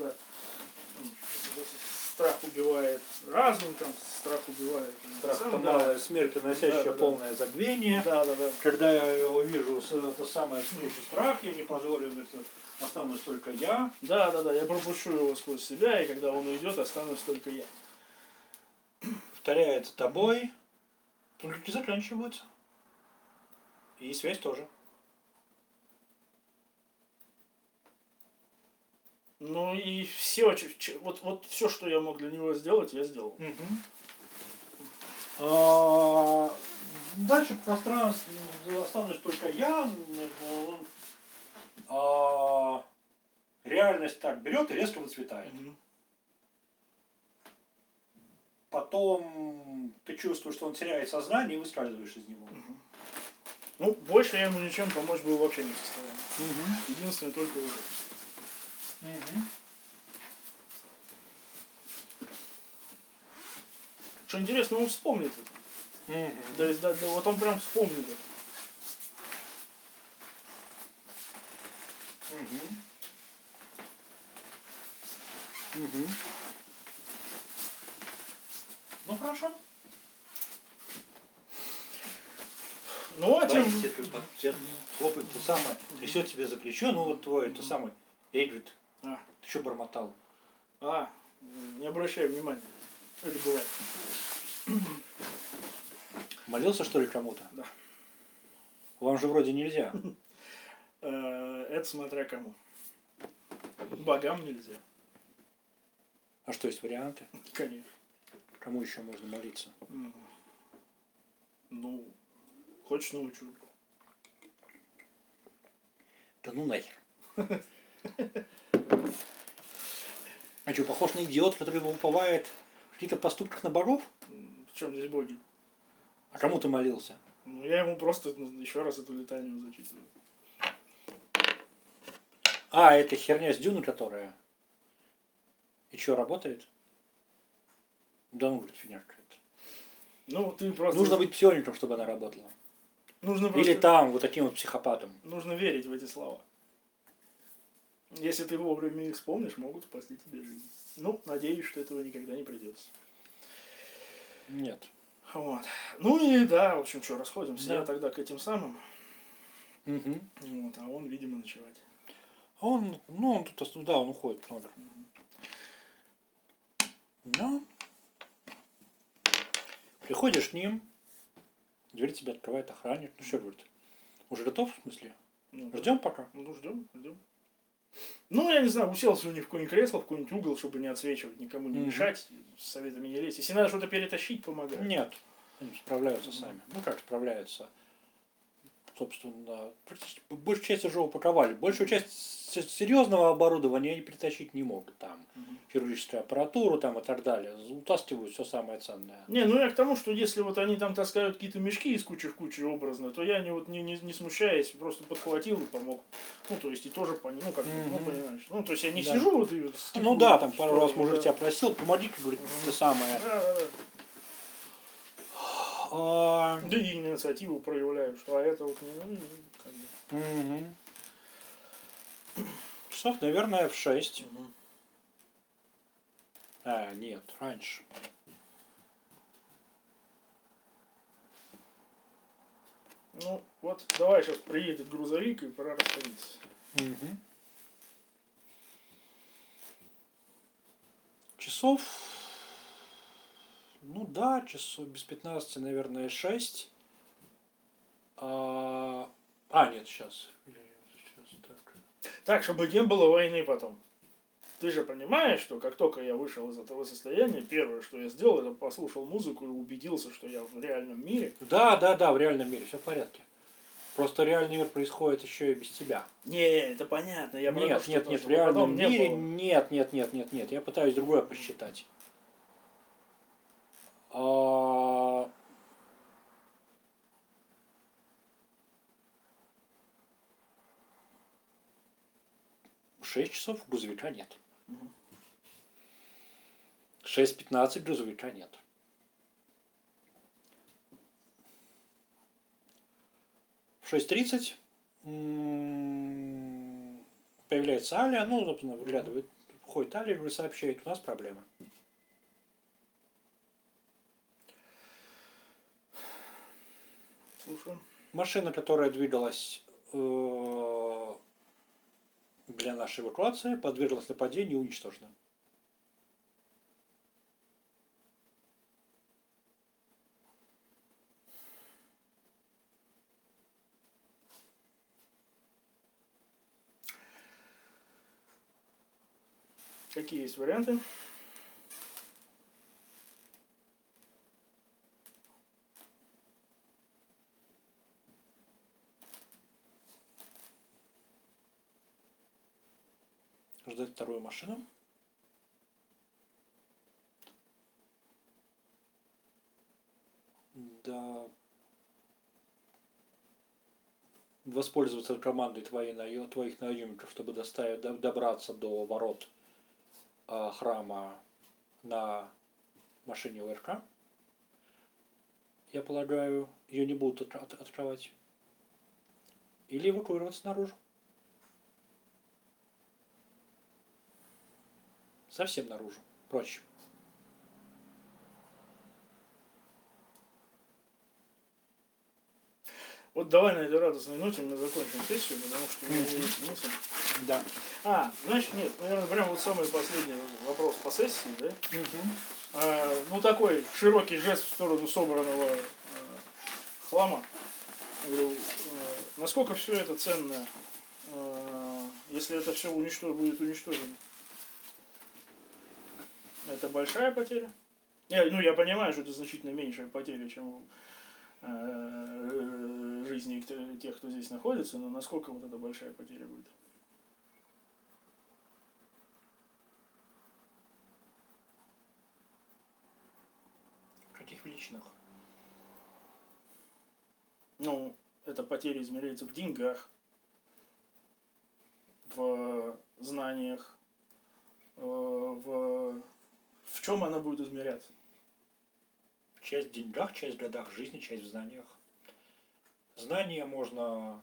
Страх убивает разум, там страх убивает. Страх Сам, это да. малая смерть, приносящая Да. полное забвение. Да. Когда я увижу это самое встречу страх, я не позволю, останусь только я. Да, я пропущу его сквозь себя, и когда он уйдет, останусь только я. Повторяет за тобой. Пункты заканчиваются. И связь тоже. Ну и все, вот все, что я мог для него сделать, я сделал. Дальше в пространстве останусь только я. Реальность так берет и резко выцветает. Потом ты чувствуешь, что он теряет сознание и выскальзываешь из него. Ну, больше я ему ничем помочь был вообще не в состоянии. Единственное, только уже. Что интересно, он вспомнит это. То есть, да, вот он прям вспомнит это. Ну хорошо. Ну, а тем... Боится тебя хлопает, то самое, трясет тебе за плечо, ну вот твой, то самый, Эйджит, А, ты что бормотал? не обращай внимания. Это бывает. Молился, что ли, кому-то? Да. Вам же вроде нельзя. Это смотря кому. Богам нельзя. А что, есть варианты? Конечно. Кому еще можно молиться? Ну, хочешь научу. Да ну нахер. А что, похож на идиот, который уповает в каких-то поступках на богов? В чем здесь боги? А кому ты молился? Ну, я ему просто еще раз эту летанию зачитываю. А, это херня с Дюны, которая... И что, работает? Да ну, говорит, фигня какая-то. Ну, ты просто... Нужно быть псиоником, чтобы она работала. Нужно просто... Или там, вот таким вот психопатом. Нужно верить в эти слова. Если ты вовремя их вспомнишь, могут спасти тебе жизнь. Ну, надеюсь, что этого никогда не придется. Нет. Вот. Ну и да, в общем, что, расходимся. Да. Я тогда к этим самым. Угу. Вот, а он, видимо, ночевать. Он, ну, он тут, да, он уходит в номер. Ну, приходишь к ним, дверь тебе открывает охранник. Ну что, говорит, уже готов, в смысле? Ну, Ждем пока? Ну, ждем. Ну, я не знаю, уселся у них в какое-нибудь кресло, в какой-нибудь угол, чтобы не отсвечивать, никому не мешать, с советами не лезть. Если надо что-то перетащить, помогай. Нет, они справляются сами. Ну как справляются? Собственно, практически большую часть уже упаковали. Большую часть серьезного оборудования они перетащить не могут. Там хирургическую аппаратуру там, и так далее. Утаскивают все самое ценное. Не, ну я к тому, что если вот они там таскают какие-то мешки из кучи в кучу образно, то я не смущаясь, просто подхватил и помог. Ну, то есть и тоже ну, как бы, ну, понимаешь. Ну, то есть я не сижу вот и... Ну да, там пару раз мужик тебя просил, помоги, говорит, ты самое. Да. Да и инициативу проявляю, что это вот не... как бы. Часов, наверное, в 6. А, нет, раньше. Ну, вот, давай сейчас приедет грузовик и пора расходиться. Часов, ну да, часов без 15, наверное, 6. Нет, сейчас. Так, чтобы не было войны потом. Ты же понимаешь, что как только я вышел из этого состояния, первое, что я сделал, это послушал музыку и убедился, что я в реальном мире. Да, в реальном мире все в порядке. Просто реальный мир происходит еще и без тебя. Не, это понятно. Я Нет, в чтобы реальном потом не мире было. нет. Я пытаюсь другое посчитать. В 6 часов грузовика нет. 6:15 грузовика нет. В 6:30 появляется Аля, ну, собственно, выглядывает, входит Аля и сообщает, у нас проблемы. Слушаю. Машина, которая двигалась для нашей эвакуации, подверглась нападению и уничтожена. Какие есть варианты? Ждать вторую машину. Да. Воспользоваться командой твоих наемников, чтобы добраться до ворот храма на машине ОРК. Я полагаю, ее не будут открывать. Или эвакуироваться наружу. Совсем наружу. Прочь. Вот давай на этой радостной ноте мы закончим сессию, потому что у меня есть мысль. Да. Значит, нет, наверное, прям вот самый последний вопрос по сессии, да? Угу. Ну, такой широкий жест в сторону собранного хлама. Говорю, насколько все это ценно, если это все будет уничтожено? Это большая потеря? Я понимаю, что это значительно меньшая потеря, чем жизни тех, кто здесь находится, но насколько вот эта большая потеря будет? В каких величинах? Ну, эта потеря измеряется в деньгах, в знаниях, в чем она будет измеряться? Часть в деньгах, часть в годах жизни, часть в знаниях. Знания можно...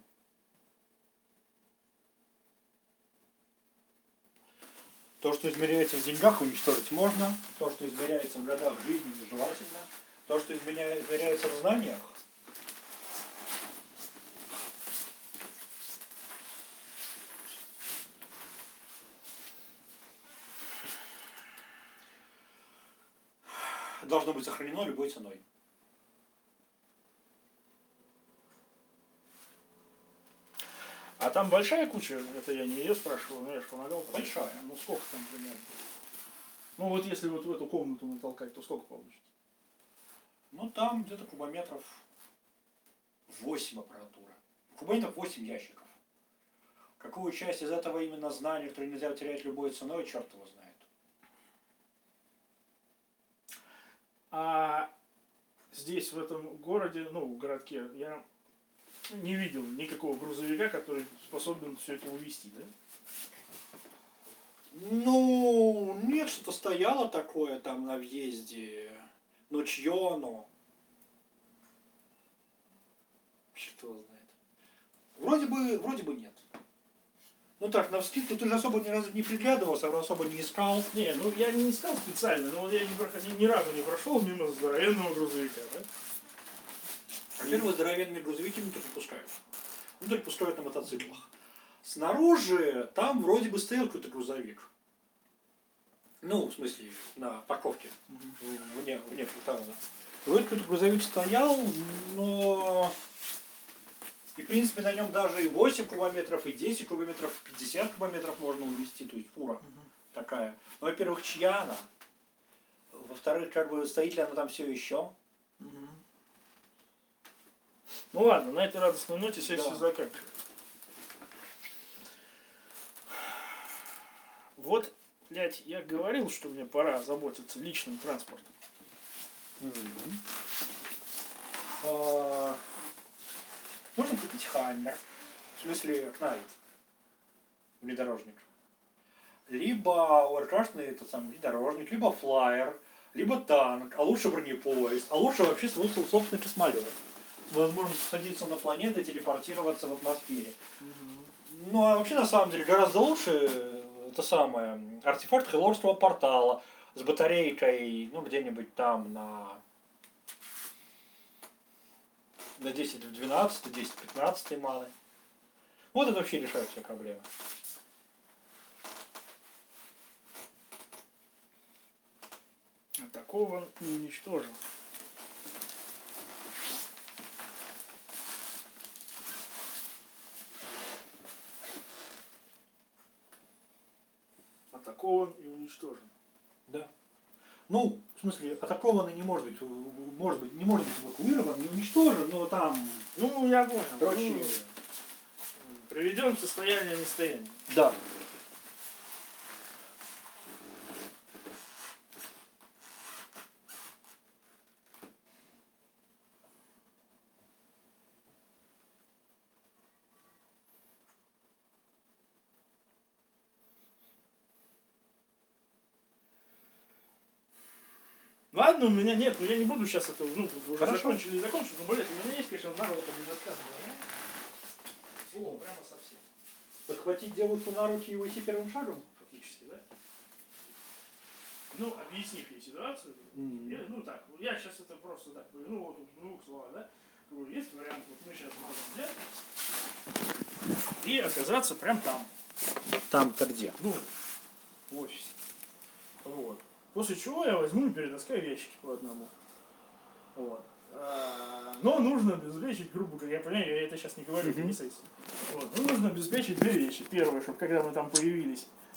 То, что измеряется в деньгах, уничтожить можно. То, что измеряется в годах жизни, нежелательно. То, что измеряется в знаниях, должно быть сохранено любой ценой. А там большая куча, это я не ее спрашивал, но я же помогал. Большая. Ну сколько там примерно? Ну вот если вот в эту комнату натолкать, то сколько получится? Ну там где-то кубометров 8 аппаратура. Кубометров 8 ящиков. Какую часть из этого именно знания, которое нельзя терять любой ценой, черт его знает. А здесь, в этом городе, ну, в городке, я не видел никакого грузовика, который способен все это увезти, да? Ну, нет, что-то стояло такое там на въезде. Но чье оно? Черт его знает. Вроде бы нет. Ну так, навскидку ты же особо ни разу не приглядывался, особо не искал. Не, ну я не искал специально, но вот я ни разу не прошел мимо здоровенного грузовика, да? Во-первых, здоровенные грузовики внутрь не пускают. Внутрь пускают на мотоциклах. Снаружи там вроде бы стоял какой-то грузовик. Ну, в смысле, на парковке. Вне квартала. Вроде какой-то грузовик стоял, но... И, в принципе, на нем даже и 8 кубометров, и 10 кубометров, и 50 кубометров можно увезти, то есть фура такая. Ну, во-первых, чья она? Во-вторых, как бы, стоит ли она там все еще? Ну ладно, на этой радостной ноте сессию Да. заканчиваем. Вот, блядь, я говорил, что мне пора заботиться личным транспортом. Можно купить Хаммер, в смысле Кнайт, внедорожник. Либо ОРКшный этот самый внедорожник, либо флайер, либо танк, а лучше бронепоезд, а лучше вообще свой собственный космолет. Возможно, садиться на планеты, телепортироваться в атмосфере. Ну а вообще на самом деле гораздо лучше это самое артефакт Хелорского портала с батарейкой, ну где-нибудь там на 10 в 12, 10 в 15 маны. Вот это вообще решает все проблемы. Атакован и уничтожен. Атакован и уничтожен. Да. Ну, в смысле, атакованный не может быть эвакуирован, не уничтожен, но там, Ну, я понял. короче, Ну, приведен в состояние нестояния. да. Ладно, у меня нет, но я не буду сейчас это, ну, уже Хорошо. закончили, но, блядь, у меня есть, конечно, навык это без рассказа. О, прямо совсем. Подхватить девушку на руки и уйти первым шагом? Фактически, да? Ну, объяснив ей ситуацию, Мгм. я сейчас это просто так, ну, вот в двух словах, да? Есть вариант, вот мы сейчас можем взять и оказаться прям там. Там-то где? Ну, в офисе. Вот. После чего я возьму и перетаскаю ящики по одному. Вот. Но нужно обеспечить, грубо говоря, я понимаю, я это сейчас не говорю, это не сессия. Вот. Ну, нужно обеспечить две вещи. Первое, чтобы когда мы там появились,